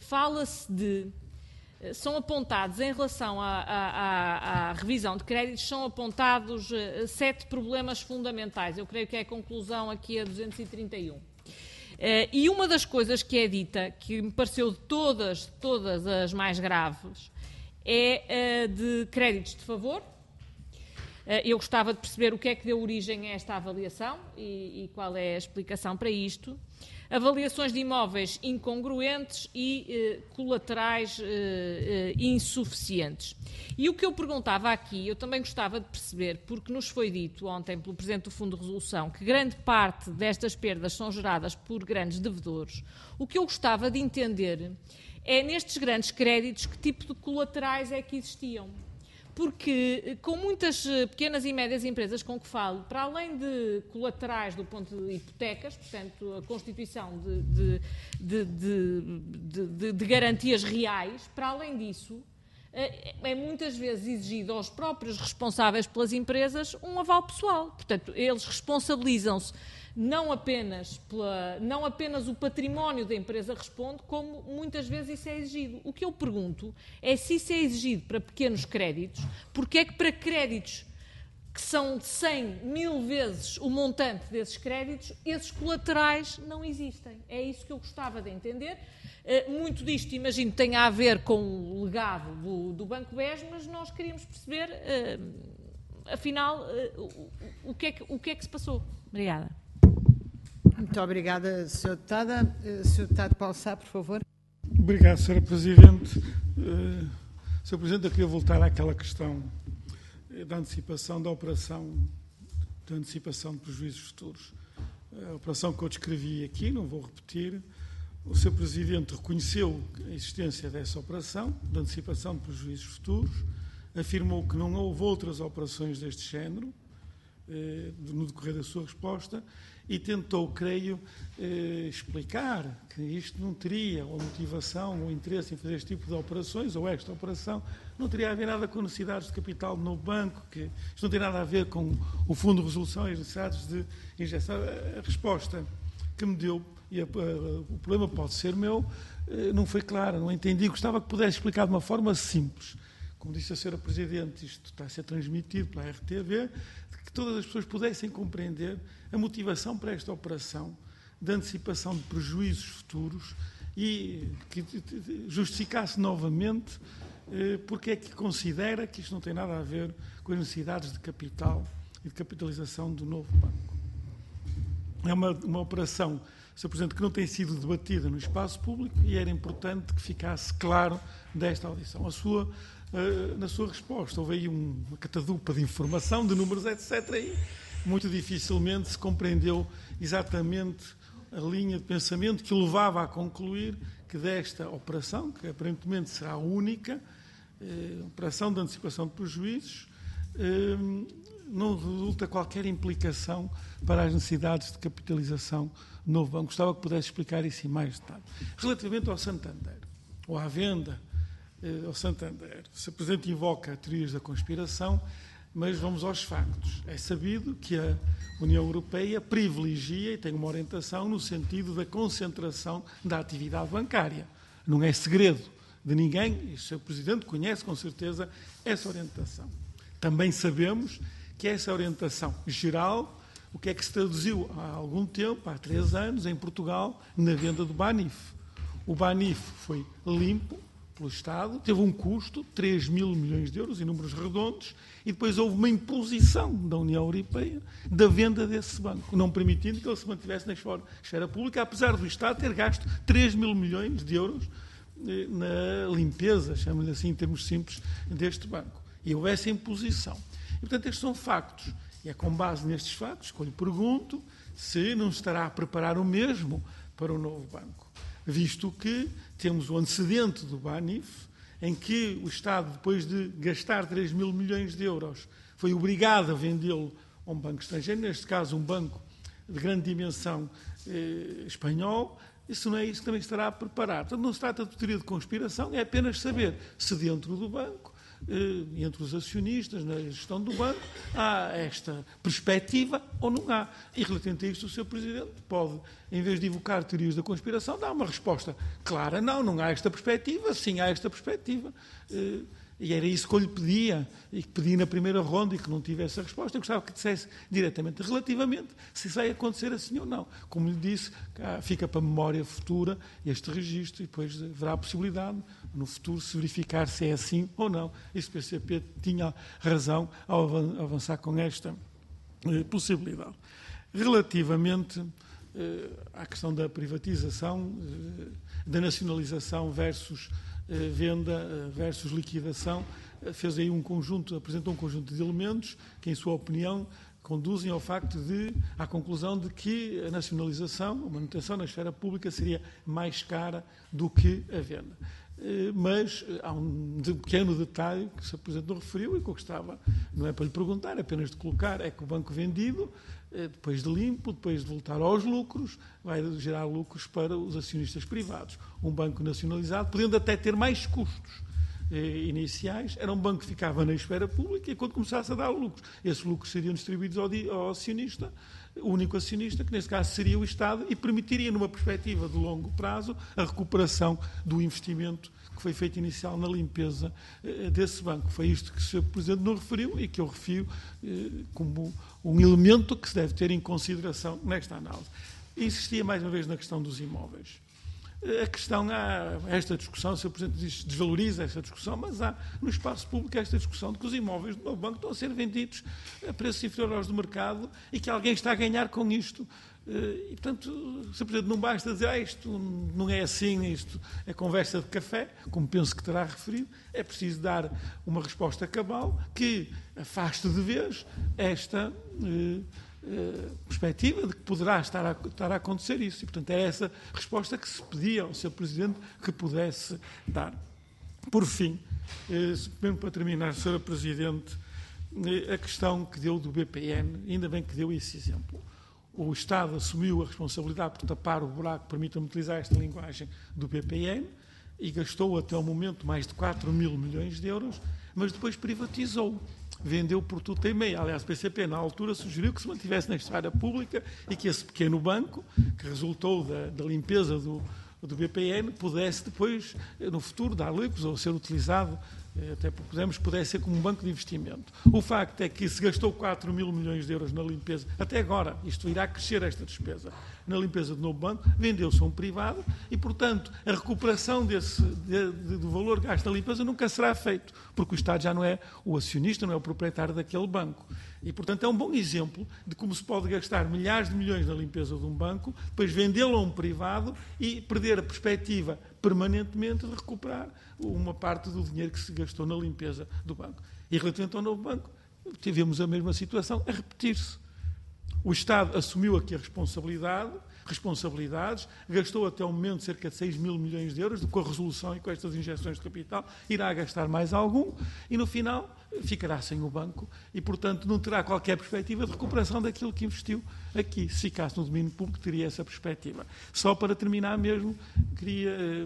fala-se de... São apontados, em relação à, à, à revisão de créditos, são apontados uh, sete problemas fundamentais. Eu creio que é a conclusão aqui a duzentos e trinta e um. Uh, e uma das coisas que é dita, que me pareceu de todas, todas as mais graves, é uh, de créditos de favor. Uh, eu gostava de perceber o que é que deu origem a esta avaliação e, e qual é a explicação para isto. Avaliações de imóveis incongruentes e eh, colaterais eh, eh, insuficientes. E o que eu perguntava aqui, eu também gostava de perceber, porque nos foi dito ontem pelo Presidente do Fundo de Resolução que grande parte destas perdas são geradas por grandes devedores. O que eu gostava de entender é, nestes grandes créditos, que tipo de colaterais é que existiam. Porque, com muitas pequenas e médias empresas com que falo, para além de colaterais do ponto de hipotecas, portanto, a constituição de, de, de, de, de, de garantias reais, para além disso, é muitas vezes exigido aos próprios responsáveis pelas empresas um aval pessoal. Portanto, eles responsabilizam-se não apenas, pela, não apenas o património da empresa responde, como muitas vezes isso é exigido. O que eu pergunto é se isso é exigido para pequenos créditos, porque é que para créditos que são de cem, mil vezes o montante desses créditos, esses colaterais não existem. É isso que eu gostava de entender. Muito disto, imagino, tem a ver com o legado do, do Banco B E S, mas nós queríamos perceber, afinal, o que é que, o que é que se passou. Obrigada. Muito obrigada, senhora Deputada. senhor Deputado Paulo Sá, por favor. Obrigado, senhora Presidente. Uh, senhor Presidente, eu queria voltar àquela questão da antecipação da operação, da antecipação de prejuízos futuros. A operação que eu descrevi aqui, não vou repetir. O senhor Presidente reconheceu a existência dessa operação, de antecipação de prejuízos futuros, afirmou que não houve outras operações deste género, eh, no decorrer da sua resposta, e tentou, creio, eh, explicar que isto não teria, ou motivação, ou interesse em fazer este tipo de operações, ou esta operação, não teria a ver nada com necessidades de capital do novo banco, que isto não tem nada a ver com o Fundo de Resolução e as necessidades de injeção. A resposta que me deu, e a, a, o problema pode ser meu, eh, não foi clara, não entendi. Gostava que pudesse explicar de uma forma simples. Como disse a senhora Presidente, isto está a ser transmitido pela R T V, que todas as pessoas pudessem compreender a motivação para esta operação de antecipação de prejuízos futuros e que justificasse novamente eh, porque é que considera que isto não tem nada a ver com as necessidades de capital e de capitalização do novo banco. É uma, uma operação, senhor Presidente, que não tem sido debatida no espaço público e era importante que ficasse claro desta audição. A sua, uh, na sua resposta, houve aí um, uma catadupa de informação, de números, etcétera, e muito dificilmente se compreendeu exatamente a linha de pensamento que o levava a concluir que desta operação, que aparentemente será a única, uh, operação de antecipação de prejuízos, uh, não resulta qualquer implicação para as necessidades de capitalização do novo banco. Gostava que pudesse explicar isso em mais detalhe. Relativamente ao Santander, ou à venda eh, ao Santander, o senhor Presidente invoca teorias da conspiração, mas vamos aos factos. É sabido que a União Europeia privilegia e tem uma orientação no sentido da concentração da atividade bancária. Não é segredo de ninguém, e o senhor Presidente conhece com certeza essa orientação. Também sabemos que essa orientação geral, o que é que se traduziu há algum tempo, há três anos, em Portugal, na venda do Banif. O Banif foi limpo pelo Estado, teve um custo, três mil milhões de euros, em números redondos, e depois houve uma imposição da União Europeia da venda desse banco, não permitindo que ele se mantivesse na esfera pública, apesar do Estado ter gasto três mil milhões de euros na limpeza, chamamos assim em termos simples, deste banco. E houve essa imposição. E, portanto, estes são factos. E é com base nestes factos que eu lhe pergunto se não estará a preparar o mesmo para o novo banco, visto que temos o antecedente do Banif, em que o Estado, depois de gastar três mil milhões de euros, foi obrigado a vendê-lo a um banco estrangeiro, neste caso um banco de grande dimensão eh, espanhol. Isso não é isso que também estará a preparar. Portanto, não se trata de teoria de conspiração, é apenas saber se dentro do banco eh, entre os acionistas, na gestão do banco, há esta perspectiva ou não há. E relativamente a isto, o senhor Presidente pode, em vez de evocar teorias da conspiração, dar uma resposta clara. Não, não há esta perspectiva, sim há esta perspectiva. Eh, E era isso que eu lhe pedia, e que pedi na primeira ronda e que não tivesse a resposta. Eu gostava que dissesse diretamente, relativamente, se isso vai acontecer assim ou não. Como lhe disse, fica para a memória futura este registro e depois haverá a possibilidade, no futuro, se verificar se é assim ou não. E se o P C P tinha razão ao avançar com esta eh, possibilidade. Relativamente eh, à questão da privatização, eh, da nacionalização versus venda versus liquidação, fez aí um conjunto, apresentou um conjunto de elementos que, em sua opinião, conduzem ao facto de, à conclusão de que a nacionalização, a manutenção na esfera pública seria mais cara do que a venda. Mas há um pequeno detalhe que o senhor Presidente não referiu e que eu gostava, não é para lhe perguntar, é apenas de colocar, é que o banco vendido, depois de limpo, depois de voltar aos lucros, vai gerar lucros para os acionistas privados. Um banco nacionalizado, podendo até ter mais custos eh, iniciais, era um banco que ficava na esfera pública e quando começasse a dar lucros, esses lucros seriam distribuídos ao, ao acionista, o único acionista, que nesse caso seria o Estado, e permitiria, numa perspectiva de longo prazo, a recuperação do investimento que foi feito inicial na limpeza eh, desse banco. Foi isto que o senhor Presidente não referiu e que eu refiro eh, como um elemento que se deve ter em consideração nesta análise. E insistia mais uma vez na questão dos imóveis. A questão, há esta discussão, o senhor Presidente diz, desvaloriza esta discussão, mas há no espaço público esta discussão de que os imóveis do novo banco estão a ser vendidos a preços inferiores aos do mercado e que alguém está a ganhar com isto. E, portanto, o senhor Presidente não basta dizer ah, isto não é assim, isto é conversa de café, como penso que terá referido, é preciso dar uma resposta cabal que afaste de vez esta eh, eh, perspectiva de que poderá estar a, estar a acontecer isso. E, portanto, é essa resposta que se pedia ao senhor Presidente que pudesse dar. Por fim, eh, mesmo para terminar, senhora Presidente, eh, a questão que deu do B P N, ainda bem que deu esse exemplo. O Estado assumiu a responsabilidade por tapar o buraco, permita-me utilizar esta linguagem, do B P N, e gastou até o momento mais de quatro mil milhões de euros, mas depois privatizou. Vendeu por tudo e meia. Aliás, o P C P, na altura, sugeriu que se mantivesse na esfera pública e que esse pequeno banco, que resultou da, da limpeza do, do B P N, pudesse depois, no futuro, dar lucros ou ser utilizado, até podemos, pudesse ser como um banco de investimento. O facto é que se gastou quatro mil milhões de euros na limpeza, até agora, isto irá crescer esta despesa, na limpeza do novo banco, vendeu-se a um privado e, portanto, a recuperação desse, de, de, do valor gasto na limpeza nunca será feito, porque o Estado já não é o acionista, não é o proprietário daquele banco. E, portanto, é um bom exemplo de como se pode gastar milhares de milhões na limpeza de um banco, depois vendê-lo a um privado e perder a perspectiva permanentemente de recuperar uma parte do dinheiro que se gastou na limpeza do banco. E relativamente ao novo banco, tivemos a mesma situação a repetir-se. O Estado assumiu aqui a responsabilidade, responsabilidades, gastou até o momento cerca de seis mil milhões de euros, com a resolução e com estas injeções de capital, irá gastar mais algum e, no final, ficará sem o banco e, portanto, não terá qualquer perspectiva de recuperação daquilo que investiu aqui. Se ficasse no domínio público, teria essa perspectiva. Só para terminar mesmo, queria eh,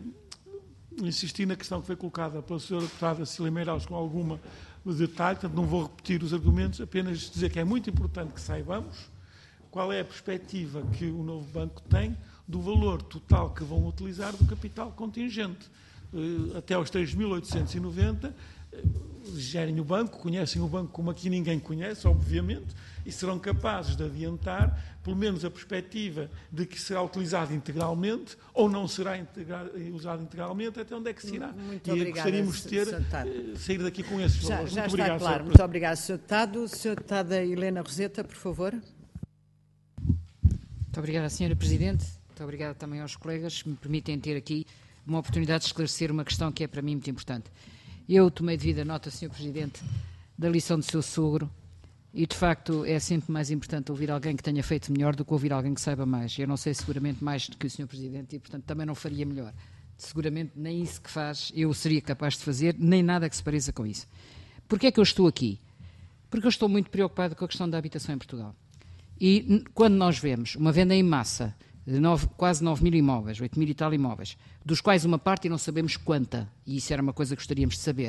insistir na questão que foi colocada pela senhora deputada Cecília Meirelles com alguma detalhe, portanto, não vou repetir os argumentos, apenas dizer que é muito importante que saibamos qual é a perspectiva que o novo banco tem do valor total que vão utilizar do capital contingente. Até aos três mil oitocentos e noventa, gerem o banco, conhecem o banco como aqui ninguém conhece, obviamente, e serão capazes de adiantar, pelo menos, a perspectiva de que será utilizado integralmente ou não será integra usado integralmente, até onde é que se irá. Muito e obrigada, gostaríamos de ter, sair daqui com esses já, valores. Já Muito está obrigado, claro. senhor Muito obrigado, senhor Deputado. senhora Deputada Helena Roseta, por favor. Muito obrigada, senhora Presidente. Muito obrigada também aos colegas que me permitem ter aqui uma oportunidade de esclarecer uma questão que é para mim muito importante. Eu tomei devida nota, senhor Presidente, da lição do seu sogro e, de facto, é sempre mais importante ouvir alguém que tenha feito melhor do que ouvir alguém que saiba mais. Eu não sei seguramente mais do que o senhor Presidente e, portanto, também não faria melhor. Seguramente nem isso que faz eu seria capaz de fazer, nem nada que se pareça com isso. Porquê é que eu estou aqui? Porque eu estou muito preocupado com a questão da habitação em Portugal. E quando nós vemos uma venda em massa de nove, quase nove mil imóveis, oito mil e tal imóveis, dos quais uma parte, e não sabemos quanta, e isso era uma coisa que gostaríamos de saber,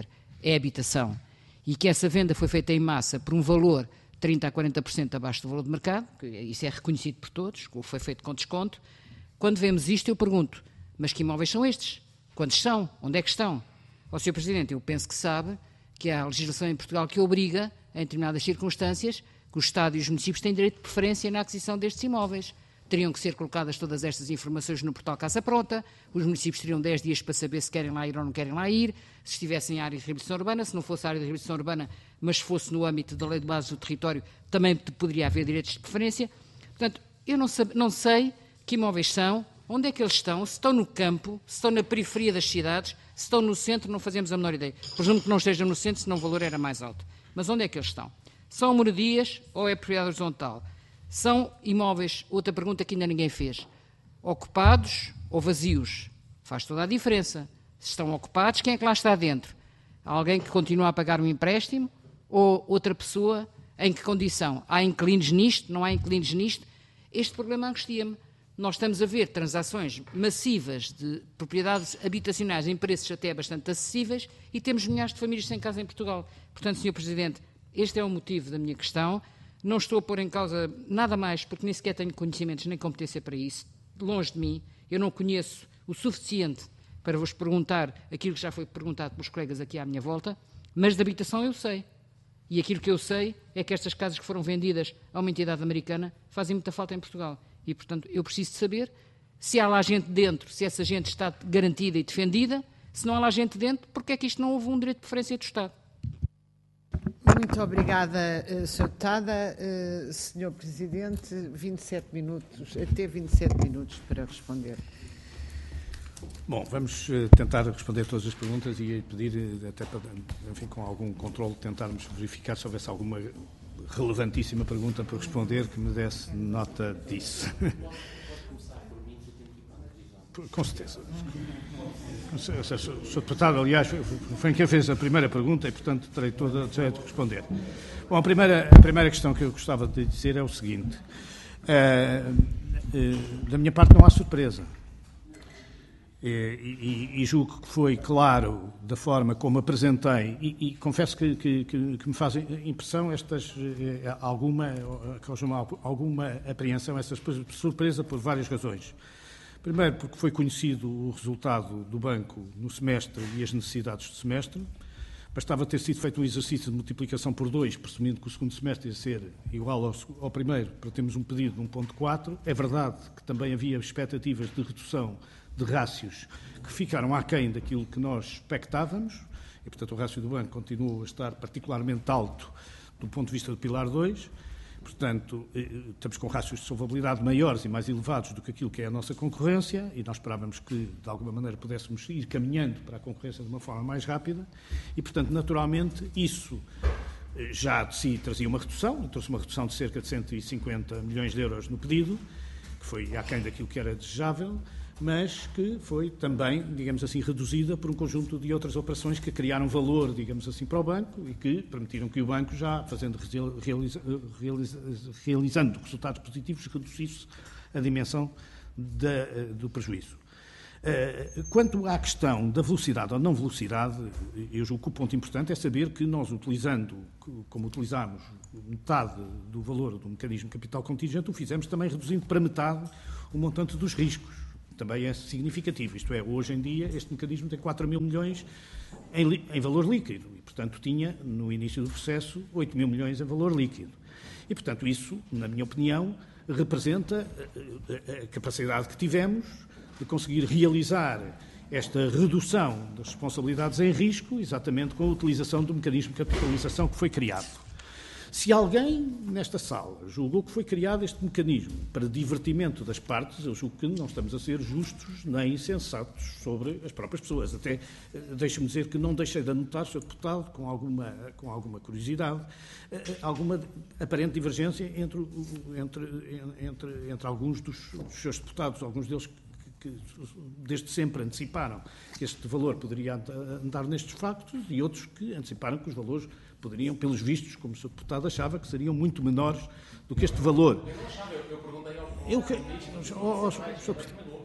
é a habitação, e que essa venda foi feita em massa por um valor trinta a quarenta por cento abaixo do valor de mercado, que isso é reconhecido por todos, foi feito com desconto. Quando vemos isto, eu pergunto, mas que imóveis são estes? Quantos são? Onde é que estão? Ó senhor Presidente, eu penso que sabe que há legislação em Portugal que obriga, em determinadas circunstâncias, que o Estado e os municípios têm direito de preferência na aquisição destes imóveis. Teriam que ser colocadas todas estas informações no portal Casa Pronta, os municípios teriam dez dias para saber se querem lá ir ou não querem lá ir, se estivessem em área de reabilitação urbana, se não fosse a área de reabilitação urbana, mas fosse no âmbito da lei de base do território, também poderia haver direitos de preferência. Portanto, eu não, sabe, não sei que imóveis são, onde é que eles estão, se estão no campo, se estão na periferia das cidades, se estão no centro, não fazemos a menor ideia. Presumo que não estejam no centro, senão o valor era mais alto. Mas onde é que eles estão? São moradias ou é propriedade horizontal? São imóveis, outra pergunta que ainda ninguém fez, ocupados ou vazios? Faz toda a diferença. Se estão ocupados, quem é que lá está dentro? Alguém que continua a pagar um empréstimo ou outra pessoa? Em que condição? Há inquilinos nisto? Não há inquilinos nisto? Este problema angustia-me. Nós estamos a ver transações massivas de propriedades habitacionais em preços até bastante acessíveis e temos milhares de famílias sem casa em Portugal. Portanto, senhor Presidente, este é o motivo da minha questão. Não estou a pôr em causa nada mais, porque nem sequer tenho conhecimentos nem competência para isso. Longe de mim, eu não conheço o suficiente para vos perguntar aquilo que já foi perguntado pelos colegas aqui à minha volta, mas de habitação eu sei. E aquilo que eu sei é que estas casas que foram vendidas a uma entidade americana fazem muita falta em Portugal. E, portanto, eu preciso de saber se há lá gente dentro, se essa gente está garantida e defendida, se não há lá gente dentro, porque é que isto não houve um direito de preferência do Estado. Muito obrigada, senhora Deputada. senhor Presidente, vinte e sete minutos, até vinte e sete minutos para responder. Bom, vamos tentar responder todas as perguntas e pedir, até para, enfim, com algum controle, tentarmos verificar se houvesse alguma relevantíssima pergunta para responder que me desse nota disso. Com certeza. O senhor Deputado, aliás, foi quem fez a primeira pergunta e, portanto, terei todo o direito de responder. Bom, a primeira, a primeira questão que eu gostava de dizer é o seguinte. Uh, uh, da minha parte não há surpresa. E, e, e julgo que foi claro da forma como apresentei e, e confesso que, que, que, que me faz impressão estas, alguma, alguma apreensão, essa surpresa por várias razões. Primeiro, porque foi conhecido o resultado do banco no semestre e as necessidades do semestre. Bastava ter sido feito um exercício de multiplicação por dois, presumindo que o segundo semestre ia ser igual ao, ao primeiro, para termos um pedido de um vírgula quatro. É verdade que também havia expectativas de redução de rácios que ficaram aquém daquilo que nós expectávamos, e, portanto, o rácio do banco continuou a estar particularmente alto do ponto de vista do Pilar dois. Portanto, estamos com rácios de solvabilidade maiores e mais elevados do que aquilo que é a nossa concorrência, e nós esperávamos que, de alguma maneira, pudéssemos ir caminhando para a concorrência de uma forma mais rápida, e, portanto, naturalmente, isso já de si trazia uma redução, trouxe uma redução de cerca de cento e cinquenta milhões de euros no pedido, que foi aquém daquilo que era desejável, mas que foi também, digamos assim, reduzida por um conjunto de outras operações que criaram valor, digamos assim, para o banco e que permitiram que o banco, já fazendo, realiza, realiza, realizando resultados positivos, reduzisse a dimensão da, do prejuízo. Quanto à questão da velocidade ou não velocidade, eu julgo que o ponto importante é saber que nós, utilizando, como utilizámos metade do valor do mecanismo de capital contingente, o fizemos também reduzindo para metade o montante dos riscos. Também é significativo, isto é, hoje em dia este mecanismo tem quatro mil milhões em, em valor líquido e, portanto, tinha no início do processo oito mil milhões em valor líquido. E, portanto, isso, na minha opinião, representa a, a capacidade que tivemos de conseguir realizar esta redução das responsabilidades em risco, exatamente com a utilização do mecanismo de capitalização que foi criado. Se alguém nesta sala julgou que foi criado este mecanismo para divertimento das partes, eu julgo que não estamos a ser justos nem sensatos sobre as próprias pessoas. Até, deixe-me dizer que não deixei de anotar, senhor Deputado, com alguma, com alguma curiosidade, alguma aparente divergência entre, entre, entre, entre alguns dos, dos seus deputados, alguns deles que desde sempre anteciparam que este valor poderia andar nestes factos e outros que anteciparam que os valores poderiam, pelos vistos, como o senhor Deputado achava, que seriam muito menores do que este valor. Eu não achava, eu perguntei ao... Eu que... Oh, oh, senhor...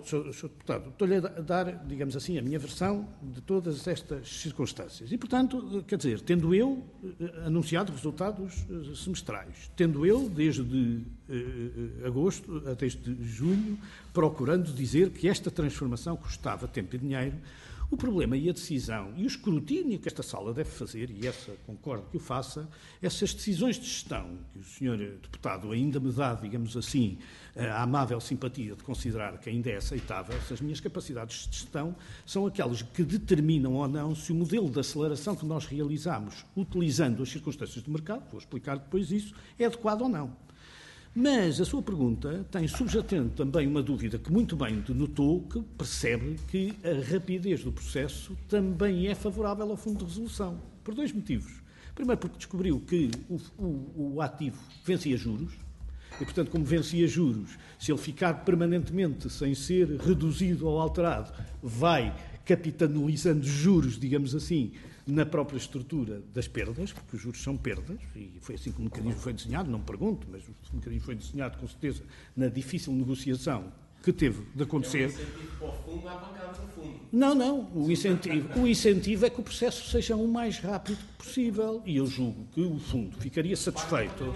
senhor Deputado, estou-lhe a dar, digamos assim, a minha versão de todas estas circunstâncias. E, portanto, quer dizer, tendo eu anunciado resultados semestrais, tendo eu, desde eh, agosto até desde junho, procurando dizer que esta transformação custava tempo e dinheiro, o problema e a decisão e o escrutínio que esta sala deve fazer, e essa concordo que o faça, essas decisões de gestão que o senhor Deputado ainda me dá, digamos assim, a amável simpatia de considerar que ainda é aceitável, essas minhas capacidades de gestão são aquelas que determinam ou não se o modelo de aceleração que nós realizamos utilizando as circunstâncias do mercado, vou explicar depois isso, é adequado ou não. Mas a sua pergunta tem subjacente também uma dúvida que muito bem denotou, que percebe que a rapidez do processo também é favorável ao Fundo de Resolução, por dois motivos. Primeiro, porque descobriu que o, o, o ativo vencia juros, e, portanto, como vencia juros, se ele ficar permanentemente sem ser reduzido ou alterado, vai capitalizando juros, digamos assim, na própria estrutura das perdas, porque os juros são perdas, e foi assim que o mecanismo foi desenhado, não me pergunto, mas o mecanismo foi desenhado, com certeza, na difícil negociação que teve de acontecer. É um incentivo para o fundo à bancada do fundo. Não, não. O incentivo, o incentivo é que o processo seja o mais rápido possível, e eu julgo que o fundo ficaria satisfeito.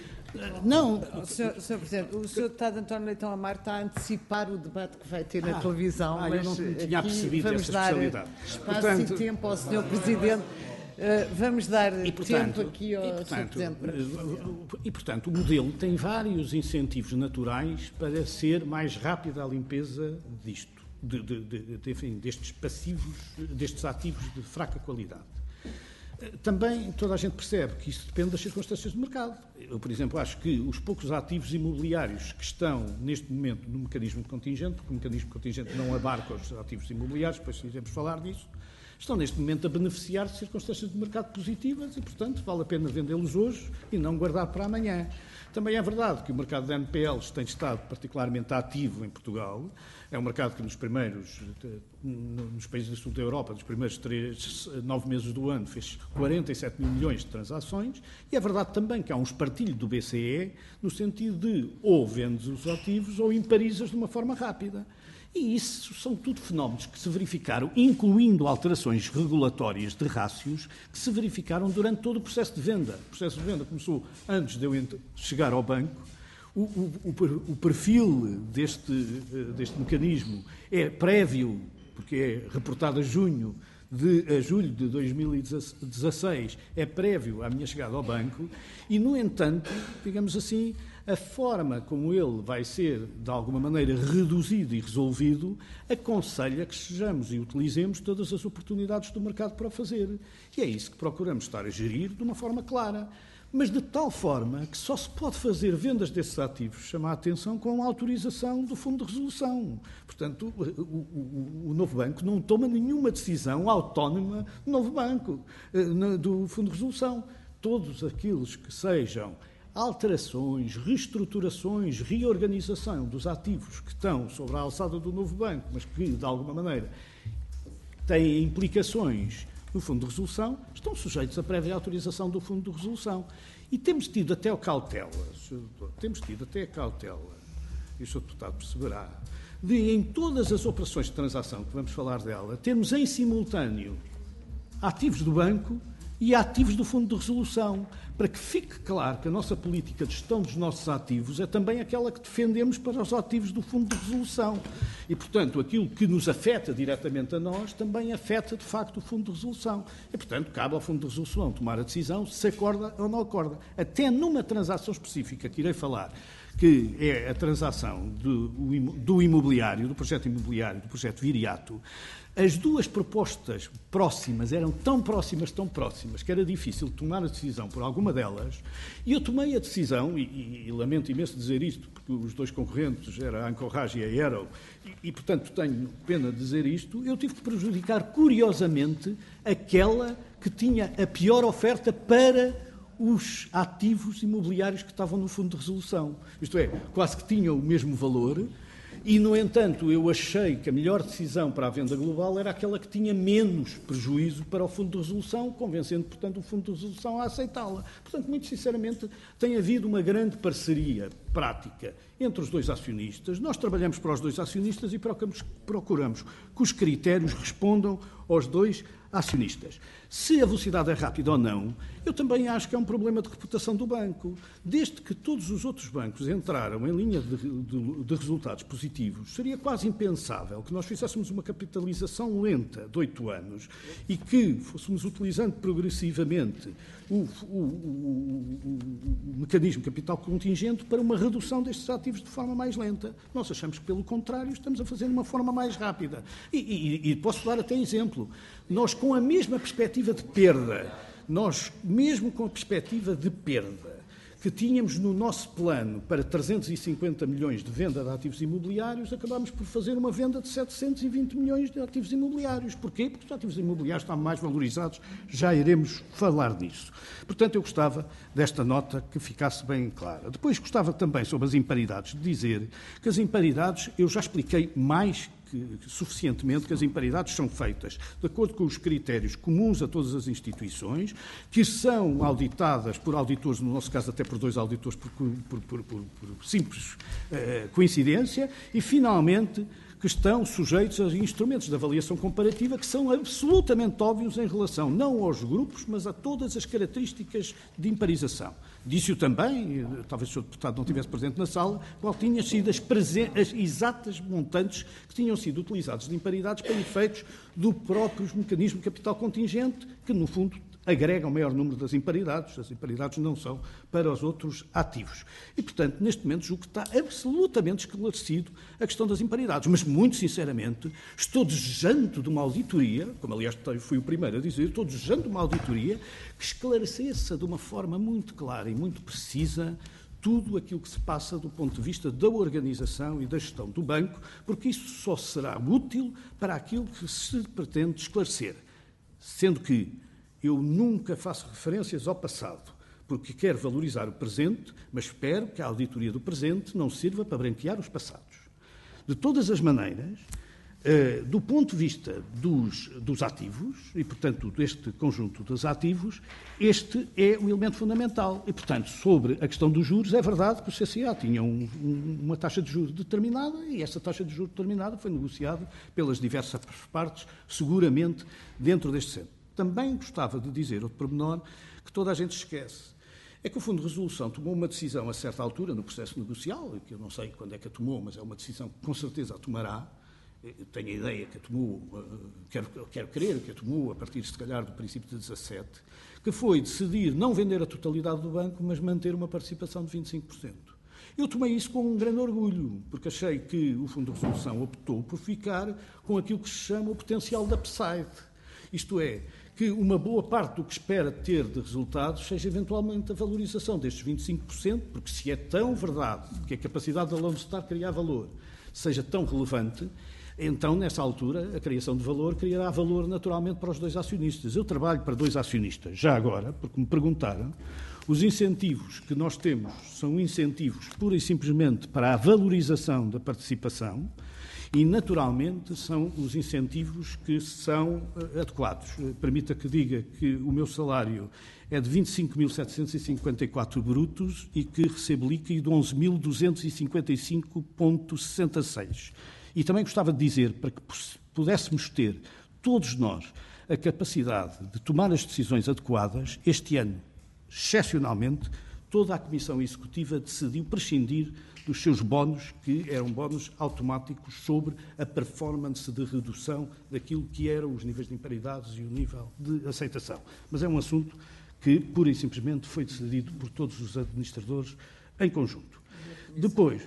Não. senhor senhor Presidente, o senhor Deputado António Leitão Amaro está a antecipar o debate que vai ter na ah, televisão, ah, mas eu não tinha percebido vamos essa dar especialidade. espaço Portanto, e tempo ao senhor Presidente. Uh, vamos dar e, portanto, tempo aqui ao e, portanto, senhor Presidente. E, portanto, o modelo tem vários incentivos naturais para ser mais rápida a limpeza disto, de, de, de, de, enfim, destes passivos, destes ativos de fraca qualidade. Também toda a gente percebe que isso depende das circunstâncias do mercado. Eu, por exemplo, acho que os poucos ativos imobiliários que estão neste momento no mecanismo de contingente, porque o mecanismo de contingente não abarca os ativos imobiliários, depois iremos falar disso, estão neste momento a beneficiar de circunstâncias de mercado positivas e, portanto, vale a pena vendê-los hoje e não guardar para amanhã. Também é verdade que o mercado de N P Ls tem estado particularmente ativo em Portugal. É um mercado que nos primeiros, nos países do sul da Europa, nos primeiros três, nove meses do ano, fez quarenta e sete mil milhões de transações. E é verdade também que há um espartilho do B C E no sentido de ou vendes os ativos ou imparizas de uma forma rápida. E isso são tudo fenómenos que se verificaram, incluindo alterações regulatórias de rácios, que se verificaram durante todo o processo de venda. O processo de venda começou antes de eu chegar ao banco. O, o, o perfil deste, deste mecanismo é prévio, porque é reportado a junho, de a julho de dois mil e dezasseis, é prévio à minha chegada ao banco, e, no entanto, digamos assim, a forma como ele vai ser, de alguma maneira, reduzido e resolvido, aconselha que sejamos e utilizemos todas as oportunidades do mercado para o fazer. E é isso que procuramos estar a gerir de uma forma clara, mas de tal forma que só se pode fazer vendas desses ativos, chamar a atenção, com a autorização do Fundo de Resolução. Portanto, o, o, o novo banco não toma nenhuma decisão autónoma do novo banco, do Fundo de Resolução. Todos aqueles que sejam alterações, reestruturações, reorganização dos ativos que estão sobre a alçada do novo banco, mas que, de alguma maneira, têm implicações no Fundo de Resolução, estão sujeitos à prévia autorização do Fundo de Resolução. E temos tido até a cautela, temos tido até a cautela, e o senhor Deputado perceberá, de, em todas as operações de transação, que vamos falar dela, termos em simultâneo ativos do banco e ativos do Fundo de Resolução, para que fique claro que a nossa política de gestão dos nossos ativos é também aquela que defendemos para os ativos do Fundo de Resolução. E, portanto, aquilo que nos afeta diretamente a nós também afeta, de facto, o Fundo de Resolução. E, portanto, cabe ao Fundo de Resolução tomar a decisão se acorda ou não acorda. Até numa transação específica que irei falar, que é a transação do, do imobiliário, do projeto imobiliário, do projeto Viriato, as duas propostas próximas eram tão próximas, tão próximas, que era difícil tomar a decisão por alguma delas, e eu tomei a decisão, e, e, e lamento imenso dizer isto, porque os dois concorrentes eram a Ancorrage e a Aero, e, e, portanto, tenho pena de dizer isto, eu tive que prejudicar, curiosamente, aquela que tinha a pior oferta para os ativos imobiliários que estavam no Fundo de Resolução. Isto é, quase que tinham o mesmo valor, e, no entanto, eu achei que a melhor decisão para a venda global era aquela que tinha menos prejuízo para o Fundo de Resolução, convencendo, portanto, o Fundo de Resolução a aceitá-la. Portanto, muito sinceramente, tem havido uma grande parceria prática entre os dois acionistas. Nós trabalhamos para os dois acionistas e procuramos, procuramos que os critérios respondam aos dois acionistas. Se a velocidade é rápida ou não, eu também acho que é um problema de reputação do banco. Desde que todos os outros bancos entraram em linha de, de, de resultados positivos, seria quase impensável que nós fizéssemos uma capitalização lenta de oito anos e que fôssemos utilizando progressivamente o, o, o, o, o mecanismo capital contingente para uma redução destes ativos de forma mais lenta. Nós achamos que, pelo contrário, estamos a fazer de uma forma mais rápida. E, e, e posso dar até exemplo. Nós, com a mesma perspectiva de perda, nós, mesmo com a perspectiva de perda que tínhamos no nosso plano para trezentos e cinquenta milhões de venda de ativos imobiliários, acabámos por fazer uma venda de setecentos e vinte milhões de ativos imobiliários. Porquê? Porque os ativos imobiliários estão mais valorizados, já iremos falar nisso. Portanto, eu gostava desta nota que ficasse bem clara. Depois gostava também, sobre as imparidades, de dizer que as imparidades, eu já expliquei mais que, suficientemente que as imparidades são feitas de acordo com os critérios comuns a todas as instituições, que são auditadas por auditores, no nosso caso até por dois auditores, por, por, por, por, por simples uh, coincidência, e finalmente que estão sujeitos a instrumentos de avaliação comparativa que são absolutamente óbvios em relação não aos grupos, mas a todas as características de imparização. Disse-o também, talvez o senhor deputado não estivesse presente na sala, qual tinham sido as, as exatas montantes que tinham sido utilizados de imparidades para efeitos do próprio mecanismo de capital contingente, que no fundo agrega o maior número das imparidades. As imparidades não são para os outros ativos. E, portanto, neste momento, julgo que está absolutamente esclarecido a questão das imparidades. Mas, muito sinceramente, estou desejando de uma auditoria, como aliás fui o primeiro a dizer, estou desejando de uma auditoria que esclareça de uma forma muito clara e muito precisa tudo aquilo que se passa do ponto de vista da organização e da gestão do banco, porque isso só será útil para aquilo que se pretende esclarecer. Sendo que eu nunca faço referências ao passado, porque quero valorizar o presente, mas espero que a auditoria do presente não sirva para branquear os passados. De todas as maneiras, eh, do ponto de vista dos, dos ativos, e, portanto, deste conjunto dos ativos, este é o elemento fundamental. E, portanto, sobre a questão dos juros, é verdade que o C C A tinha um, um, uma taxa de juros determinada e essa taxa de juros determinada foi negociada pelas diversas partes, seguramente, dentro deste centro. Também gostava de dizer, outro pormenor, que toda a gente esquece. É que o Fundo de Resolução tomou uma decisão a certa altura no processo negocial, que eu não sei quando é que a tomou, mas é uma decisão que com certeza a tomará. Eu tenho a ideia que a tomou, quero, quero crer que a tomou a partir, se calhar, do princípio de dezassete, que foi decidir não vender a totalidade do banco, mas manter uma participação de vinte e cinco por cento. Eu tomei isso com um grande orgulho, porque achei que o Fundo de Resolução optou por ficar com aquilo que se chama o potencial de upside. Isto é, que uma boa parte do que espera ter de resultados seja eventualmente a valorização destes vinte e cinco por cento, porque se é tão verdade que a capacidade da Lone Star criar valor seja tão relevante, então, nessa altura, a criação de valor criará valor naturalmente para os dois acionistas. Eu trabalho para dois acionistas, já agora, porque me perguntaram, os incentivos que nós temos são incentivos pura e simplesmente para a valorização da participação, e, naturalmente, são os incentivos que são uh, adequados. Uh, permita que diga que o meu salário é de vinte e cinco mil setecentos e cinquenta e quatro brutos e que recebo líquido onze mil duzentos e cinquenta e cinco vírgula sessenta e seis. E também gostava de dizer, para que pudéssemos ter, todos nós, a capacidade de tomar as decisões adequadas, este ano, excepcionalmente, toda a Comissão Executiva decidiu prescindir dos seus bónus, que eram bónus automáticos sobre a performance de redução daquilo que eram os níveis de imparidades e o nível de aceitação. Mas é um assunto que, pura e simplesmente, foi decidido por todos os administradores em conjunto. Depois,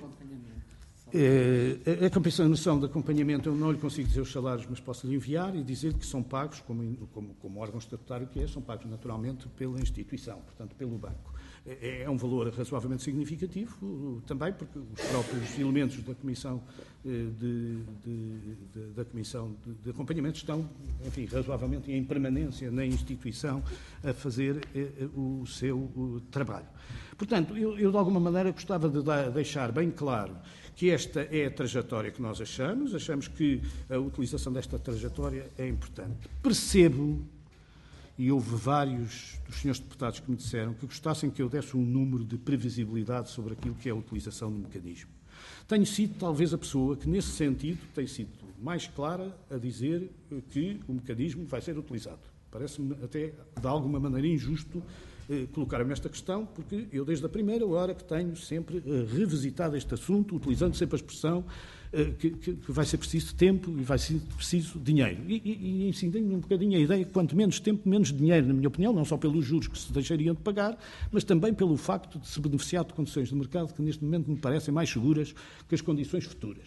é, a compensação de acompanhamento, eu não lhe consigo dizer os salários, mas posso lhe enviar e dizer que são pagos, como, como, como órgão estatutário que é, são pagos naturalmente pela instituição, portanto, pelo banco. É um valor razoavelmente significativo, também porque os próprios elementos da Comissão de, de, de, da comissão de, de Acompanhamento estão, enfim, razoavelmente em permanência na instituição a fazer eh, o seu o trabalho. Portanto, eu, eu de alguma maneira gostava de dar, deixar bem claro que esta é a trajetória que nós achamos, achamos que a utilização desta trajetória é importante. Percebo, e houve vários dos senhores deputados que me disseram que gostassem que eu desse um número de previsibilidade sobre aquilo que é a utilização do mecanismo. Tenho sido, talvez, a pessoa que, nesse sentido, tem sido mais clara a dizer que o mecanismo vai ser utilizado. Parece-me até, de alguma maneira, injusto eh, colocar-me esta questão, porque eu, desde a primeira hora que tenho sempre eh, revisitado este assunto, utilizando sempre a expressão eh, que, que, que vai ser preciso tempo e vai ser preciso dinheiro. E, e, e assim, tenho um bocadinho a ideia que quanto menos tempo, menos dinheiro, na minha opinião, não só pelos juros que se deixariam de pagar, mas também pelo facto de se beneficiar de condições de mercado que, neste momento, me parecem mais seguras que as condições futuras.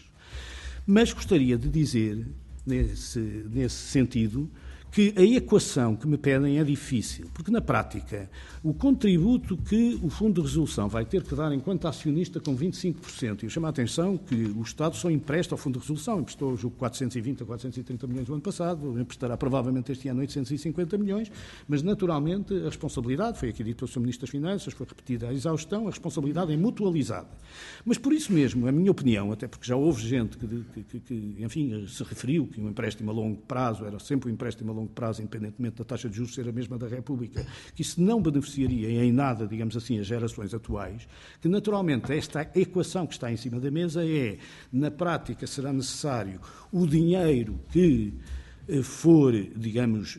Mas gostaria de dizer, nesse, nesse sentido, que a equação que me pedem é difícil, porque, na prática, o contributo que o Fundo de Resolução vai ter que dar enquanto acionista com vinte e cinco por cento, e eu chamo a atenção que o Estado só empresta ao Fundo de Resolução, emprestou, julgo, quatrocentos e vinte a quatrocentos e trinta milhões no ano passado, emprestará provavelmente este ano oitocentos e cinquenta milhões, mas, naturalmente, a responsabilidade, foi aqui dito pelo senhor Ministro das Finanças, foi repetida a exaustão, a responsabilidade é mutualizada. Mas, por isso mesmo, a minha opinião, até porque já houve gente que, que, que enfim, se referiu que um empréstimo a longo prazo era sempre um empréstimo a longo prazo, independentemente da taxa de juros ser a mesma da República, que isso não beneficiaria em nada, digamos assim, as gerações atuais, que naturalmente esta equação que está em cima da mesa é, na prática, será necessário o dinheiro que for, digamos,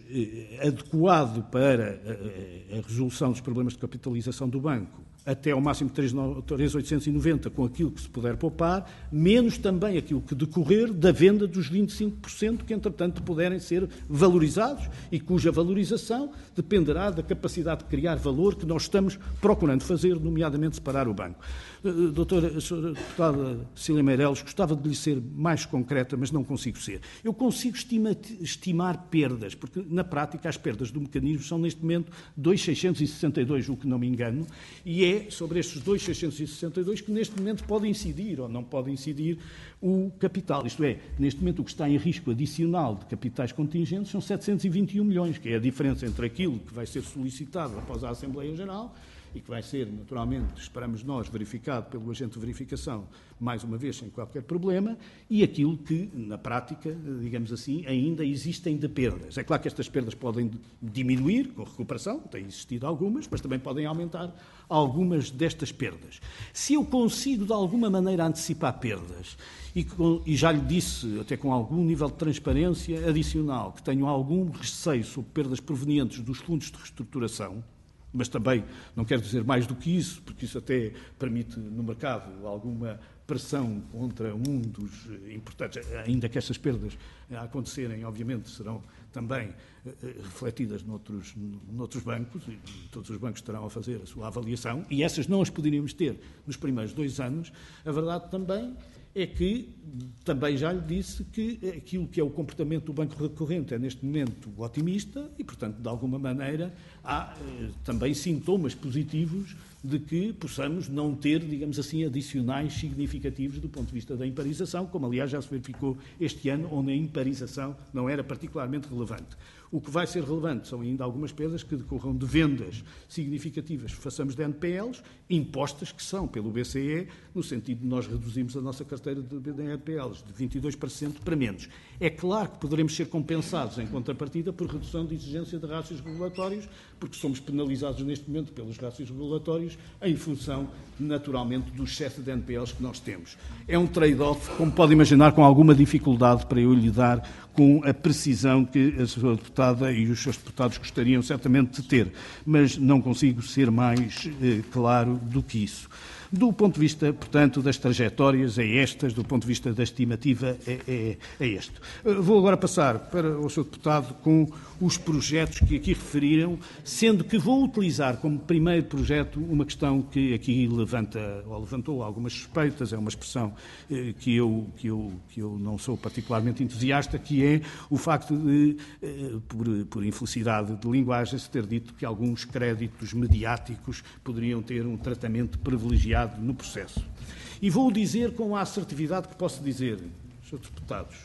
adequado para a resolução dos problemas de capitalização do banco, até ao máximo três mil oitocentos e noventa, com aquilo que se puder poupar, menos também aquilo que decorrer da venda dos vinte e cinco por cento que, entretanto, puderem ser valorizados e cuja valorização dependerá da capacidade de criar valor que nós estamos procurando fazer, nomeadamente separar o banco. Doutora, deputada Cecília Meireles, gostava de lhe ser mais concreta, mas não consigo ser. Eu consigo estima, estimar perdas, porque, na prática, as perdas do mecanismo são, neste momento, dois mil seiscentos e sessenta e dois, o que não me engano, e é sobre estes dois mil seiscentos e sessenta e dois que, neste momento, pode incidir ou não pode incidir o capital. Isto é, neste momento, o que está em risco adicional de capitais contingentes são setecentos e vinte e um milhões, que é a diferença entre aquilo que vai ser solicitado após a Assembleia Geral e que vai ser, naturalmente, esperamos nós, verificado pelo agente de verificação, mais uma vez, sem qualquer problema, e aquilo que, na prática, digamos assim, ainda existem de perdas. É claro que estas perdas podem diminuir com recuperação, têm existido algumas, mas também podem aumentar algumas destas perdas. Se eu consigo, de alguma maneira, antecipar perdas, e, com, e já lhe disse, até com algum nível de transparência adicional, que tenho algum receio sobre perdas provenientes dos fundos de reestruturação, mas também não quero dizer mais do que isso, porque isso até permite no mercado alguma pressão contra um dos importantes, ainda que essas perdas a acontecerem, obviamente, serão também refletidas noutros, noutros bancos, e todos os bancos estarão a fazer a sua avaliação, e essas não as poderíamos ter nos primeiros dois anos. A verdade também é que, também já lhe disse, que aquilo que é o comportamento do banco recorrente é, neste momento, otimista e, portanto, de alguma maneira, há eh, também sintomas positivos de que possamos não ter, digamos assim, adicionais significativos do ponto de vista da imparização, como, aliás, já se verificou este ano, onde a imparização não era particularmente relevante. O que vai ser relevante são ainda algumas perdas que decorram de vendas significativas que façamos de N P Ls, impostas que são pelo B C E, no sentido de nós reduzirmos a nossa carteira de N P Ls de vinte e dois por cento para menos. É claro que poderemos ser compensados em contrapartida por redução de exigência de rácios regulatórios, porque somos penalizados neste momento pelos rácios regulatórios em função, naturalmente, do excesso de N P Ls que nós temos. É um trade-off, como pode imaginar, com alguma dificuldade para eu lhe dar com a precisão que a senhora deputada e os seus deputados gostariam certamente de ter, mas não consigo ser mais eh, claro do que isso. Do ponto de vista, portanto, das trajetórias, é estas, do ponto de vista da estimativa, é, é, é este. Vou agora passar para o senhor deputado com os projetos que aqui referiram, sendo que vou utilizar como primeiro projeto uma questão que aqui levanta, ou levantou algumas suspeitas, é uma expressão eh, que, eu, que, eu, que eu não sou particularmente entusiasta, que é o facto de, eh, por, por infelicidade de linguagem, se ter dito que alguns créditos mediáticos poderiam ter um tratamento privilegiado no processo. E vou dizer com a assertividade que posso dizer, senhores deputados.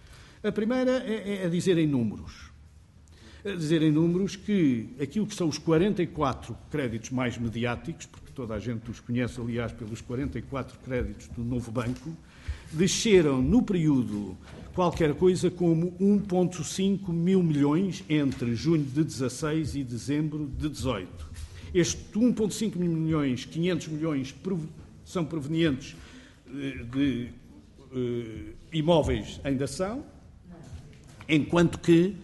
A primeira é, é a dizer em números. A dizer em números que aquilo que são os quarenta e quatro créditos mais mediáticos, porque toda a gente os conhece, aliás, pelos quarenta e quatro créditos do novo banco, desceram no período qualquer coisa como um vírgula cinco mil milhões entre junho de dezasseis e dezembro de dezoito. Estes um vírgula cinco mil milhões, quinhentos milhões são provenientes de, de uh, imóveis em dação, enquanto que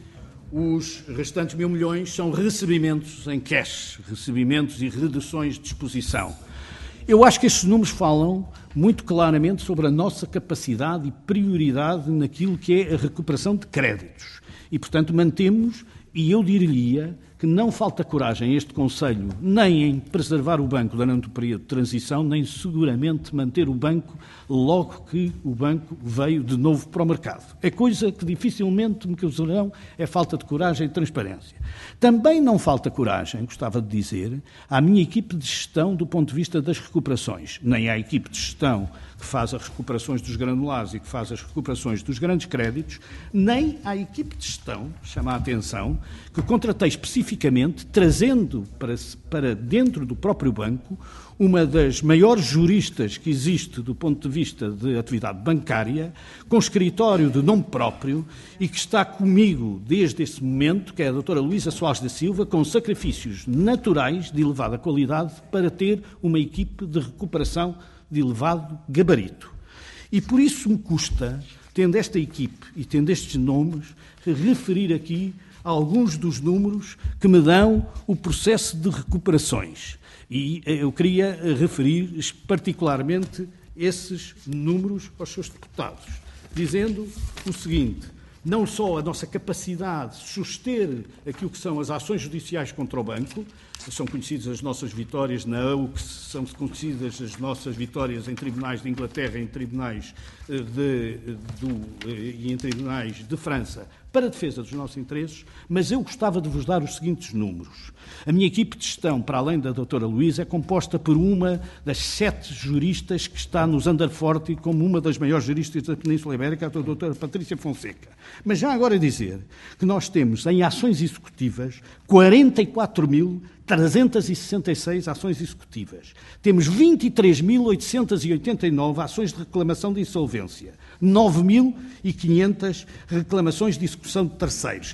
os restantes mil milhões são recebimentos em cash, recebimentos e reduções de disposição. Eu acho que estes números falam muito claramente sobre a nossa capacidade e prioridade naquilo que é a recuperação de créditos. E, portanto, mantemos, e eu diria que não falta coragem a este Conselho nem em preservar o banco durante o período de transição, nem seguramente manter o banco logo que o banco veio de novo para o mercado. É coisa que dificilmente me causarão é falta de coragem e transparência. Também não falta coragem, gostava de dizer, à minha equipe de gestão do ponto de vista das recuperações, nem à equipe de gestão que faz as recuperações dos granulares e que faz as recuperações dos grandes créditos, nem à equipe de gestão, chama a atenção, que contratei especificamente, trazendo para, para dentro do próprio banco uma das maiores juristas que existe do ponto de vista de atividade bancária, com escritório de nome próprio e que está comigo desde esse momento, que é a doutora Luísa Soares da Silva, com sacrifícios naturais de elevada qualidade para ter uma equipe de recuperação de elevado gabarito. E por isso me custa, tendo esta equipe e tendo estes nomes, referir aqui alguns dos números que me dão o processo de recuperações. E eu queria referir particularmente esses números aos seus deputados, dizendo o seguinte: não só a nossa capacidade de suster aquilo que são as ações judiciais contra o banco, são conhecidas as nossas vitórias na A U, que são conhecidas as nossas vitórias em tribunais de Inglaterra, em tribunais de, do, e em tribunais de França, para a defesa dos nossos interesses, mas eu gostava de vos dar os seguintes números. A minha equipe de gestão, para além da doutora Luísa, é composta por uma das sete juristas que está nos Underforty como uma das maiores juristas da Península Ibérica, a doutora Patrícia Fonseca. Mas já agora dizer que nós temos em ações executivas quarenta e quatro mil trezentas e sessenta e seis ações executivas. Temos vinte e três mil oitocentas e oitenta e nove ações de reclamação de insolvência, nove mil e quinhentas reclamações de execução de terceiros,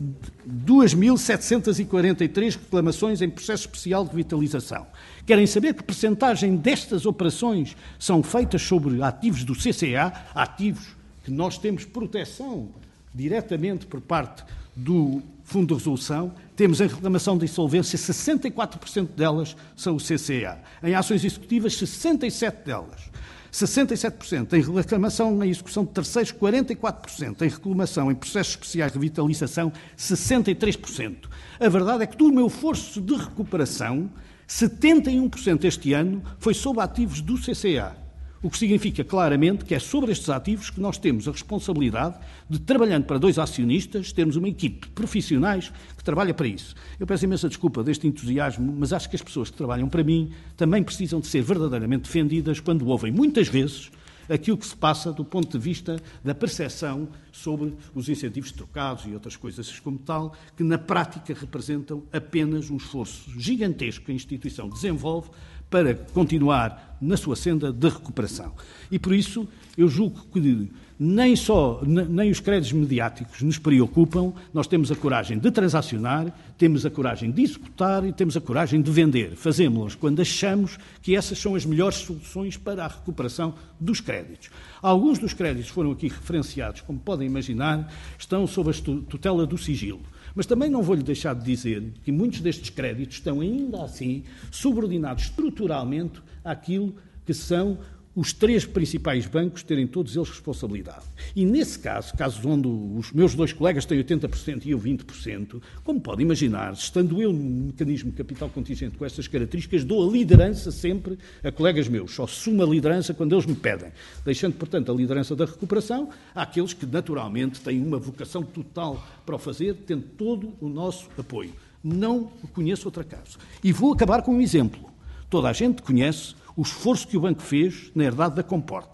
duas mil setecentas e quarenta e três reclamações em processo especial de vitalização. Querem saber que percentagem destas operações são feitas sobre ativos do C C A, ativos que nós temos proteção diretamente por parte do Fundo de Resolução? Temos em reclamação de insolvência, sessenta e quatro por cento delas são o C C A. Em ações executivas, sessenta e sete por cento delas. sessenta e sete por cento. Em reclamação em execução de terceiros, quarenta e quatro por cento. Em reclamação em processos especiais de vitalização, sessenta e três por cento. A verdade é que do meu esforço de recuperação, setenta e um por cento este ano foi sobre ativos do C C A. O que significa claramente que é sobre estes ativos que nós temos a responsabilidade de, trabalhando para dois acionistas, termos uma equipe de profissionais que trabalha para isso. Eu peço imensa desculpa deste entusiasmo, mas acho que as pessoas que trabalham para mim também precisam de ser verdadeiramente defendidas quando ouvem muitas vezes aquilo que se passa do ponto de vista da percepção sobre os incentivos trocados e outras coisas como tal, que na prática representam apenas um esforço gigantesco que a instituição desenvolve para continuar na sua senda de recuperação. E por isso eu julgo que nem só nem os créditos mediáticos nos preocupam, nós temos a coragem de transacionar, temos a coragem de executar e temos a coragem de vender. Fazemos-los quando achamos que essas são as melhores soluções para a recuperação dos créditos. Alguns dos créditos foram aqui referenciados, como podem imaginar, estão sob a tutela do sigilo. Mas também não vou-lhe deixar de dizer que muitos destes créditos estão ainda assim subordinados estruturalmente àquilo que são os três principais bancos terem todos eles responsabilidade. E nesse caso, casos onde os meus dois colegas têm oitenta por cento e eu vinte por cento, como pode imaginar, estando eu num mecanismo de capital contingente com estas características, dou a liderança sempre a colegas meus. Só assumo a liderança quando eles me pedem. Deixando, portanto, a liderança da recuperação àqueles que, naturalmente, têm uma vocação total para o fazer, tendo todo o nosso apoio. Não conheço outro caso. E vou acabar com um exemplo. Toda a gente conhece o esforço que o banco fez na herdade da Comporta.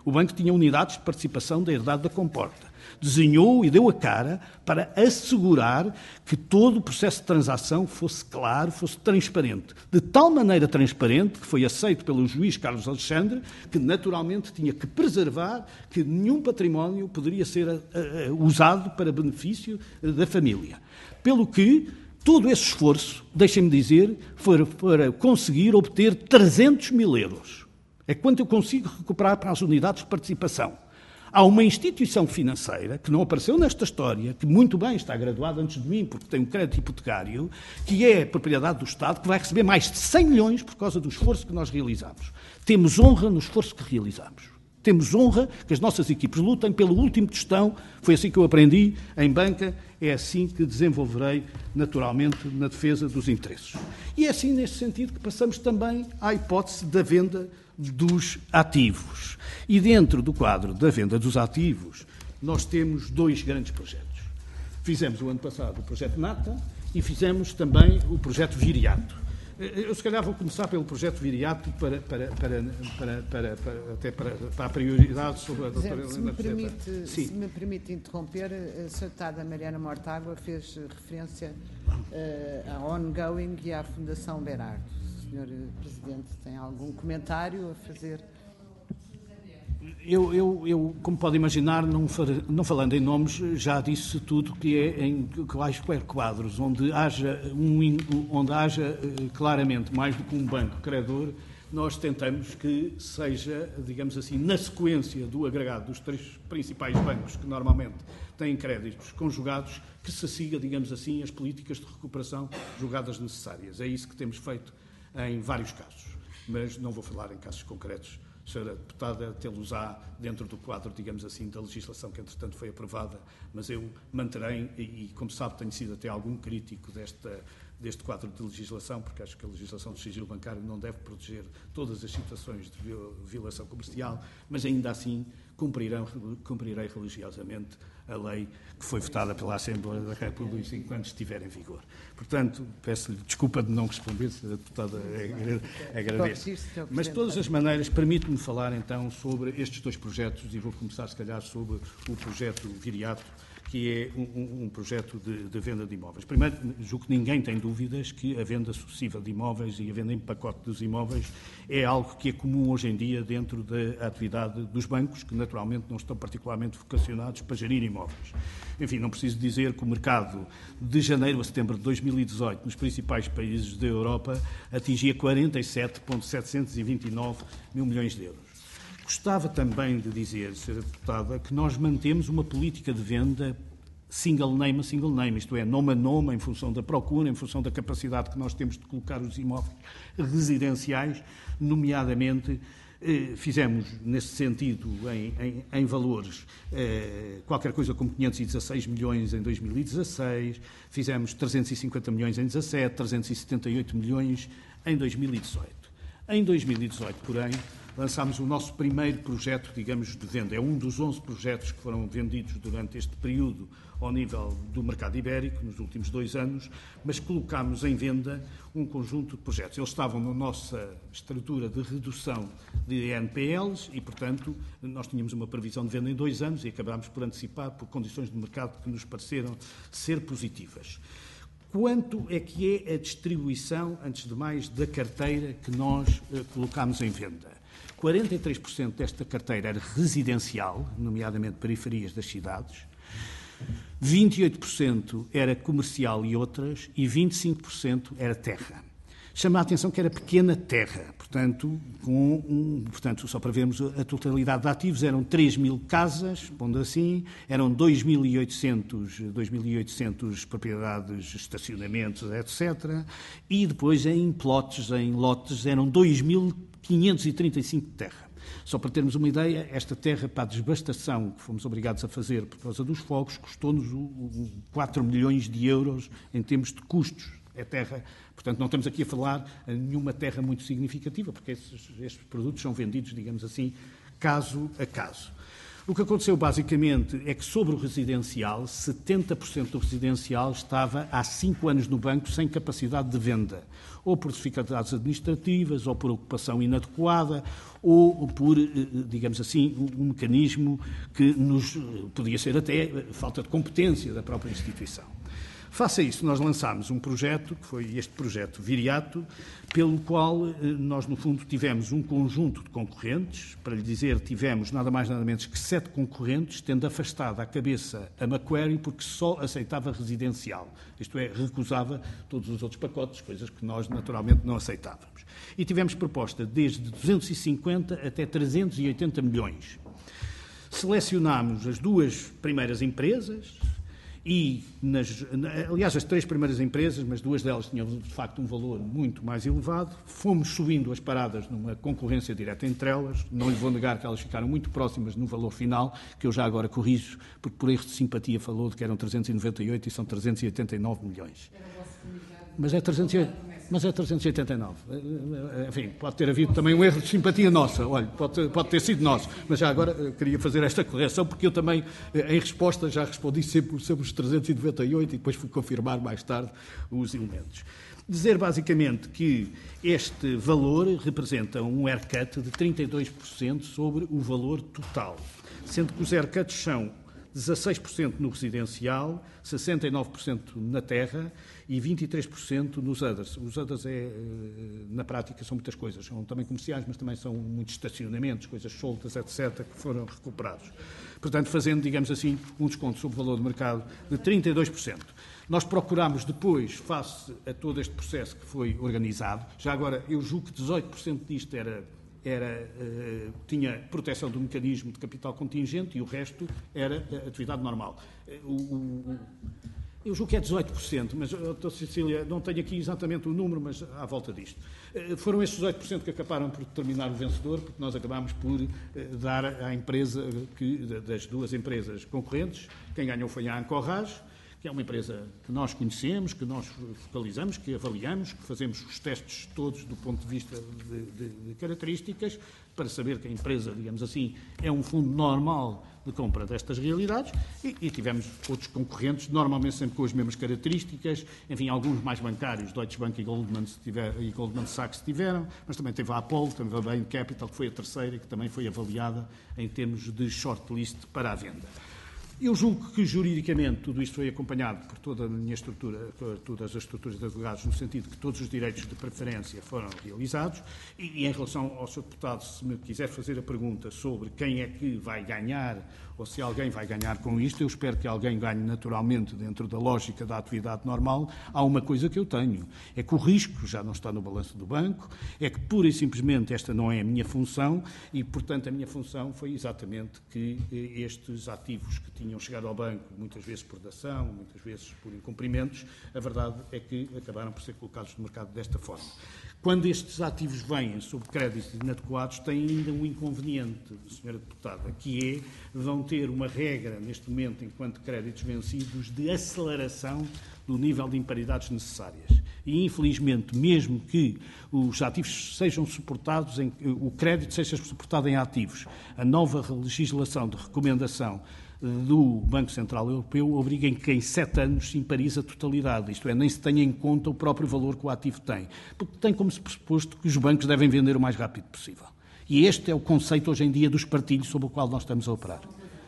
O banco tinha unidades de participação da herdade da Comporta. Desenhou e deu a cara para assegurar que todo o processo de transação fosse claro, fosse transparente. De tal maneira transparente que foi aceito pelo juiz Carlos Alexandre, que naturalmente tinha que preservar que nenhum património poderia ser uh, uh, usado para benefício uh, da família. Pelo que todo esse esforço, deixem-me dizer, foi para conseguir obter trezentos mil euros. É quanto eu consigo recuperar para as unidades de participação. Há uma instituição financeira, que não apareceu nesta história, que muito bem está graduada antes de mim, porque tem um crédito hipotecário, que é propriedade do Estado, que vai receber mais de cem milhões por causa do esforço que nós realizamos. Temos honra no esforço que realizamos. Temos honra que as nossas equipes lutem pelo último tostão. Foi assim que eu aprendi em banca, é assim que desenvolverei naturalmente na defesa dos interesses. E é assim, nesse sentido, que passamos também à hipótese da venda dos ativos. E dentro do quadro da venda dos ativos, nós temos dois grandes projetos. Fizemos o ano passado o projeto Nata e fizemos também o projeto Viriato. Eu, se calhar, vou começar pelo projeto Viriato para, para, para, para, para, para, até para, para a prioridade sobre a doutora Helena. Se me permite, se me permite interromper, a senhora deputada Mariana Mortágua fez referência uh, à ongoing e à Fundação Berardo. O senhor Presidente tem algum comentário a fazer? Eu, eu, eu, como pode imaginar, não, far, não falando em nomes, já disse tudo que é em quaisquer quadros, onde haja, um, onde haja claramente mais do que um banco credor, nós tentamos que seja, digamos assim, na sequência do agregado dos três principais bancos que normalmente têm créditos conjugados, que se siga, digamos assim, as políticas de recuperação julgadas necessárias. É isso que temos feito em vários casos, mas não vou falar em casos concretos. A senhora deputada tê-los-á dentro do quadro, digamos assim, da legislação que, entretanto, foi aprovada, mas eu manterei, e, como sabe, tenho sido até algum crítico desta, deste quadro de legislação, porque acho que a legislação do sigilo bancário não deve proteger todas as situações de violação comercial, mas ainda assim cumprirão, cumprirei religiosamente a lei que foi votada pela Assembleia da República enquanto estiver em vigor. Portanto, peço-lhe desculpa de não responder, se a deputada agradeço. Mas, de todas as maneiras, permite-me falar então sobre estes dois projetos e vou começar, se calhar, sobre o projeto Viriato, que é um, um projeto de, de venda de imóveis. Primeiro, julgo que ninguém tem dúvidas que a venda sucessiva de imóveis e a venda em pacote dos imóveis é algo que é comum hoje em dia dentro da atividade dos bancos, que naturalmente não estão particularmente vocacionados para gerir imóveis. Enfim, não preciso dizer que o mercado de janeiro a setembro de dois mil e dezoito nos principais países da Europa atingia quarenta e sete vírgula setecentos e vinte e nove mil milhões de euros. Gostava também de dizer, senhora Deputada, que nós mantemos uma política de venda single name a single name, isto é, nome a nome, em função da procura, em função da capacidade que nós temos de colocar os imóveis residenciais, nomeadamente, eh, fizemos, nesse sentido, em, em, em valores, eh, qualquer coisa como quinhentos e dezasseis milhões em dois mil e dezasseis, fizemos trezentos e cinquenta milhões em dezassete, trezentos e setenta e oito milhões em dois mil e dezoito. Em dois mil e dezoito, porém, lançámos o nosso primeiro projeto, digamos, de venda. É um dos onze projetos que foram vendidos durante este período ao nível do mercado ibérico, nos últimos dois anos, mas colocámos em venda um conjunto de projetos. Eles estavam na nossa estrutura de redução de N P Ls e, portanto, nós tínhamos uma previsão de venda em dois anos e acabámos por antecipar por condições de mercado que nos pareceram ser positivas. Quanto é que é a distribuição, antes de mais, da carteira que nós eh, colocámos em venda? quarenta e três por cento desta carteira era residencial, nomeadamente periferias das cidades, vinte e oito por cento era comercial e outras, e vinte e cinco por cento era terra. Chama a atenção que era pequena terra, portanto, com um, portanto, só para vermos a totalidade de ativos, eram três mil casas, pondo assim, eram dois mil e oitocentos propriedades, estacionamentos, etcétera, e depois em plotes, em lotes, eram dois mil quinhentos e trinta e cinco de terra. Só para termos uma ideia, esta terra para a desbastação que fomos obrigados a fazer por causa dos fogos custou-nos quatro milhões de euros em termos de custos. É terra, portanto, não estamos aqui a falar de nenhuma terra muito significativa, porque esses, estes produtos são vendidos, digamos assim, caso a caso. O que aconteceu basicamente é que sobre o residencial, setenta por cento do residencial estava há cinco anos no banco sem capacidade de venda, ou por dificuldades administrativas, ou por ocupação inadequada, ou por, digamos assim, um mecanismo que nos podia ser até falta de competência da própria instituição. Face a isso, nós lançámos um projeto, que foi este projeto Viriato, pelo qual nós, no fundo, tivemos um conjunto de concorrentes. Para lhe dizer, tivemos nada mais nada menos que sete concorrentes, tendo afastado à cabeça a Macquarie, porque só aceitava residencial. Isto é, recusava todos os outros pacotes, coisas que nós, naturalmente, não aceitávamos. E tivemos proposta desde duzentos e cinquenta até trezentos e oitenta milhões. Selecionámos as duas primeiras empresas, e, nas, aliás, as três primeiras empresas, mas duas delas tinham, de facto, um valor muito mais elevado. Fomos subindo as paradas numa concorrência direta entre elas. Não lhe vou negar que elas ficaram muito próximas no valor final, que eu já agora corrijo, porque por erro de simpatia falou de que eram trezentos e noventa e oito e são trezentos e oitenta e nove milhões. Mas é trezentos e oitenta, mas é trezentos e oitenta e nove. Enfim, pode ter havido também um erro de simpatia nossa. Olha, pode ter, pode ter sido nosso. Mas já agora queria fazer esta correção, porque eu também, em resposta, já respondi sempre sobre os trezentos e noventa e oito e depois fui confirmar mais tarde os elementos. Dizer, basicamente, que este valor representa um haircut de trinta e dois por cento sobre o valor total, sendo que os haircuts são dezasseis por cento no residencial, sessenta e nove por cento na terra e vinte e três por cento nos others. Os others, é, na prática, são muitas coisas. São também comerciais, mas também são muitos estacionamentos, coisas soltas, etcétera, que foram recuperados. Portanto, fazendo, digamos assim, um desconto sobre o valor de mercado de trinta e dois por cento. Nós procurámos depois, face a todo este processo que foi organizado, já agora, eu julgo que dezoito por cento disto era... Era, uh, tinha proteção do mecanismo de capital contingente e o resto era uh, atividade normal. Uh, o, o, eu julgo que é dezoito por cento, mas, doutora Cecília, não tenho aqui exatamente o número, mas à volta disto. Uh, foram esses dezoito por cento que acabaram por determinar o vencedor, porque nós acabámos por uh, dar à empresa, que, das duas empresas concorrentes, quem ganhou foi a Ancorrage, que é uma empresa que nós conhecemos, que nós focalizamos, que avaliamos, que fazemos os testes todos do ponto de vista de, de, de características, para saber que a empresa, digamos assim, é um fundo normal de compra destas realidades, e, e tivemos outros concorrentes, normalmente sempre com as mesmas características, enfim, alguns mais bancários, Deutsche Bank e Goldman, tiver, e Goldman Sachs tiveram, mas também teve a Apollo, também a Bain Capital, que foi a terceira e que também foi avaliada em termos de shortlist para a venda. Eu julgo que, juridicamente, tudo isto foi acompanhado por toda a minha estrutura, por todas as estruturas de advogados, no sentido que todos os direitos de preferência foram realizados. E, e em relação ao senhor Deputado, se me quiser fazer a pergunta sobre quem é que vai ganhar ou se alguém vai ganhar com isto, eu espero que alguém ganhe naturalmente dentro da lógica da atividade normal. Há uma coisa que eu tenho, é que o risco já não está no balanço do banco, é que pura e simplesmente esta não é a minha função e, portanto, a minha função foi exatamente que estes ativos que tinham chegado ao banco, muitas vezes por dação, muitas vezes por incumprimentos, a verdade é que acabaram por ser colocados no mercado desta forma. Quando estes ativos vêm sob créditos inadequados, tem ainda um inconveniente, senhora Deputada, que é, vão ter uma regra, neste momento, enquanto créditos vencidos, de aceleração do nível de imparidades necessárias. E, infelizmente, mesmo que os ativos sejam suportados, em, o crédito seja suportado em ativos, a nova legislação de recomendação do Banco Central Europeu obriga em que em sete anos se imparize a totalidade, isto é, nem se tenha em conta o próprio valor que o ativo tem, porque tem como pressuposto que os bancos devem vender o mais rápido possível. E este é o conceito hoje em dia dos partilhos sobre o qual nós estamos a operar.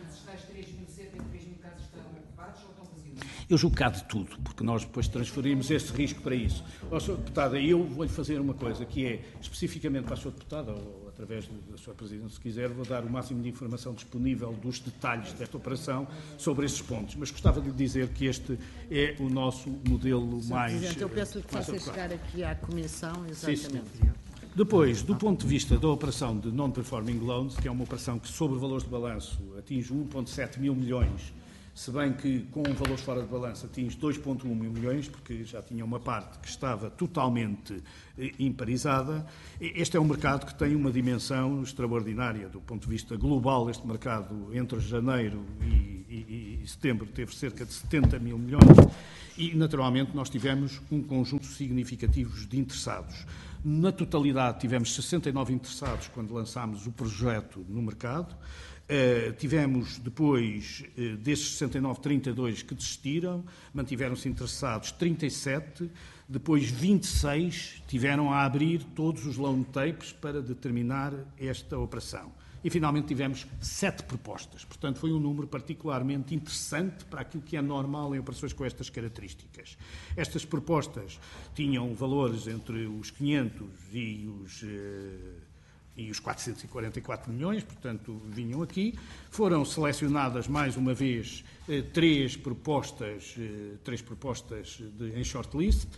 Eu julgo que há de tudo, porque nós depois transferimos esse risco para isso. Ó, senhora Deputada, eu vou-lhe fazer uma coisa, que é, especificamente para a senhora Deputada, ou através da sua Presidente, se quiser, vou dar o máximo de informação disponível dos detalhes desta operação sobre esses pontos. Mas gostava de lhe dizer que este é o nosso modelo senhor mais... Presidente, eu peço-lhe que faça chegar aqui à Comissão, exatamente. Sim, depois, do ponto de vista da operação de Non-Performing Loans, que é uma operação que, sobre valores de balanço, atinge um vírgula sete mil milhões, se bem que com valores fora de balanço atinge dois vírgula um mil milhões, porque já tinha uma parte que estava totalmente imparizada. Este é um mercado que tem uma dimensão extraordinária do ponto de vista global. Este mercado, entre janeiro e, e, e setembro, teve cerca de setenta mil milhões e, naturalmente, nós tivemos um conjunto significativo de interessados. Na totalidade, tivemos sessenta e nove interessados quando lançámos o projeto no mercado. Uh, tivemos depois, uh, desses sessenta e nove, trinta e dois que desistiram, mantiveram-se interessados trinta e sete, depois vinte e seis tiveram a abrir todos os loan tapes para determinar esta operação. E finalmente tivemos sete propostas. Portanto, foi um número particularmente interessante para aquilo que é normal em operações com estas características. Estas propostas tinham valores entre os quinhentos e os... Uh, e os quatrocentos e quarenta e quatro milhões, portanto, vinham aqui. Foram selecionadas, mais uma vez, eh, três propostas, eh, três propostas de, em shortlist.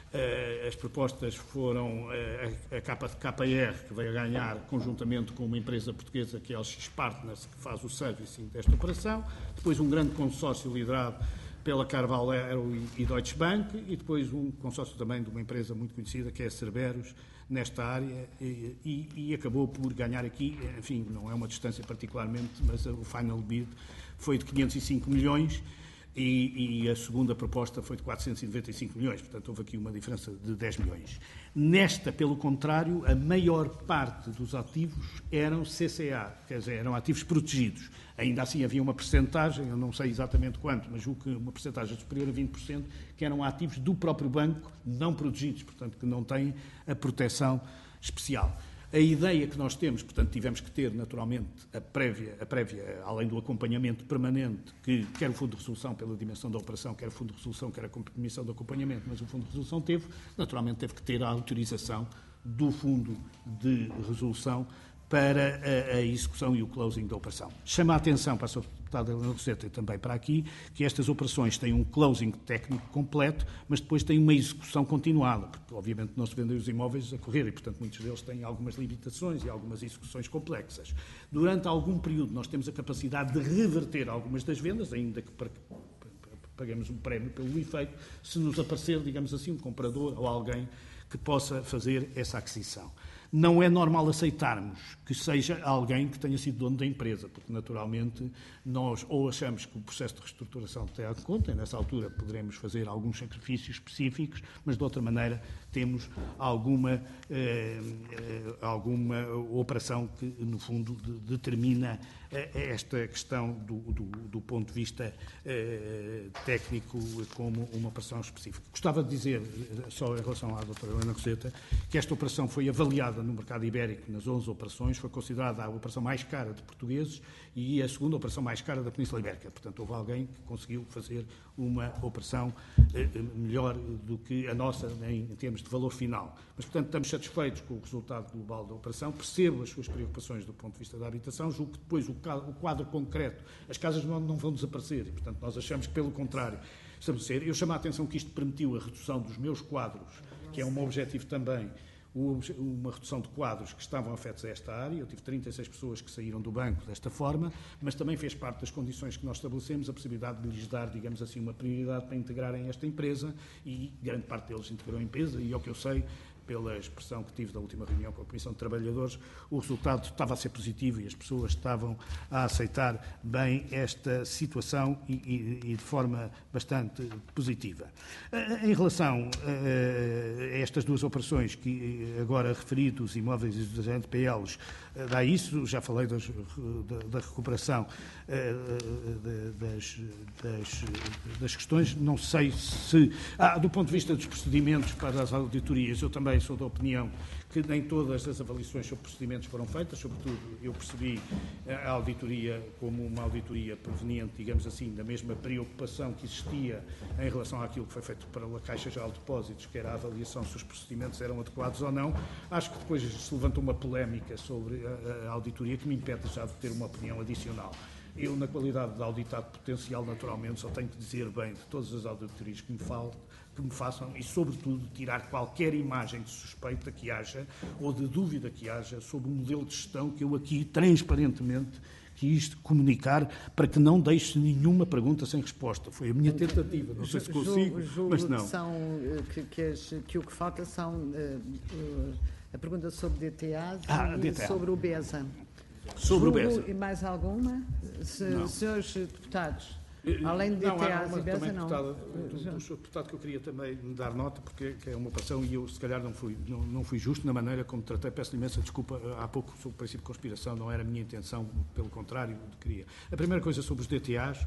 Eh, as propostas foram eh, a K P R, que veio a ganhar conjuntamente com uma empresa portuguesa, que é a L X Partners, que faz o servicing desta operação. Depois um grande consórcio liderado pela Carvalho e Deutsche Bank, e depois um consórcio também de uma empresa muito conhecida, que é a Cerberus, nesta área, e, e, e acabou por ganhar aqui, enfim, não é uma distância particularmente, mas o final bid foi de quinhentos e cinco milhões e, e a segunda proposta foi de quatrocentos e noventa e cinco milhões, portanto houve aqui uma diferença de dez milhões. Nesta, pelo contrário, a maior parte dos ativos eram C C A, quer dizer, eram ativos protegidos. Ainda assim havia uma percentagem, eu não sei exatamente quanto, mas julgo que uma percentagem superior a vinte por cento, que eram ativos do próprio banco não protegidos, portanto, que não têm a proteção especial. A ideia que nós temos, portanto, tivemos que ter naturalmente a prévia, a prévia, além do acompanhamento permanente, que quer o Fundo de Resolução pela dimensão da operação, quer o Fundo de Resolução, quer a Comissão de Acompanhamento, mas o Fundo de Resolução teve, naturalmente teve que ter a autorização do Fundo de Resolução para a, a execução e o closing da operação. Chama a atenção para a sua deputada Helena Roseta e também para aqui, que estas operações têm um closing técnico completo, mas depois têm uma execução continuada, porque obviamente não se vendem os imóveis a correr e, portanto, muitos deles têm algumas limitações e algumas execuções complexas. Durante algum período nós temos a capacidade de reverter algumas das vendas, ainda que paguemos um prémio pelo efeito, se nos aparecer, digamos assim, um comprador ou alguém que possa fazer essa aquisição. Não é normal aceitarmos que seja alguém que tenha sido dono da empresa, porque naturalmente nós ou achamos que o processo de reestruturação tem a conta, e nessa altura poderemos fazer alguns sacrifícios específicos, mas de outra maneira temos alguma, eh, alguma operação que no fundo de, determina esta questão do, do, do ponto de vista eh, técnico como uma operação específica. Gostava de dizer, só em relação à doutora Helena Roseta, que esta operação foi avaliada no mercado ibérico nas onze operações, foi considerada a operação mais cara de portugueses e a segunda operação mais cara da Península Ibérica. Portanto, houve alguém que conseguiu fazer uma operação eh, melhor do que a nossa em, em termos de valor final. Mas, portanto, estamos satisfeitos com o resultado global da operação, percebo as suas preocupações do ponto de vista da habitação, julgo que depois o, o quadro concreto, as casas não, não vão desaparecer e, portanto, nós achamos que, pelo contrário, estabelecer. Eu chamo a atenção que isto permitiu a redução dos meus quadros, que é um objetivo também, uma redução de quadros que estavam afetos a esta área. Eu tive trinta e seis pessoas que saíram do banco desta forma, mas também fez parte das condições que nós estabelecemos a possibilidade de lhes dar, digamos assim, uma prioridade para integrarem esta empresa e grande parte deles integrou a empresa e, ao que eu sei, pela expressão que tive da última reunião com a Comissão de Trabalhadores, o resultado estava a ser positivo e as pessoas estavam a aceitar bem esta situação e, e, e de forma bastante positiva. Em relação a estas duas operações que agora referi, dos imóveis e dos N P Ls, dá isso, já falei das, da, da recuperação das, das, das questões, não sei se... Ah, do ponto de vista dos procedimentos para as auditorias, eu também sou da opinião que nem todas as avaliações sobre procedimentos foram feitas, sobretudo eu percebi a auditoria como uma auditoria proveniente, digamos assim, da mesma preocupação que existia em relação àquilo que foi feito para a Caixa Geral de Depósitos, que era a avaliação se os procedimentos eram adequados ou não. Acho que depois se levantou uma polémica sobre a, a auditoria que me impede já de ter uma opinião adicional. Eu, na qualidade de auditado potencial, naturalmente, só tenho que dizer bem de todas as auditorias que me, falo, que me façam e, sobretudo, tirar qualquer imagem de suspeita que haja ou de dúvida que haja sobre o modelo de gestão que eu aqui, transparentemente, quis comunicar para que não deixe nenhuma pergunta sem resposta. Foi a minha tentativa, não sei se consigo, julgo, julgo mas não. Que, são, que, que, as, que o que falta são uh, uh, a pergunta sobre D T A ah, e D T A. sobre o BESA. Sobre julgo, o BESA. E mais alguma? Se, senhores deputados, Além de não, D T há As uma e B E S, também não. deputada, do, do senhor deputado que eu queria também me dar nota, porque que é uma operação e eu, se calhar, não fui, não, não fui justo na maneira como tratei. Peço imensa desculpa há pouco sobre o princípio de conspiração, não era a minha intenção, pelo contrário, queria. A primeira coisa sobre os D T As,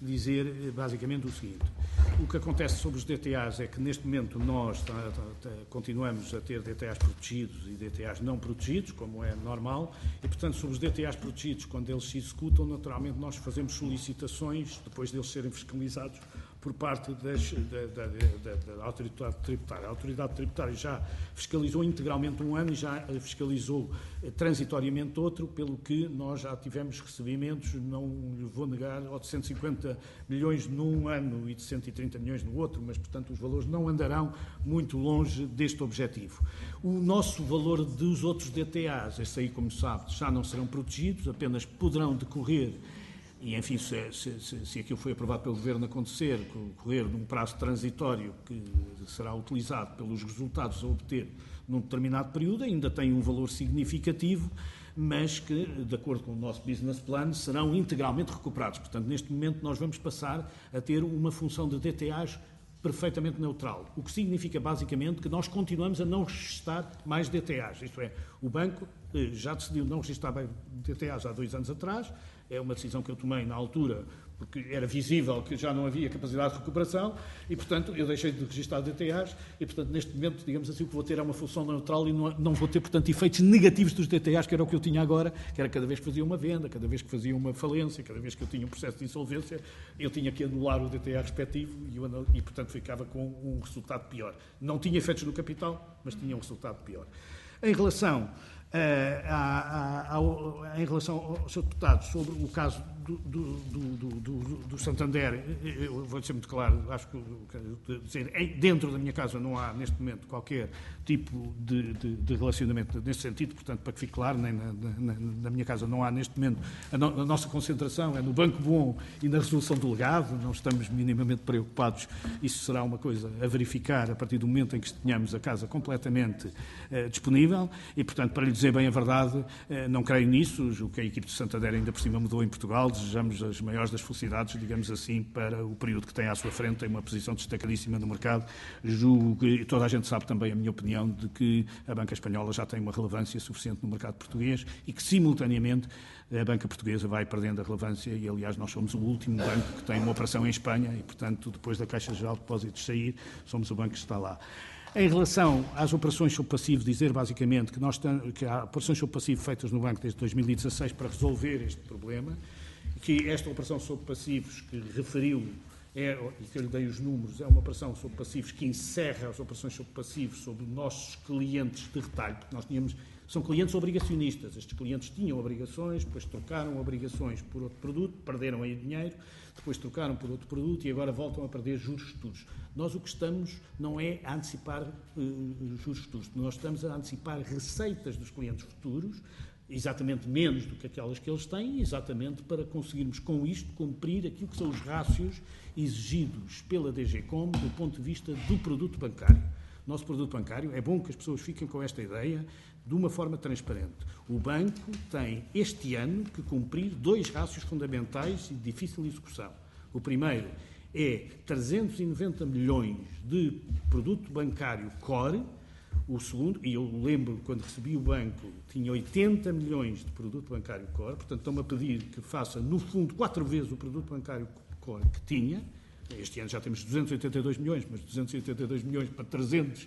dizer basicamente o seguinte: o que acontece sobre os D T As é que neste momento nós tá, tá, tá, continuamos a ter D T As protegidos e D T As não protegidos, como é normal, e portanto sobre os D T As protegidos, quando eles se executam, naturalmente nós fazemos solicitações, depois deles serem fiscalizados por parte das, da, da, da, da autoridade tributária. A autoridade tributária já fiscalizou integralmente um ano e já fiscalizou transitoriamente outro, pelo que nós já tivemos recebimentos, não lhe vou negar, de cento e cinquenta milhões num ano e de cento e trinta milhões no outro, mas, portanto, os valores não andarão muito longe deste objetivo. O nosso valor dos outros D T As, esses aí, como sabe, já não serão protegidos, apenas poderão decorrer. E, enfim, se, se, se, se aquilo foi aprovado pelo Governo acontecer, correr num prazo transitório que será utilizado pelos resultados a obter num determinado período, ainda tem um valor significativo, mas que, de acordo com o nosso business plan, serão integralmente recuperados. Portanto, neste momento, nós vamos passar a ter uma função de D T As perfeitamente neutral, o que significa basicamente que nós continuamos a não registrar mais D T As, isto é, o banco eh, já decidiu não registrar D T As há dois anos atrás, é uma decisão que eu tomei na altura, porque era visível que já não havia capacidade de recuperação e, portanto, eu deixei de registrar D T As e, portanto, neste momento, digamos assim, o que vou ter é uma função neutral e não, não vou ter, portanto, efeitos negativos dos D T As, que era o que eu tinha agora, que era cada vez que fazia uma venda, cada vez que fazia uma falência, cada vez que eu tinha um processo de insolvência, eu tinha que anular o D T A respectivo e, eu, e portanto, ficava com um resultado pior. Não tinha efeitos no capital, mas tinha um resultado pior. Em relação... Uh, a, a, a, a, em relação ao senhor Deputado, sobre o caso do, do, do, do, do Santander, eu vou ser muito claro, acho que dizer, dentro da minha casa não há neste momento qualquer tipo de, de, de relacionamento nesse sentido, portanto, para que fique claro, nem na, na, na minha casa não há neste momento, a, no, a nossa concentração é no Banco Bom e na resolução do legado, não estamos minimamente preocupados, isso será uma coisa a verificar a partir do momento em que tenhamos a casa completamente uh, disponível e, portanto, para lhe dizer bem a verdade, não creio nisso. O que a equipe de Santander ainda por cima mudou em Portugal. Desejamos as maiores das felicidades, digamos assim, para o período que tem à sua frente. Tem uma posição destacadíssima no mercado. Julgo que toda a gente sabe também a minha opinião de que a banca espanhola já tem uma relevância suficiente no mercado português e que, simultaneamente, a banca portuguesa vai perdendo a relevância e, aliás, nós somos o último banco que tem uma operação em Espanha e, portanto, depois da Caixa Geral de Depósitos sair, somos o banco que está lá. Em relação às operações sob passivo, dizer basicamente que, nós tem, que há operações sob passivo feitas no banco desde dois mil e dezasseis para resolver este problema, que esta operação sob passivos que referiu, é, e que eu lhe dei os números, é uma operação sob passivos que encerra as operações sob passivos sobre nossos clientes de retalho, porque nós tínhamos, são clientes obrigacionistas, estes clientes tinham obrigações, depois trocaram obrigações por outro produto, perderam aí dinheiro, depois trocaram por outro produto e agora voltam a perder juros futuros. Nós o que estamos não é a antecipar uh, juros futuros, nós estamos a antecipar receitas dos clientes futuros, exatamente menos do que aquelas que eles têm, exatamente para conseguirmos com isto cumprir aquilo que são os rácios exigidos pela D G Com do ponto de vista do produto bancário. Nosso produto bancário, é bom que as pessoas fiquem com esta ideia de uma forma transparente. O banco tem este ano que cumprir dois rácios fundamentais e de difícil execução. O primeiro é trezentos e noventa milhões de produto bancário core. O segundo, e eu lembro quando recebi o banco, tinha oitenta milhões de produto bancário core, portanto estão-me a pedir que faça, no fundo, quatro vezes o produto bancário core que tinha. Este ano já temos duzentos e oitenta e dois milhões, mas duzentos e oitenta e dois milhões para trezentos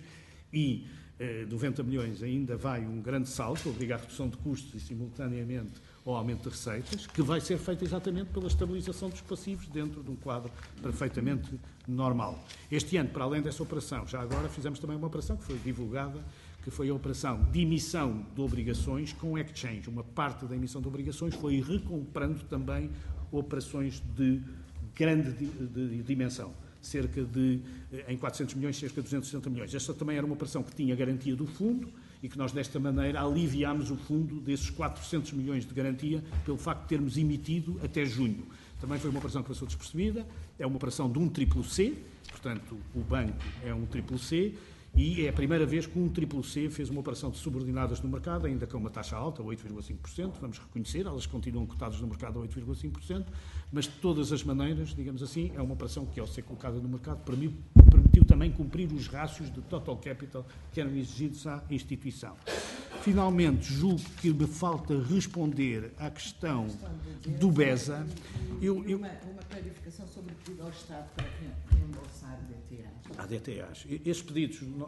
e noventa milhões ainda vai um grande salto, obriga à redução de custos e, simultaneamente, ao aumento de receitas, que vai ser feito exatamente pela estabilização dos passivos dentro de um quadro perfeitamente normal. Este ano, para além dessa operação, já agora fizemos também uma operação que foi divulgada, que foi a operação de emissão de obrigações com exchange. Uma parte da emissão de obrigações foi recomprando também operações de grande de, de, de dimensão. Cerca de, em quatrocentos milhões, cerca de duzentos e sessenta milhões. Esta também era uma operação que tinha garantia do fundo e que nós, desta maneira, aliviámos o fundo desses quatrocentos milhões de garantia pelo facto de termos emitido até junho. Também foi uma operação que passou despercebida, é uma operação de um triplo C, portanto, o banco é um triplo C, E é a primeira vez que um triplo C fez uma operação de subordinadas no mercado, ainda com uma taxa alta, oito vírgula cinco por cento, vamos reconhecer, elas continuam cotadas no mercado a oito vírgula cinco por cento, mas de todas as maneiras, digamos assim, é uma operação que, ao ser colocada no mercado, permitiu, permitiu também cumprir os rácios de total capital que eram exigidos à instituição. Finalmente, julgo que me falta responder à questão do BESA. Eu, eu... Uma, uma clarificação sobre o pedido ao Estado para reembolsar D T As. A D T As. Estes pedidos... Não...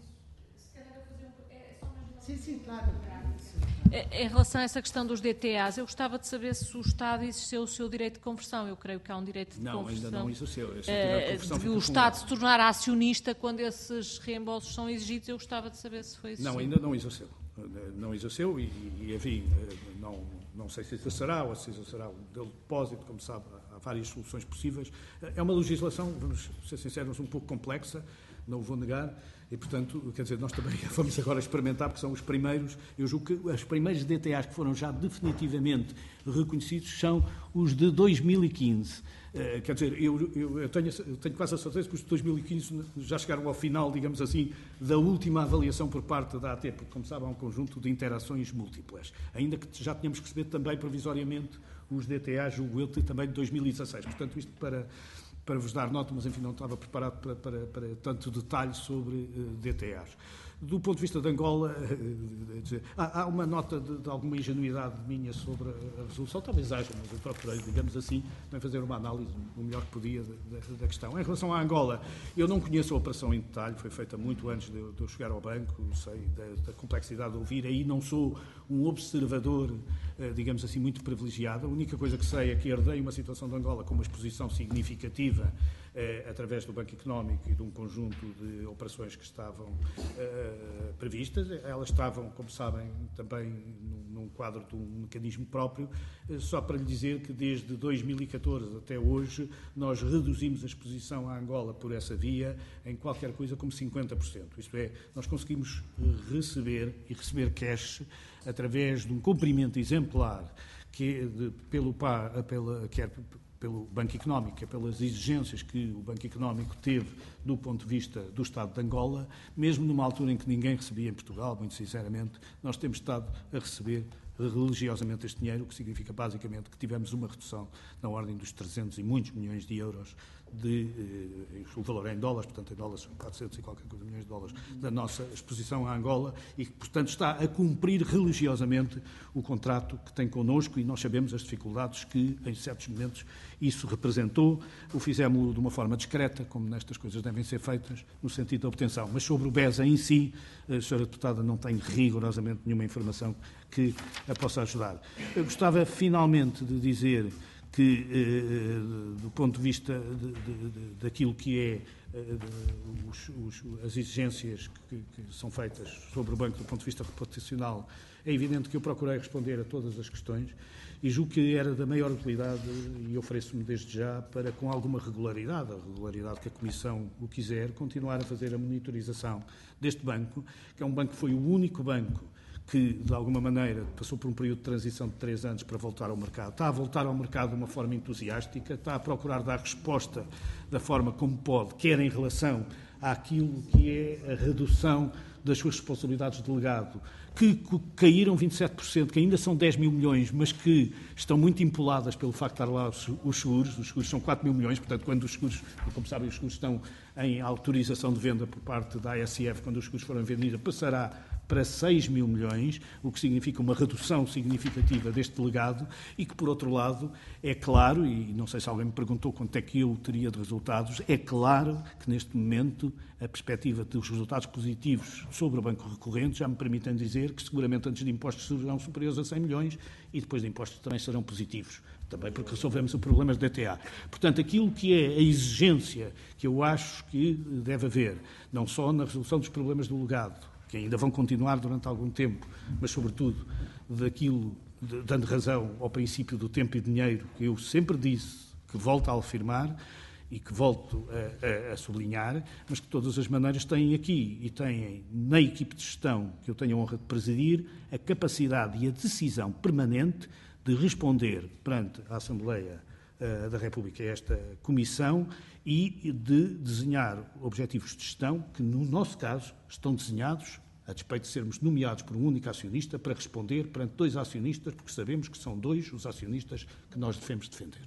Sim, sim, claro. Em relação a essa questão dos D T As, eu gostava de saber se o Estado exerceu o seu direito de conversão. Eu creio que há um direito de não, conversão. Não, ainda não exerceu. Uh, de o Estado se tornar acionista quando esses reembolsos são exigidos, eu gostava de saber se foi isso. Não, ainda não exerceu. Não exerceu e, e enfim, não, não sei se exercerá ou se exercerá o depósito, como sabe, há várias soluções possíveis. É uma legislação, vamos ser sinceros, um pouco complexa, não o vou negar, e, portanto, quer dizer, nós também vamos agora experimentar, porque são os primeiros, eu julgo que os primeiros D T As que foram já definitivamente reconhecidos são os de dois mil e quinze. Uh, quer dizer, eu, eu, eu, tenho, eu tenho quase a certeza que os de dois mil e quinze já chegaram ao final, digamos assim, da última avaliação por parte da A T, porque, como sabem, há um conjunto de interações múltiplas. Ainda que já tínhamos recebido também provisoriamente os D T As, julgo eu, também de dois mil e dezasseis. Portanto, isto para... para vos dar nota, mas enfim, não estava preparado para, para, para tanto detalhe sobre uh, D T As. Do ponto de vista de Angola, uh, há, há uma nota de, de alguma ingenuidade minha sobre a resolução, talvez haja, mas eu procurei, digamos assim, também fazer uma análise o melhor que podia da, da questão. Em relação à Angola, eu não conheço a operação em detalhe, foi feita muito antes de, de eu chegar ao banco, sei da, da complexidade de ouvir, aí não sou um observador, uh, digamos assim, muito privilegiado. A única coisa que sei é que herdei uma situação de Angola com uma exposição significativa eh, através do Banco Económico e de um conjunto de operações que estavam eh, previstas. Elas estavam, como sabem, também num, num quadro de um mecanismo próprio. Eh, só para lhe dizer que desde dois mil e catorze até hoje nós reduzimos a exposição à Angola por essa via em qualquer coisa como cinquenta por cento. Isto é, nós conseguimos receber e receber cash através de um cumprimento exemplar que, de, pelo, pela, quer pelo Banco Económico, quer pelas exigências que o Banco Económico teve do ponto de vista do Estado de Angola, mesmo numa altura em que ninguém recebia em Portugal, muito sinceramente, nós temos estado a receber religiosamente este dinheiro, o que significa basicamente que tivemos uma redução na ordem dos trezentos e muitos milhões de euros de, eh, o valor é em dólares, portanto em dólares são quatrocentos e qualquer coisa milhões de dólares da nossa exposição à Angola e que, portanto, está a cumprir religiosamente o contrato que tem connosco e nós sabemos as dificuldades que, em certos momentos, isso representou. O fizemos de uma forma discreta, como nestas coisas devem ser feitas, no sentido da obtenção. Mas sobre o BESA em si, a senhora deputada não tem rigorosamente nenhuma informação que a possa ajudar. Eu gostava, finalmente, de dizer que, eh, do ponto de vista de, de, de, daquilo que é eh, os, os, as exigências que, que são feitas sobre o banco do ponto de vista reputacional, é evidente que eu procurei responder a todas as questões e julgo que era da maior utilidade e ofereço-me desde já para, com alguma regularidade, a regularidade que a Comissão o quiser, continuar a fazer a monitorização deste banco, que é um banco que foi o único banco que, de alguma maneira, passou por um período de transição de três anos para voltar ao mercado. Está a voltar ao mercado de uma forma entusiástica, está a procurar dar resposta da forma como pode, quer em relação àquilo que é a redução das suas responsabilidades de legado, que caíram vinte e sete por cento, que ainda são dez mil milhões, mas que estão muito empoladas pelo facto de estar lá os seguros. Os seguros são quatro mil milhões, portanto, quando os seguros, como sabem, os seguros estão em autorização de venda por parte da A S F, quando os seguros forem vendidos, passará para seis mil milhões, o que significa uma redução significativa deste legado e que, por outro lado, é claro, e não sei se alguém me perguntou quanto é que eu teria de resultados, é claro que, neste momento, a perspectiva dos resultados positivos sobre o banco recorrente já me permitem dizer que, seguramente, antes de impostos serão superiores a cem milhões e depois de impostos também serão positivos, também porque resolvemos o problema de D T A. Portanto, aquilo que é a exigência que eu acho que deve haver, não só na resolução dos problemas do legado, que ainda vão continuar durante algum tempo, mas, sobretudo, daquilo, de, dando razão ao princípio do tempo e dinheiro, que eu sempre disse, que volto a afirmar e que volto a, a, a sublinhar, mas que, de todas as maneiras, têm aqui e têm na equipe de gestão que eu tenho a honra de presidir a capacidade e a decisão permanente de responder perante a Assembleia uh, da República, a esta Comissão, e de desenhar objetivos de gestão que, no nosso caso, estão desenhados, a despeito de sermos nomeados por um único acionista, para responder perante dois acionistas, porque sabemos que são dois os acionistas que nós devemos defender.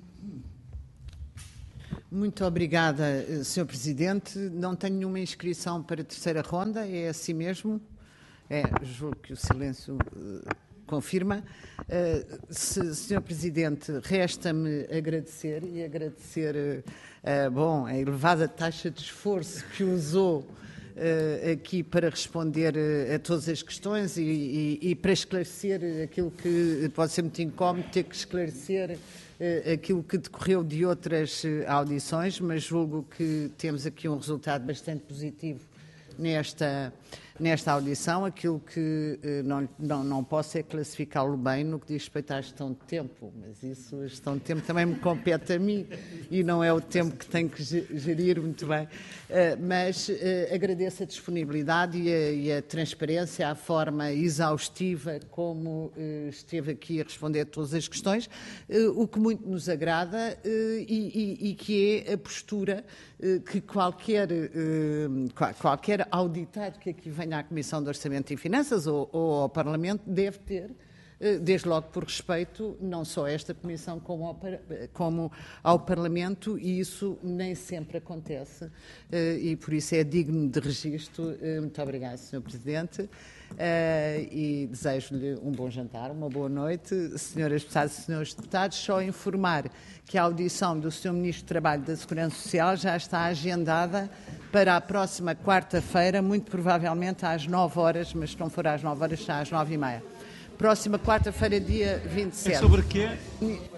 Muito obrigada, senhor Presidente. Não tenho nenhuma inscrição para a terceira ronda, é assim mesmo? É, julgo que o silêncio uh, confirma. Uh, se, senhor Presidente, resta-me agradecer e agradecer uh, bom, a elevada taxa de esforço que usou Uh, aqui para responder uh, a todas as questões e, e, e para esclarecer aquilo que pode ser muito incómodo, ter que esclarecer uh, aquilo que decorreu de outras uh, audições, mas julgo que temos aqui um resultado bastante positivo nesta, nesta audição. Aquilo que uh, não, não, não posso é classificá-lo bem no que diz respeito à gestão de tempo, mas isso, a gestão de tempo também me compete a mim e não é o tempo que tenho que gerir muito bem. Uh, mas uh, agradeço a disponibilidade e a, e a transparência, a forma exaustiva como uh, esteve aqui a responder a todas as questões, uh, o que muito nos agrada uh, e, e, e que é a postura uh, que qualquer, uh, qualquer auditado que aqui venha à Comissão de Orçamento e Finanças ou, ou ao Parlamento deve ter, desde logo por respeito não só a esta Comissão como ao, como ao Parlamento, e isso nem sempre acontece e por isso é digno de registro. Muito obrigada, senhor Presidente, e desejo-lhe um bom jantar, uma boa noite. Senhoras deputadas e senhores deputados, só informar que a audição do senhor Ministro do Trabalho e da Segurança Social já está agendada para a próxima quarta-feira, muito provavelmente às nove horas, mas se não for às nove horas, será às nove e meia. Próxima quarta-feira, dia vinte e sete. É sobre quê?